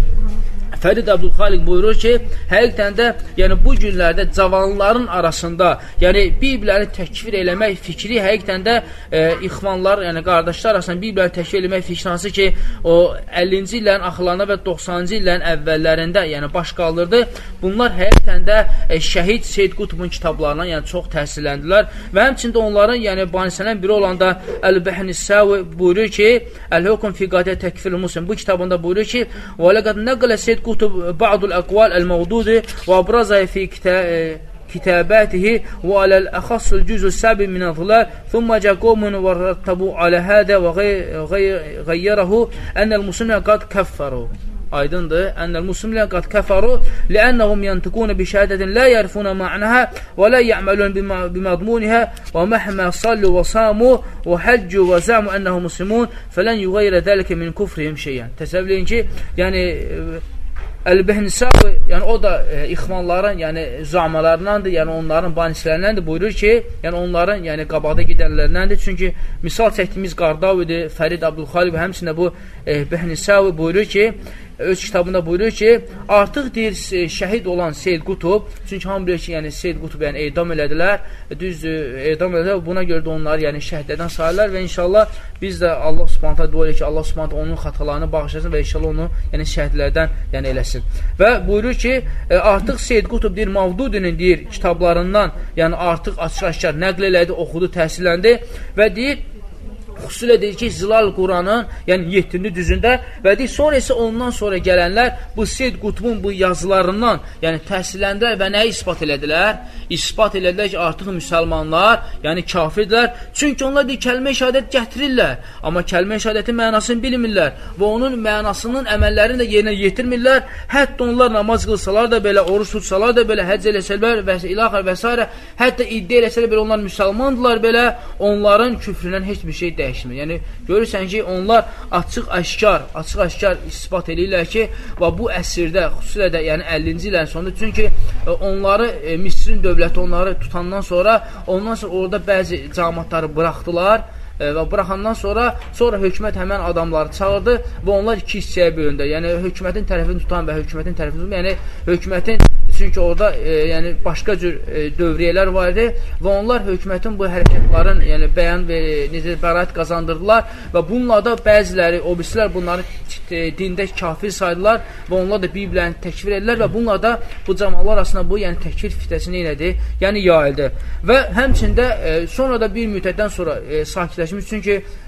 A: Fərid Abdülxaliq buyurur ki, həqiqətən də yəni, bu günlərdə cavanların arasında yəni, bir-birləri təkfir eləmək fikri həqiqətən də e, ixvanlar, yəni qardaşlar arasında bir-birləri təkfir eləmək fikri hansı ki, o əllinci illərin axırlarında və doxsanıncı illərin əvvəllərində yəni, baş qaldırdı. Bunlar həqiqətən də e, Şəhid Seyyid Qutbun kitablarından yəni, çox təsirləndilər və həmçində onların yəni, banisələn biri olan da Əl-Bəhnissavi buyurur ki, Əl-Hukm fi Qadə Təkfir Muslim bu kitabında buyurur ki, və ləqəd nəqlə Seyyid كتب بعض الأقوال الموجودة وأبرزها في كتاباته وعلى الأخص الجزء السابع من الظلال ثم جاء قوم ورتبوا على هذا وغيره أن المسلمين قد كفروا aydındır. Ennel muslimlər qad kəfəru li'annahum yantıquna bi şəhadətin la yarifuna ma'naha və la ya'malun bimadmuniha və məhmə sallu və samu və həccu və zəmu ennəhum muslimun fələn yuğayrə dəlikə min kufrihim şeyən. Təsəvvürləyin ki, yəni Əl-Bəhnisavi, yəni o da e, ixvanların, yəni zamalarındandır, yəni onların banislərindəndir. Buyurur ki, yəni onların, yəni qabaqda gedənlərindəndir. Çünki misal çəkdiyimiz Qardavidir, Fərid Abdülxaliq və həmçində bu e, Bəhnisavi buyurur ki, öz kitabında buyurur ki, artıq deyir şəhid olan Seyyid Qutb, çünki hamı bilir ki, yəni Seyyid Qutb yəni edam elədilər, düz edam elədilər, buna görə də onları yəni şəhidlərdən sayırlar və inşallah biz də Allah Subhanahu dua edirik ki, Allah Subhanahu onun xatalarını bağışlasın və inşallah onu yəni şəhidlərdən yəni eləsin. Və buyurur ki, artıq Seyyid Qutb deyir Mavdudinin deyir kitablarından, yəni artıq açıq-aşkar nəql elədi, oxudu, təsirləndi və deyir xüsusilə deyir ki, Zilal Quranın, yəni yeddinci düzündə və deyir, sonra isə ondan sonra gələnlər bu Seyyid Qutbun bu yazılarından, yəni təsirləndilər və nəyi ispat elədilər? İspat elədilər ki, artıq müsəlmanlar, yəni kafirdirlər. Çünki onlar deyir, kəlmə-i şəhadət gətirirlər, amma kəlmə-i şəhadətin mənasını bilmirlər və onun mənasının əməllərini də yerinə yetirmirlər. Hətta onlar namaz qılsalar da belə, oruç tutsalar da belə, həcc eləsələr və ilaxır və s. Hətta iddia eləsələr belə, onlar müsəlmandırlar belə, onların küfründən heç bir şey dəyişmir. Yəni, görürsən ki, onlar açıq-aşkar, açıq-aşkar ispat edirlər ki, və bu əsrdə, xüsusilə də yəni əllinci illərin sonunda, çünki onları, e, Misrin dövləti onları tutandan sonra, ondan sonra orada bəzi cəmaatları buraxdılar e, və buraxandan sonra, sonra hökumət həmən adamları çağırdı və onlar iki hissəyə bölündü. Yəni, hökumətin tərəfini tutan və hökumətin tərəfini tutan, yəni hökumətin çünki orada e, yəni, başqa cür e, dövriyyələr var idi və onlar hökumətin bu hərəkətlərin yəni, bəyan və necə bəraət qazandırdılar və bununla da bəziləri, o birisilər bunları e, dində kafir saydılar və onlar da bir-birlərini təkfir edirlər və bununla da bu cəmalar arasında bu yəni, təkfir fitəsini elədi, yəni yayıldı. Və həmçində e, sonra da bir müddətdən sonra e, sakitləşmiş, çünki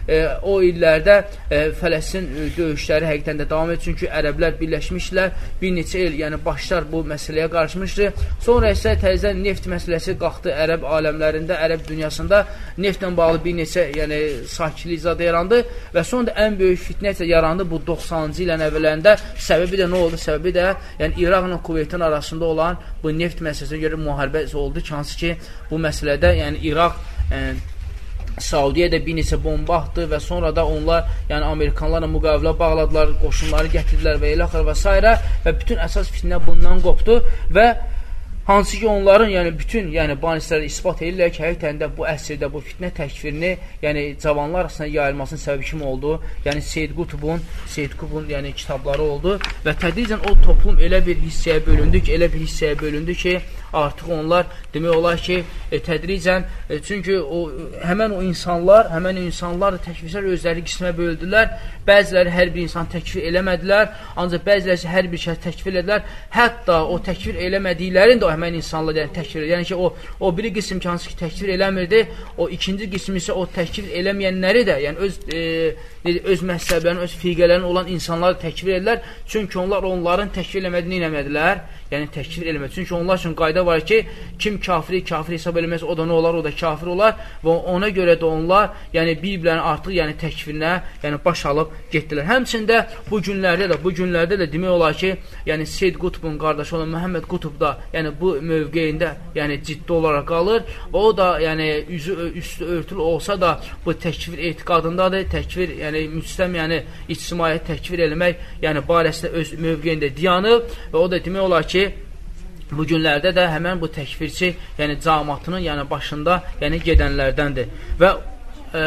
A: e, o illərdə e, Fələstin döyüşləri həqiqətən də davam edir. Çünki ərəblər birləşmişlər, bir neçə il, yəni başlar bu məsələyə qarışmışdı. Sonra isə təzədən neft məsələsi qalxdı ərəb aləmlərində, ərəb dünyasında neftlə bağlı bir neçə yəni sakitlik zadı yarandı və sonra da ən böyük fitnə isə yarandı bu doxsanıncı ilin əvvəllərində. Səbəbi də nə oldu? Səbəbi də yəni İraqla Kuveytin arasında olan bu neft məsələsinə görə müharibə oldu ki, hansı ki bu məsələdə yəni İraq e, Saudiyə də bir neçə bomba atdı və sonra da onlar yəni Amerikanlarla müqavilə bağladılar, qoşunları gətirdilər və elə axır və s. və bütün əsas fitnə bundan qopdu və hansı ki onların yəni bütün yəni banisləri isbat edirlər ki, həqiqətən də bu əsrdə bu fitnə təkfirini, yəni cavanlar arasında yayılmasının səbəbi kim oldu? Yəni Seyyid Qutbun, Seyyid Qutbun yəni kitabları oldu və tədricən o toplum elə bir hissəyə bölündü ki, elə bir hissəyə bölündü ki, artıq onlar demək olar ki, e, tədricən e, çünki o həmən o insanlar, həmən o insanlar da təkfirçilər özləri qismə böldülər. Bəziləri hər bir insan təkfir eləmədilər, ancaq bəziləri hər bir şəxs təkfir elədilər. Hətta o təkfir eləmədiklərini də o həmən insanlar yəni, təkfir edir. Yəni ki, o, o biri qism ki, hansı ki təkfir eləmirdi, o ikinci qism isə o təkfir eləməyənləri də, yəni öz e, öz məhzəblərinin, öz fiqələrin olan insanları təkfir edirlər. Çünki onlar onların təkfir eləmədiyini eləmədilər. Yəni təkfir eləmək. Çünki onlar üçün qayda var ki, kim kafiri kafir hesab eləməz, o da nə olar, o da kafir olar və ona görə də onlar yəni bir-birlərini artıq yəni təkfirinə yəni baş alıb getdilər. Həmçində bu günlərdə də bu günlərdə də demək olar ki, yəni Seyyid Qutbun qardaşı olan Məhəmməd Qutb da yəni bu mövqeyində yəni ciddi olaraq qalır və o da yəni üzü üstü örtülü olsa da bu təkfir etiqadındadır. Təkfir yəni müstəm yəni ictimaiyyət təkfir eləmək yəni barəsində öz mövqeyində dayanıb və o da demək olar ki, bu günlərdə də həmən bu təkfirçi, yəni cəmaatının yəni başında yəni gedənlərdəndir. Və e,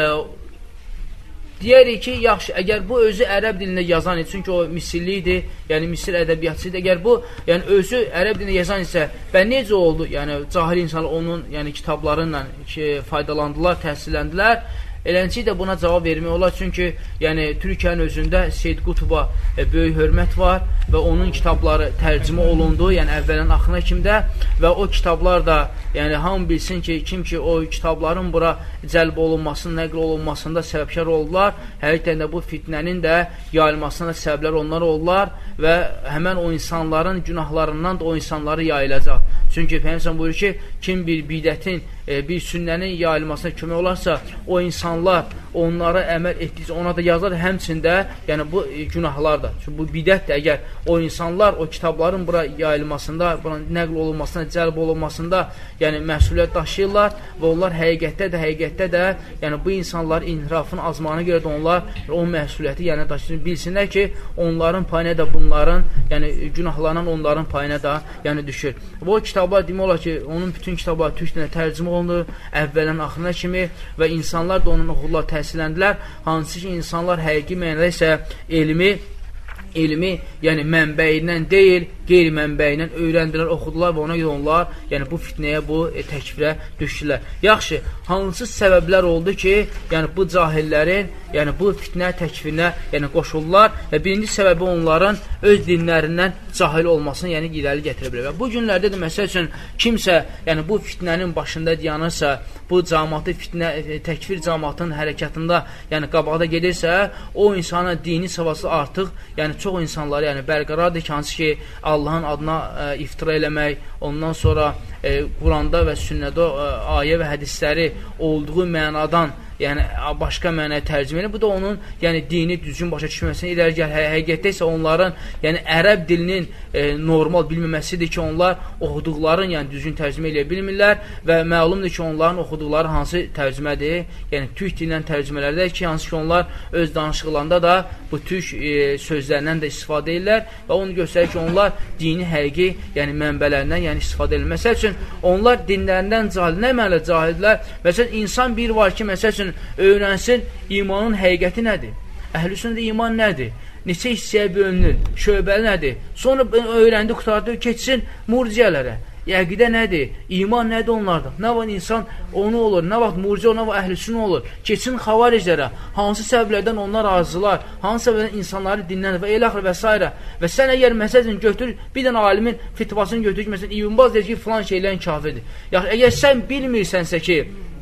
A: deyərik ki, yaxşı, əgər bu özü ərəb dilində yazan idi, çünki o Misirli idi, yəni Misir ədəbiyyatçı idi, əgər bu yəni özü ərəb dilində yazan isə və necə oldu, yəni cahil insanlar onun yəni kitablarıyla ki, faydalandılar, təhsilləndilər. Eləncə də buna cavab vermək olar, çünki yəni Türkiyənin özündə Seyyid Qutba e, böyük hörmət var və onun kitabları tərcümə olundu, yəni əvvələn axına kimdə və o kitablar da yəni hamı bilsin ki, kim ki o kitabların bura cəlb olunmasının, nəql olunmasında səbəbkar oldular, həqiqətən də bu fitnənin də yayılmasına səbəblər onlar oldular və həmən o insanların günahlarından da o insanları yayılacaq. Çünki Peyğəmbər buyurur ki, kim bir bidətin, e, bir sünnənin yayılmasına kömək olarsa, o insanlar onlara əməl etdikcə ona da yazar, həmçində yəni bu e, günahlardır. Çünki bu bidətdir, əgər o insanlar o kitabların bura yayılmasında, bura nəql olunmasına, cəlb olunmasında yəni məsuliyyət daşıyırlar və onlar həqiqətdə də, həqiqətdə də yəni bu insanların inhirafın azmağına görə də onlar o məsuliyyəti yəni daşıyır. Bilsinlər ki, onların payına da bunların, yəni günahlarından onların payına da yəni düşür. Və o kitablar demək olar ki, onun bütün kitabları türk dilinə tərcümə olunur, əvvələn axırına kimi və insanlar da onun oxudular, təhsilləndilər. Hansı ki, insanlar həqiqi mənada isə elmi, elmi, yəni mənbəyindən deyil, qeyri-mənbəyindən öyrəndilər, oxudular və ona görə onlar yəni bu fitnəyə, bu e, təkfirə düşdülər. Yaxşı, hansı səbəblər oldu ki, yəni bu cahillərin, yəni bu fitnə təkfirinə yəni qoşuldular və birinci səbəbi onların öz dinlərindən cahil olmasını yəni irəli gətirə bilər. Və bu günlərdə də məsəl üçün kimsə yəni bu fitnənin başında dayanırsa, bu cəmaatı fitnə, təkfir cəmaatının hərəkatında yəni qabaqda gedirsə, o insana dini savası artıq yəni çox insanları yəni bərqərardır ki, hansı ki Allahın adına e, iftira eləmək, ondan sonra e, Quranda və sünnədə e, ayə və hədisləri olduğu mənadan yəni başqa mənaya tərcümə edir. Bu da onun yəni dini düzgün başa düşməsinə iləri gəlir. Hə, həqiqətdə isə onların yəni ərəb dilinin e, normal bilməməsidir ki, onlar oxuduqlarını yəni düzgün tərcümə edə bilmirlər və məlumdur ki, onların oxuduqları hansı tərcümədir? Yəni türk dilindən tərcümələrdir ki, hansı ki onlar öz danışıqlarında da bu türk e, sözlərindən də istifadə edirlər və onu göstərir ki, onlar dini həqiqi yəni mənbələrindən yəni istifadə edirlər. Məsəl üçün onlar dinlərindən cahil, nə mənlə cahildirlər? Məsələn, insan bir var ki, məsəl üçün öyrənsin imanın həqiqəti nədir? Əhlüsünnədə iman nədir? Neçə hissəyə bölünür? Şöbəli nədir? Sonra öyrəndi, qutardı, keçsin murciyələrə. Əqidə nədir? İman nədir onlarda? Nə vaxt insan onu olur? Nə vaxt murciyə, nə vaxt əhlüsünnə olur? Keçsin xavariclərə. Hansı səbəblərdən onlar arzular? Hansı səbəblərdən insanları dinlənir və elə axır və s. Və sən əgər məsələn götür, bir dənə alimin fitvasını götür ki, məsələn İbn Baz deyir ki, filan şeylərin kafirdir. Yaxşı, əgər sən bilmirsənsə ki,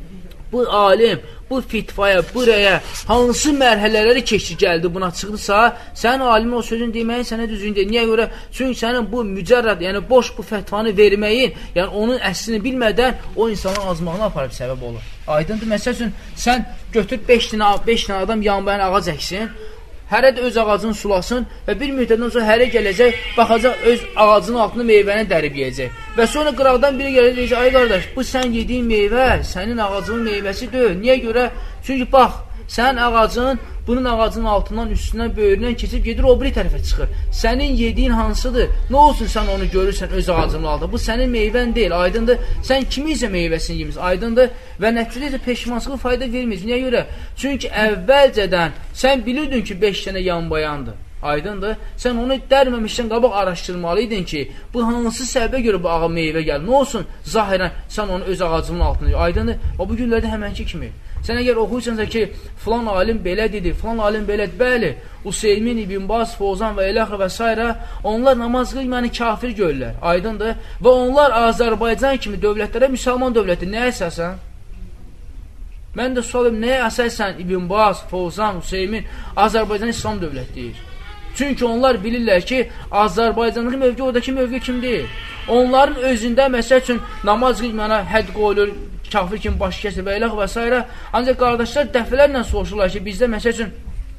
A: bu alim, bu fitvaya, bu rəyə hansı mərhələləri keçir gəldi buna çıxdısa, sənin alimin o sözün deməyin sənə düzgün deyil. Niyə görə? Çünki sənin bu mücərrəd, yəni boş bu fətvanı verməyin, yəni onun əslini bilmədən o insanın azmağına aparıb səbəb olur. Aydındır, məsəl üçün, sən götür beş dənə adam yanbayan ağac əksin, hərə də öz ağacını sulasın və bir müddətdən sonra hərə gələcək, baxacaq öz ağacının altında meyvəni dərib yiyəcək. Və sonra qıraqdan biri gələcək, deyəcək, ay qardaş, bu sən yediyin meyvə, sənin ağacının meyvəsi deyil. Niyə görə? Çünki bax, sənin ağacın bunun ağacının altından, üstündən, böyründən keçib gedir, o biri tərəfə çıxır. Sənin yediyin hansıdır? Nə olsun sən onu görürsən öz ağacının altında? Bu sənin meyvən deyil, aydındır. Sən kiminsə meyvəsini yemişsin, aydındır. Və nəticədə peşmançılığı fayda vermir. Niyə görə? Çünki əvvəlcədən sən bilirdin ki, beş dənə yanbayandır. Aydındır. Sən onu dərməmişdən qabaq araşdırmalıydın ki, bu hansı səbəbə görə bu ağa meyvə gəlir? Nə olsun? Zahirən sən onu öz ağacının altında. Aydındır. O bu günlərdə həmənki kimi. Sən əgər oxuyursansa ki, filan alim belə dedi, filan alim belə dedi, bəli, Useymin, İbn Baz, Fozan və eləxr və s. onlar namaz qılməni kafir görürlər, aydındır. Və onlar Azərbaycan kimi dövlətlərə, müsəlman dövləti, nəyə əsasən? Mən də sualım, nəyə əsasən İbn Baz, Fozan, Useymin, Azərbaycan İslam dövlət deyir? Çünki onlar bilirlər ki, Azərbaycandakı mövqe, oradakı mövqe kim deyil. Onların özündə, məsəl üçün, namaz qılmana hədd qoyulur, kafir kimi başı kəsir və eləx və s. Ancaq qardaşlar dəfələrlə soruşurlar ki, bizdə məsəl üçün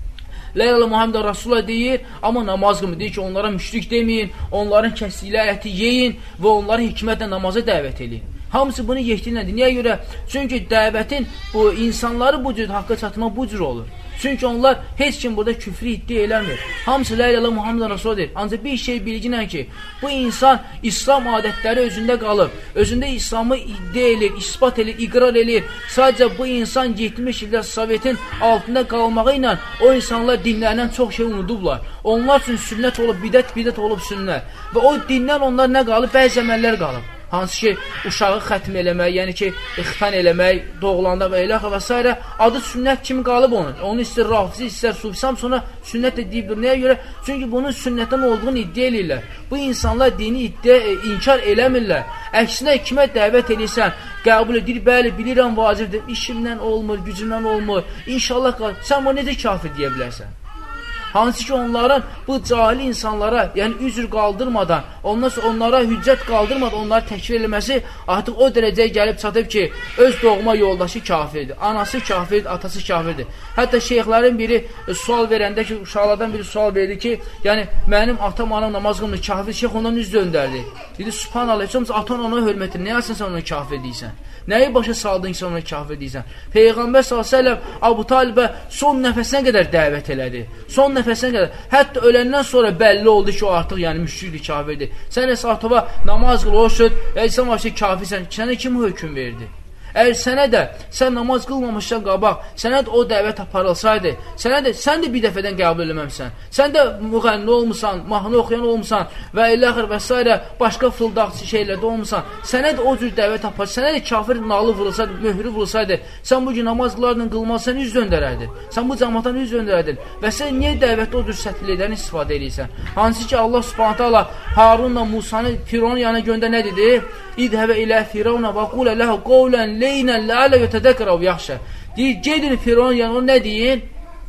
A: La ilahe Muhammed Rasulullah deyir, amma namaz qılmır. Deyir ki, onlara müşrik deməyin, onların kəsdikləri əti yeyin və onları hikmətlə namaza dəvət edin. Hamısı bunu yetkinlədir. Niyə görə? Çünki dəvətin bu insanları bu cür haqqa çatmaq bu cür olur. Çünki onlar heç kim burada küfrü iddia eləmir. Hamısı la ilahe Muhammed Rasulullah deyir. Ancaq bir şey bilginən ki, bu insan İslam adətləri özündə qalıb, özündə İslamı iddia edir, ispat edir, iqrar edir. Sadəcə bu insan yetmiş ildə Sovetin altında qalmağı ilə o insanlar dinlərindən çox şey unudublar. Onlar üçün sünnət olub, bidət, bidət olub sünnət. Və o dindən onlar nə qalıb? Bəzi əməllər qalıb. Hansı ki, uşağı xətm eləmək, yəni ki, ixtan eləmək, doğulanda və eləx və s. adı sünnət kimi qalıb onun. Onu istər rafizi, istər sufisam, sonra sünnət də deyibdir. Nəyə görə? Çünki bunun sünnətdən olduğunu iddia edirlər. Bu insanlar dini iddia, e, inkar eləmirlər. Əksinə kimə dəvət edirsən, qəbul edir, bəli, bilirəm, vacibdir, işimdən olmur, gücümdən olmur, inşallah qal. Sən bunu necə kafir deyə bilərsən? Hansı ki, onların bu cahil insanlara, yəni üzr qaldırmadan, ondan sonra onlara hüccət qaldırmadan onları təkfir eləməsi artıq o dərəcəyə gəlib çatıb ki, öz doğma yoldaşı kafirdir, anası kafirdir, atası kafirdir. Hətta şeyxlərin biri e, sual verəndə ki, uşaqlardan biri sual verdi ki, yəni mənim atam, anam namaz qılmır, kafir, şeyx ondan üz döndərdi. Dedi, subhanallah, heç olmasa atan ona hörmətir, nə yazsın sən ona kafir deyirsən? Nəyi başa saldın ki, ona kafir deyirsən? Peyğəmbər sallallahu əleyhi və səlləm Abu Talibə son nəfəsinə qədər dəvət elədi. Son nəfəsinə qədər. Hətta öləndən sonra bəlli oldu ki, o artıq yəni müşrikdir, kafirdir. Sən əsatova namaz qıl, o söz, və sən var ki, kafirsən. Sənə kim hökm verdi? Əgər sənə də, sən namaz qılmamışdan qabaq, sənə də o dəvət aparılsaydı, sənə də, sən də bir dəfədən qəbul eləməmsən, sən də müğənni olmusan, mahnı oxuyan olmusan və eləxir və s. başqa fıldaqçı şeylərdə olmusan, sənə də o cür dəvət aparır, sənə də kafir nalı vurulsaydı, mührü vurulsaydı, sən bu gün namaz qılardın, qılmaz, sən üz döndərərdin, sən bu cəmatdan üz döndərərdin və sən niyə dəvətdə o cür sətlilidən istifadə edirsən? Hansı ki, Allah subhanətə Allah Harunla Musanı Fironun yanına göndə nə dedi? İdhəvə ilə Firavuna və qulə ləhu qovlən leynən ləalə yətədəkərə və yaxşə. Deyir, gedin Firavun yanına, nə deyin?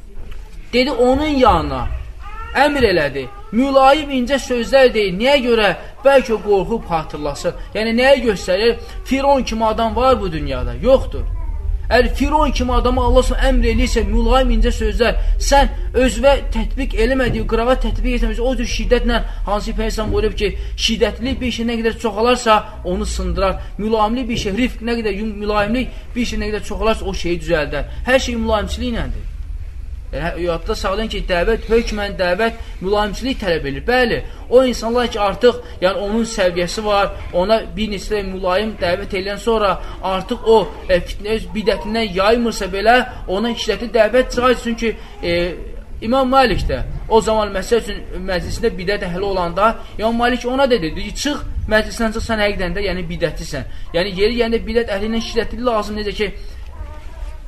A: Dedi, onun yanına əmr elədi. Mülayim incə sözlər deyil. Niyə görə? Bəlkə qorxub hatırlasın. Yəni, nəyə göstərir? Firavun kimi adam var bu dünyada? Yoxdur. Əgər Firon kimi adamı Allah sonra əmr eləyirsə, mülayim incə sözlər, sən özvə tətbiq eləmədiyi, qırağa tətbiq etməmişsə, o cür şiddətlə, hansı peyğəmbər buyurub ki, şiddətli bir şey nə qədər çoxalarsa, onu sındırar. Mülayimlik bir şey, rifq nə qədər mülayimlik bir şey nə qədər çoxalarsa, o şeyi düzəldər. Hər şey mülayimçiliklədir. Yəni, yadda sağlayın ki, dəvət, hökmən dəvət mülayimçilik tələb edir. Bəli, o insanlar ki, artıq, yəni onun səviyyəsi var, ona bir neçə mülayim dəvət edən sonra artıq o e, fitnə öz bidətindən yaymırsa belə, ona işləti dəvət caiz. Çünki e, İmam Malik də o zaman məsəl üçün məclisində bidət əhli olanda, İmam Malik ona dedi, dedi ki, çıx məclisdən çıx, sən həqiqdən də yəni bidətlisən. Yəni, yeri yəni bidət əhlindən şiddətli lazım, necə ki,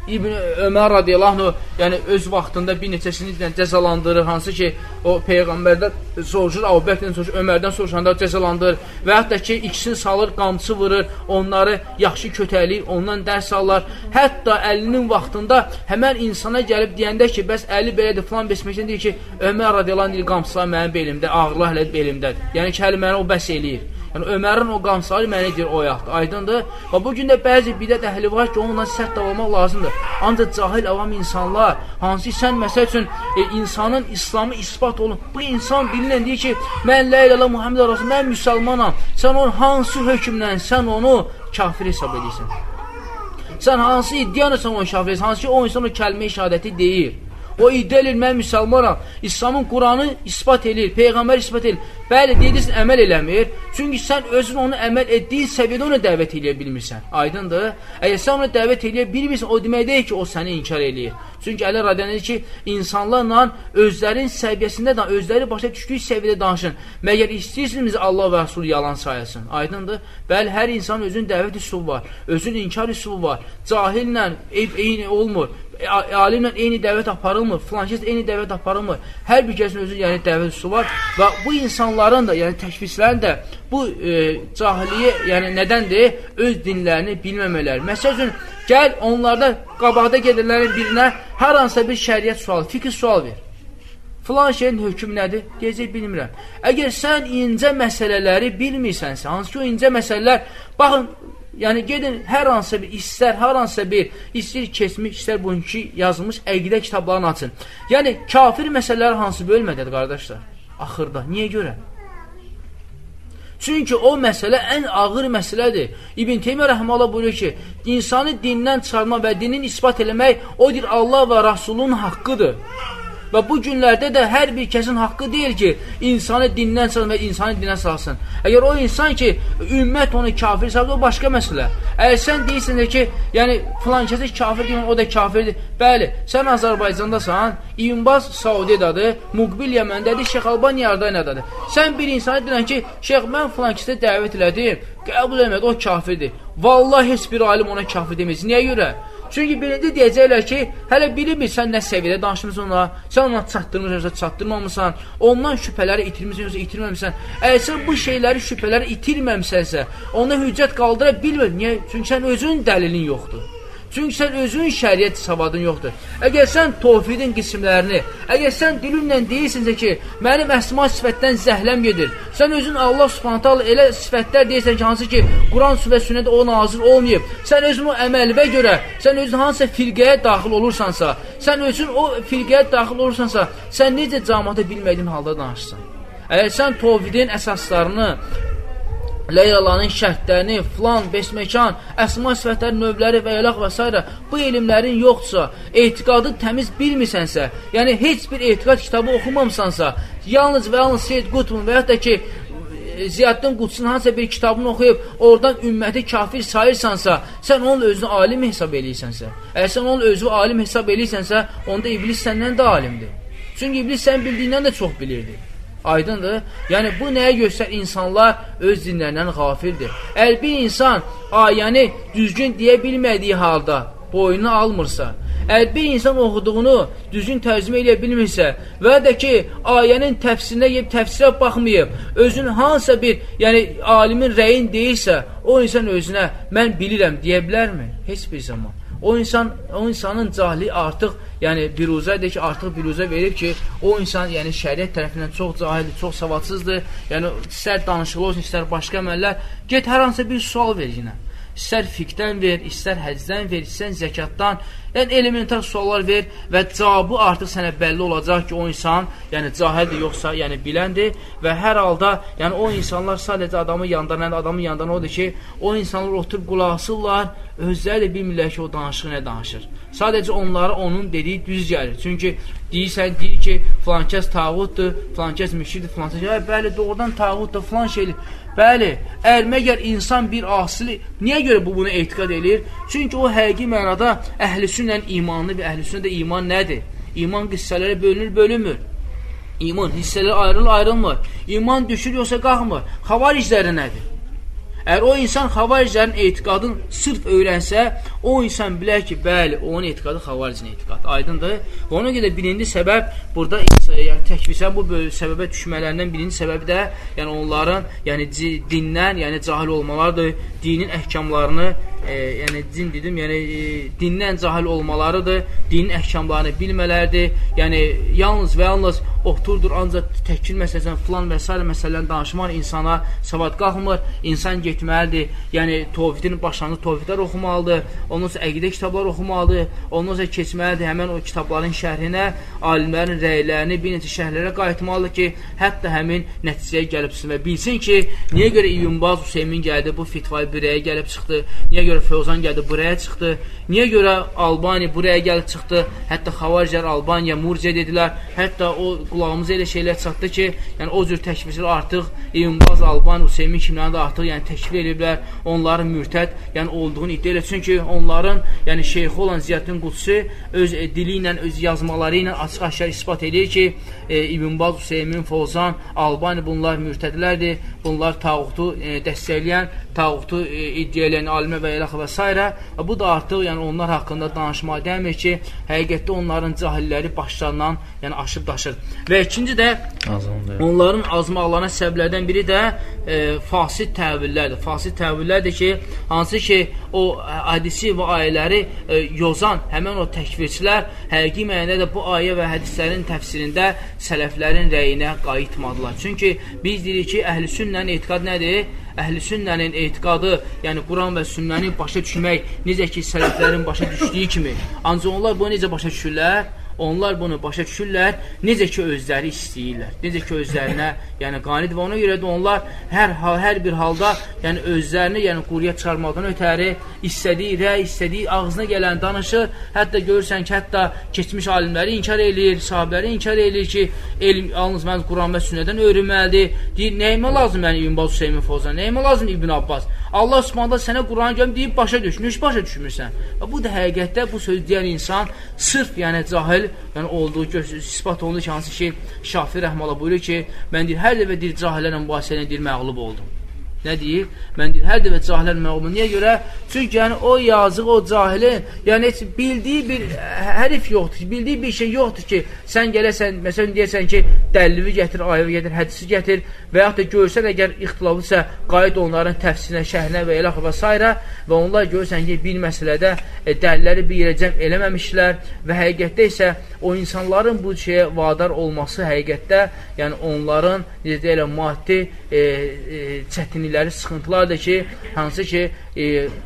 A: İbn Ömər radiyallahu anh, yəni öz vaxtında bir neçəsini cəzalandırır, hansı ki, o Peyğəmbərdən soruşur, Əbu Bəkirdən soruşur, Ömərdən soruşanda cəzalandırır və hətta ki, ikisini salır, qamçı vurur, onları yaxşı kötəliyir, ondan dərs alırlar. Hətta Əlinin vaxtında həmən insana gəlib deyəndə ki, bəs Əli belədir, filan besməkdən deyir ki, Ömər radiyallahu anh deyir, qamçılar mənim belimdə, ağırlar hələ belimdədir. Yəni ki, hələ mənə o bəs eləyir. Yəni, Ömərin o qamçıları mənə deyir, o yaxdır, aydındır. Və bu gün də bəzi bidət əhli var ki, onunla sərt davalamaq lazımdır. Ancaq cahil avam insanlar, hansı sən məsəl üçün e, insanın İslamı ispat olun. Bu insan bilinən deyir ki, mən la ilaha Muhammed Rasul, mən müsəlmanam. Sən onun hansı hökmlə sən onu kafir hesab edirsən? Sən hansı iddianı sən onu kafir edirsən? Hansı ki, o insan o kəlmə-i şəhadəti deyir. O iddia edir, mən müsəlmanam. İslamın Quranı ispat edir, Peyğəmbər ispat edir. Bəli, deyirsən, əməl eləmir. Çünki sən özün onu əməl etdiyin səviyyədə ona dəvət eləyə bilmirsən. Aydındır. Əgər sən ona dəvət eləyə bilmirsən, o demək deyil ki, o səni inkar eləyir. Çünki Əli radiyallahu anh deyir ki, insanlarla özlərin səviyyəsində, özləri başa düşdüyü səviyyədə danışın. Məgər istəyirsiniz Allah və Rasul yalan sayasın. Aydındır. Bəli, hər insan özün dəvət üsulu var, özün inkar üsulu var. Cahillə eyni olmur. Alimlə eyni dəvət aparılmır, filankəs eyni dəvət aparılmır. Hər bir kəsin özü yəni dəvət üsulu var və bu insanların da, yəni təkfirçilərin də bu e, cahiliyə, yəni nədəndir? Öz dinlərini bilməmələri. Məsəl üçün, gəl onlarda qabaqda gedirlərin birinə hər hansısa bir şəriət sualı, fikir sual ver. Filan şeyin hökm nədir? Deyəcək, bilmirəm. Əgər sən incə məsələləri bilmirsənsə, hansı ki o incə məsələlər, baxın, yəni gedin hər hansısa bir, istər hər hansısa bir, istər keçmiş, istər bugünkü yazılmış əqidə kitablarını açın. Yəni, kafir məsələləri hansı bölmədədir, qardaşlar? Axırda. Niyə görə? Çünki o məsələ ən ağır məsələdir. İbn Teymiyyə rəhməhullah buyuruyor ki, insanı dindən çıxarma və dinin ispat eləmək, o dir Allah və Rasulun haqqıdır. Və bu günlərdə də hər bir kəsin haqqı deyil ki, insanı dindən çıxarsın və insanı dindən salsın. Əgər o insan ki, ümmət onu kafir salsın, o başqa məsələ. Əgər sən deyirsən ki, yəni filan kəsi kafir deyil, o da kafirdir. Bəli, sən Azərbaycandasan, İmbaz Saudiyadadır, Muqbil Yəməndədir, Şeyx Albani Yardaniyadadır. Sən bir insana deyirən ki, Şeyx, mən filan kəsi dəvət elədim, qəbul eləmədi, o kafirdir. Vallahi heç bir alim ona kafir deməyiz. Niyə görə? Çünki birinci deyəcəklər ki, hələ bilmir sən nə səviyyədə danışmışsan ona, sən ona çatdırmışsan, çatdırmamısan, ondan şübhələri itirmişsən, yoxsa itirməmişsən. Əgər sən bu şeyləri, şübhələri itirməmişsənsə, ona hüccət qaldıra bilmir. Niyə? Çünki sən özün dəlilin yoxdur. Çünki sən özün şəriət savadın yoxdur. Əgər sən tövhidin qismlərini, əgər sən dilinlə deyirsinsə ki, mənim əsma sifətdən zəhləm gedir, sən özün Allah subhanət hala elə sifətlər deyirsən ki, hansı ki, Quran və sünnədə o nazir olmayıb, sən özün o əməlvə görə, sən özün hansısa firqəyə daxil olursansa, sən özün o firqəyə daxil olursansa, sən necə cəmaata bilmədiyin halda danışsan? Əgər sən tövhidin əsaslarını, Leylaların şərtlərini, filan, besməkan, əsma sifətlərin növləri və elaq və s. bu elmlərin yoxdursa, etiqadı təmiz bilmirsənsə, yəni heç bir etiqad kitabı oxumamsansa, yalnız və yalnız Seyyid Qutbun və yaxud da ki, Ziyaddin Qudsun hansısa bir kitabını oxuyub, oradan ümməti kafir sayırsansa, sən onun özünü alim hesab eləyirsənsə, əgər sən onun özünü alim hesab eləyirsənsə, onda iblis səndən də alimdir. Çünki iblis sən bildiyindən də çox bilirdi. Aydındır. Yəni, bu nəyə göstər? İnsanlar öz dinlərindən qafildir. Əgər bir insan ayəni düzgün deyə bilmədiyi halda boynunu almırsa, əgər bir insan oxuduğunu düzgün tərcümə edə bilmirsə və də ki, ayənin təfsirinə yeyib, təfsirə baxmayıb, özün hansısa bir, yəni alimin rəyin deyirsə, o insan özünə mən bilirəm deyə bilərmi? Heç bir zaman. O insan, o insanın cahili artıq, yəni biruzədir ki, artıq biruzə verir ki, o insan, yəni şəriət tərəfindən çox cahildir, çox savadsızdır. Yəni, istər danışıqlı olsun, istər başqa əməllər, get hər hansı bir sual ver yenə. İstər fiqdən ver, istər həcdən ver, istər zəkatdan, yəni elementar suallar ver və cavabı artıq sənə bəlli olacaq ki, o insan, yəni cahildir, yoxsa yəni biləndir və hər halda, yəni o insanlar sadəcə adamı yandıran, adamı yandıran odur ki, o insanlar oturub qulaq asırlar, özləri də bilmirlər ki, o danışıq nə danışır. Sadəcə onlara onun dediyi düz gəlir. Çünki deyirsən, deyir ki, filankəs tağutdur, filankəs müşirdir, filankəs, ya, bəli, doğrudan tağutdur, filan şeydir. Bəli, əgər məgər insan bir asili, niyə görə bu bunu etiqad edir? Çünki o həqiqi mənada əhlüsünlə imanlı və əhlüsünlə də iman nədir? İman qissələrə bölünür, bölünmür. İman hissələri ayrılır, ayrılmır. İman düşür, yoxsa qalxmır. Xavaricləri nədir? Əgər o insan xavariclərin etiqadını sırf öyrənsə, o insan bilər ki, bəli, onun etiqadı xavaricin etiqadı. Aydındır. Və ona görə birinci səbəb burada yəni, təkvirsən bu səbəbə düşmələrindən birinci səbəbi də yəni onların yəni, dindən yəni, cahil olmalardır, dinin əhkamlarını e, yəni din dedim, yəni e, dindən cahil olmalarıdır, dinin əhkamlarını bilmələrdir. Yəni yalnız və yalnız oturdur ancaq təkvir məsələsən, filan və s. məsələlərini danışmaq insana savad qalmır. İnsan getməlidir. Yəni tövhidin başlanğıc tövhidlər oxumalıdır. Ondan sonra əqidə kitablar oxumalıdır. Ondan sonra keçməlidir həmin o kitabların şərhinə, alimlərin rəylərini bir neçə şərhlərə qayıtmalıdır ki, hətta həmin nəticəyə gəlibsin və bilsin ki, niyə görə İbn Baz Hüseymin gəldi, bu fitvayı buraya gəlib çıxdı, niyə görə Fövzan gəldi, buraya çıxdı, niyə görə Albani buraya gəlib çıxdı, hətta xavariclər Albaniya murciə dedilər, hətta o qulağımıza elə şeylər çatdı ki, yəni o cür təkvirçilər artıq İbn Baz, Albani, Hüseymin kimlərini də artıq yəni təkvir ediblər, onların mürtəd yəni olduğunu iddia edir. Çünki onların yəni şeyxi olan Ziyaddin Qudsi öz e, dili ilə, öz yazmaları ilə açıq-aşkar isbat edir ki, e, İbn Baz, Hüseymin, Fövzan, Albani bunlar mürtədlərdir, bunlar tağutu e, dəstəkləyən, tağutu e, iddia edən alimə və eləx və s. Bu da artıq yəni onlar haqqında danışmağa dəmir ki, həqiqətdə onların cahilləri başlarından yəni aşıb daşır. Və ikinci də onların azmaqlarına səbəblərdən biri də e, fasid təvillərdir. Fasid təvillərdir ki, hansı ki o hədisi və ayələri e, yozan həmən o təkvirçilər həqiqi mənada da bu ayə və hədislərin təfsirində sələflərin rəyinə qayıtmadılar. Çünki biz deyirik ki, əhl-i sünnənin etiqadı nədir? Əhl-i sünnənin etiqadı, yəni Quran və sünnəni başa düşmək necə ki, sələflərin başa düşdüyü kimi. Ancaq onlar bunu necə başa düşürlər? Onlar bunu başa düşürlər, necə ki özləri istəyirlər, necə ki özlərinə yəni qanidir və ona görə də onlar hər, hər bir halda yəni özlərini yəni quruya çıxarmaqdan ötəri istədiyi rəy, istədiyi ağzına gələn danışır, hətta görürsən ki, hətta keçmiş alimləri inkar edir, sahabələri inkar edir ki, elm yalnız mən Quran və sünnədən öyrənməlidir, deyir, nəyimə lazım yəni İbn Baz, Hüseymin, Fövzan, nəyimə lazım İbn Abbas, Allah Subhanahu sənə Quran gəlib deyib başa düşmür, heç başa düşmürsən. Və bu da həqiqətdə bu söz deyən insan sırf yəni cahil yəni olduğu ispat olunur ki, hansı ki Şafi rəhməllah buyurur ki, mən deyir, hər dəfə deyir, cahillərlə mübahisə ilə deyir, məğlub oldum. Nə deyir? Mən deyir, hər dəfə cahillər məğlub. Niyə görə? Çünki yəni o yazıq, o cahilin, yəni heç bildiyi bir hərif yoxdur, bildiyi bir şey yoxdur ki, sən gələsən, məsələn deyirsən ki, dəllivi gətir, ayəvi gətir, hədisi gətir və yaxud da görsən, əgər ixtilaflısa, qayıt onların təfsirinə, şəhrinə və eləx və s. və onlar görsən ki, bir məsələdə e, dəlilləri bir yerə cəm eləməmişlər və həqiqətdə isə o insanların bu şeyə vadar olması həqiqətdə, yəni onların, necə deyilən, maddi e, e, çətinlikləri, sıxıntılardır ki, hansı ki e,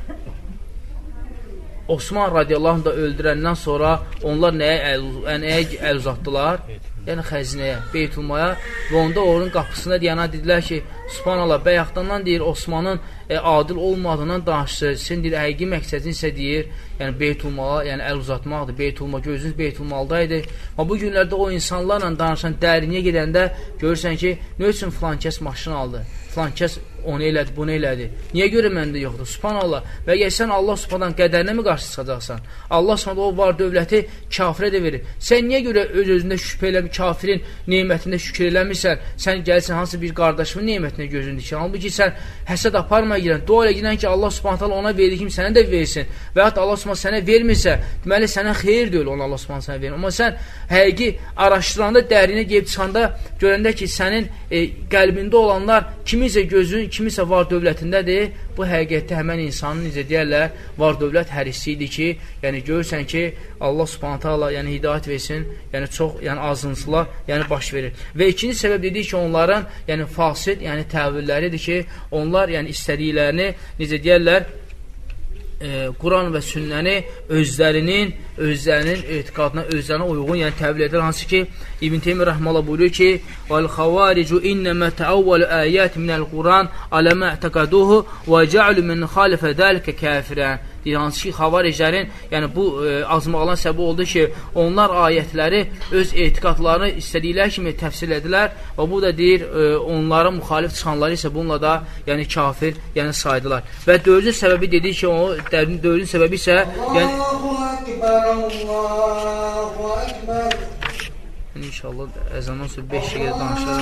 A: Osman radiyallahu anh da öldürəndən sonra onlar nəyə əl, nəyə əl uzatdılar? Yəni xəzinəyə, Beytulmaya və onda onun qapısına deyənə dedilər ki, subhanallah, bəyəxtandan deyir, Osmanın e, adil olmadığından danışır, sən deyir, həqiqi məqsədin isə deyir, yəni Beytulmala, yəni əl uzatmaqdır, Beytulma, gözünüz Beytulmaldaydı. Amma bu günlərdə o insanlarla danışan dərinliyə gedəndə görürsən ki, nə üçün filan kəs maşın aldı, filan kəs onu elədi, bunu elədi. Niyə görə məndə yoxdur? Subhanallah. Və əgər sən Allah subhanan qədərinə mi qarşı çıxacaqsan? Allah subhanan o var dövləti kafirə də verir. Sən niyə görə öz-özündə şübhə elə bir kafirin nemətində şükür eləmirsən? Sən gəlsən hansı bir qardaşımın nemətinə gözün dikən. Halbuki sən həsəd aparmaya girən, dua elə girən ki, Allah subhanan ona verir kimi sənə də versin. Və yaxud Allah subhanan sənə vermirsə, deməli sənə xeyir deyil onu Allah subhanan sənə verir. Amma sən həqiqi araşdıranda, dərinə gəlib çıxanda görəndə ki, sənin e, qəlbində olanlar kimisə gözün, kimisə var dövlətindədir, bu həqiqətdə həmən insanın, necə deyərlər, var dövlət hərisidir ki, yəni görürsən ki, Allah subhanət hala yəni hidayət versin, yəni çox yəni azıntılar yəni baş verir. Və ikinci səbəb dedik ki, onların yəni fasid, yəni təvilləridir ki, onlar yəni istədiklərini, necə deyərlər, E, Quran və sünnəni özlərinin, özlərinin etiqadına, özlərinə uyğun, yəni təvil edir. Hansı ki, İbn Teymiyyə rəhməllah buyuruyor ki, "Vəl-xavaricu innəmə təəvvəl ayət minəl-Quran alə mə i'təqaduhu və ca'lu men xalifə zəlikə kafirən." Deyir, hansı ki, xavariclərin, yəni bu e, azmaqlan səbəbi oldu ki, onlar ayətləri öz etiqadlarını istədikləri kimi təfsir edilər və bu da deyir, e, onlara müxalif çıxanları isə bununla da yəni kafir yəni saydılar. Və dördüncü səbəbi dedik ki, o dördüncü səbəbi isə yəni İnşallah əzandan sonra beş şəkildə danışarım.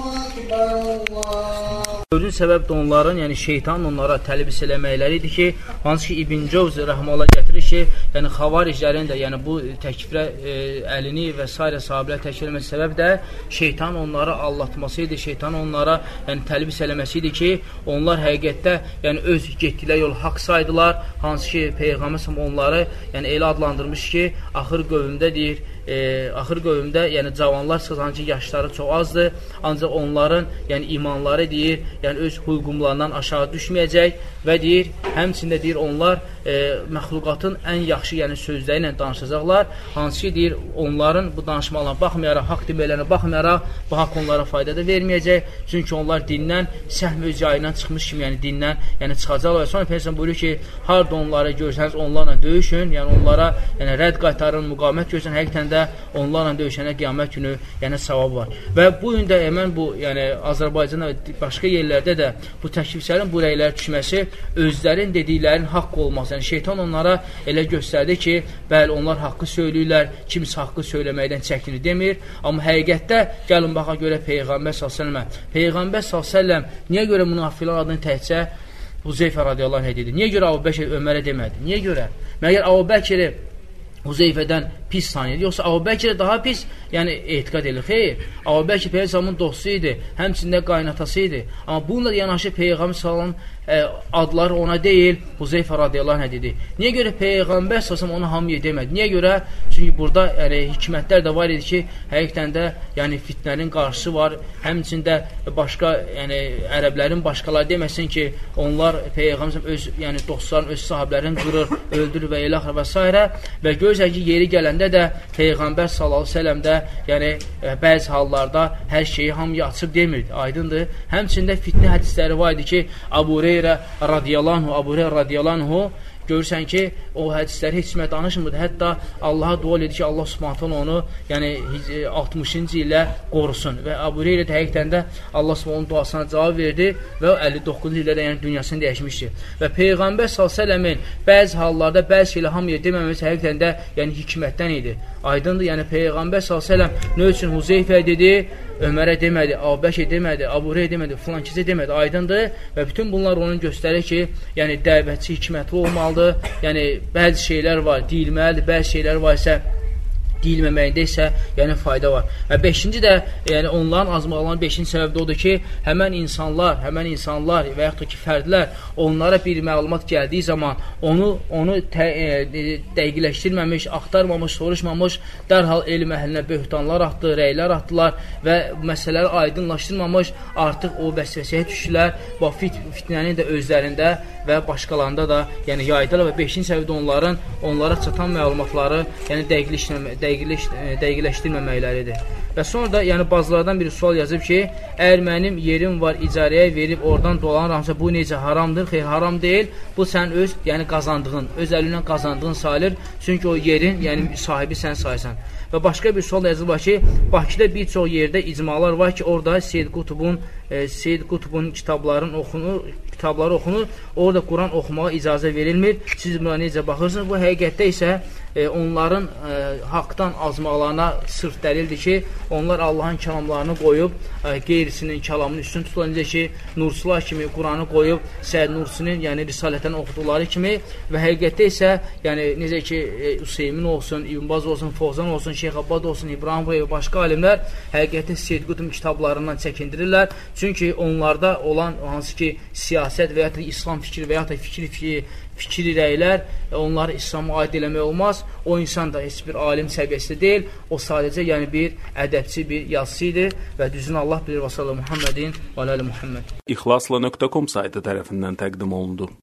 A: Dördüncü səbəb də onların, yəni şeytan onlara təlbis eləməkləri idi ki, hansı ki İbn Cəvzi rəhməhullah gətirir ki, yəni xavariclərin də, yəni bu təkfirə e, əlini və s. sahabələr təkfir eləməsi səbəb də şeytan onları allatması idi, şeytan onlara yəni təlbis eləməsi idi ki, onlar həqiqətdə yəni öz getdikləri yolu haqq saydılar, hansı ki Peyğəmbər onları yəni elə adlandırmış ki, axır qövmdə deyir, E, axır qövmdə, yəni cavanlar çıxan ki, yaşları çox azdır, ancaq onların yəni imanları deyir, yəni öz hüququmlarından aşağı düşməyəcək və deyir, həmçində deyir, onlar e, məxluqatın ən yaxşı yəni sözləri ilə danışacaqlar, hansı ki deyir, onların bu danışmalarına baxmayaraq, haqq deməklərinə baxmayaraq, bu haqq onlara fayda da verməyəcək, çünki onlar dindən səhm öz yayından çıxmış kimi, yəni dindən yəni çıxacaqlar. Sonra Peyğəmbər buyurur ki, harda onları görsəniz, onlarla döyüşün, yəni onlara yəni rədd qaytarın, müqavimət görsən, həqiqətən də onlarla döyüşənə qiyamət günü yəni savab var. Və bu gün də həmən bu, yəni Azərbaycanda və başqa yerlərdə də bu təkfirçilərin bu rəylərə düşməsi özlərin dediklərinin haqq olması. Yəni şeytan onlara elə göstərdi ki, bəli, onlar haqqı söyləyirlər, kimsə haqqı söyləməkdən çəkinir demir. Amma həqiqətdə gəlin baxa görə Peyğəmbər sallallahu əleyhi və səlləm, Peyğəmbər sallallahu əleyhi və səlləm niyə görə münafiqlər adını təkcə Huzeyfə radiyallahu anh dedi? Niyə görə Əbu Bəkir Ömərə demədi? Niyə görə? Məgər Əbu Bəkiri Huzeyfədən pis sanıyır. Yoxsa Əbu Bəkir daha pis, yəni etiqad edir. Xeyr, Əbu Bəkir Peyğəmbərin dostu idi, həmçində qaynatası idi. Amma bununla yanaşı Peyğəmbər sallallahu e, adları ona deyil, Huzeyfə radiyallahu anh dedi. Niyə görə Peyğəmbər sallallahu onu hamıya demədi? Niyə görə? Çünki burada yəni, hikmətlər də var idi ki, həqiqətən də yəni fitnənin qarşısı var. Həmçində başqa, yəni ərəblərin başqaları deməsin ki, onlar Peyğəmbər öz, yəni dostların, öz sahabələrini qırır, öldürür və elə və s. və görürsən ki, yeri gələndə də Peyğəmbər sallallahu əleyhi və səlləm də yəni e, bəzi hallarda hər şeyi hamıya açıb demirdi, aydındır. Həmçində fitnə hədisləri var idi ki, Əbu Hüreyrə radiyallahu anh, Əbu Hüreyrə radiyallahu anh görürsən ki, o hədisləri heç kimə danışmırdı. Hətta Allaha dua edir ki, Allah Subhanahu onu yəni altmışıncı ilə qorusun. Və Əbu Hüreyrə də həqiqətən də Allah Subhanahu onun duasına cavab verdi və əlli doqquzuncu ildə yəni dünyasını dəyişmişdi. Və Peyğəmbər sallallahu əleyhi və səlləmin bəzi hallarda bəzi şeylə hamıya deməməsi həqiqətən də yəni hikmətdən idi. Aydındır, yəni Peyğəmbər sallallahu əleyhi və səlləm nə üçün Huzeyfə dedi, Ömərə demədi, Əbu Bəkir demədi, Əbu Hüreyrə demədi, filan kəsə demədi, aydındır. Və bütün bunlar onun göstərir ki, yəni dəvətçi hikmətli olmalıdır. Yəni bəzi şeylər var, deyilməlidir, bəzi şeylər var isə deyilməməyində isə yəni fayda var. Və beşinci də, yəni onların azmaqlarının beşinci səbəbi də odur ki, həmən insanlar, həmən insanlar və yaxud da ki, fərdlər onlara bir məlumat gəldiyi zaman onu onu tə, e, dəqiqləşdirməmiş, axtarmamış, soruşmamış, dərhal elm əhlinə böhtanlar atdı, rəylər atdılar və məsələləri aydınlaşdırmamış, artıq o vəsvəsəyə düşdülər, bu fit, fitnənin də özlərində və başqalarında da yəni yaydılar və beşinci səbəbi də onların onlara çatan məlumatları yəni dəqiqləşdirməmək dəqiqləşdirməməkləridir. Və sonra da, yəni bazılardan biri sual yazıb ki, əgər mənim yerim var, icarəyə verib oradan dolanıramsa, bu necə haramdır? Xeyr, haram deyil. Bu sən öz, yəni qazandığın, öz əlindən qazandığın sayılır. Çünki o yerin, yəni sahibi sən sayırsan. Və başqa bir sual yazılır ki, Bakıda bir çox yerdə icmalar var ki, orada Seyyid Qutubun e, Seyyid Qutubun kitabların oxunur, kitabları oxunur, orada Quran oxumağa icazə verilmir. Siz buna necə baxırsınız? Bu həqiqətdə isə e, onların e, haqdan azmaqlarına sırf dəlildir ki, onlar Allahın kəlamlarını qoyub, e, qeyrisinin kəlamını üstün tutulan, necə ki, Nursular kimi Quranı qoyub, Səid Nursinin, yəni Risalətən oxuduqları kimi və həqiqətdə isə, yəni necə ki, e, Hüseymin olsun, İbn Baz olsun, Fovzan olsun, Şeyx Abbad olsun, İbrahim və başqa alimlər həqiqətdə Seyyid Qutub kitablarından çəkindirirlər. Çünki onlarda olan hansı ki, siyasət və ya da İslam fikri və ya da fikri fikri fikri rəylər, onları İslam'a aid eləmək olmaz. O insan da heç bir alim səviyyəsində deyil. O sadəcə yəni bir ədəbçi, bir yazısı idi və düzünü Allah bilir və sallallahu Muhammedin və aləli Muhammed.
B: İxlasla nöqtə com saytı tərəfindən təqdim olundu.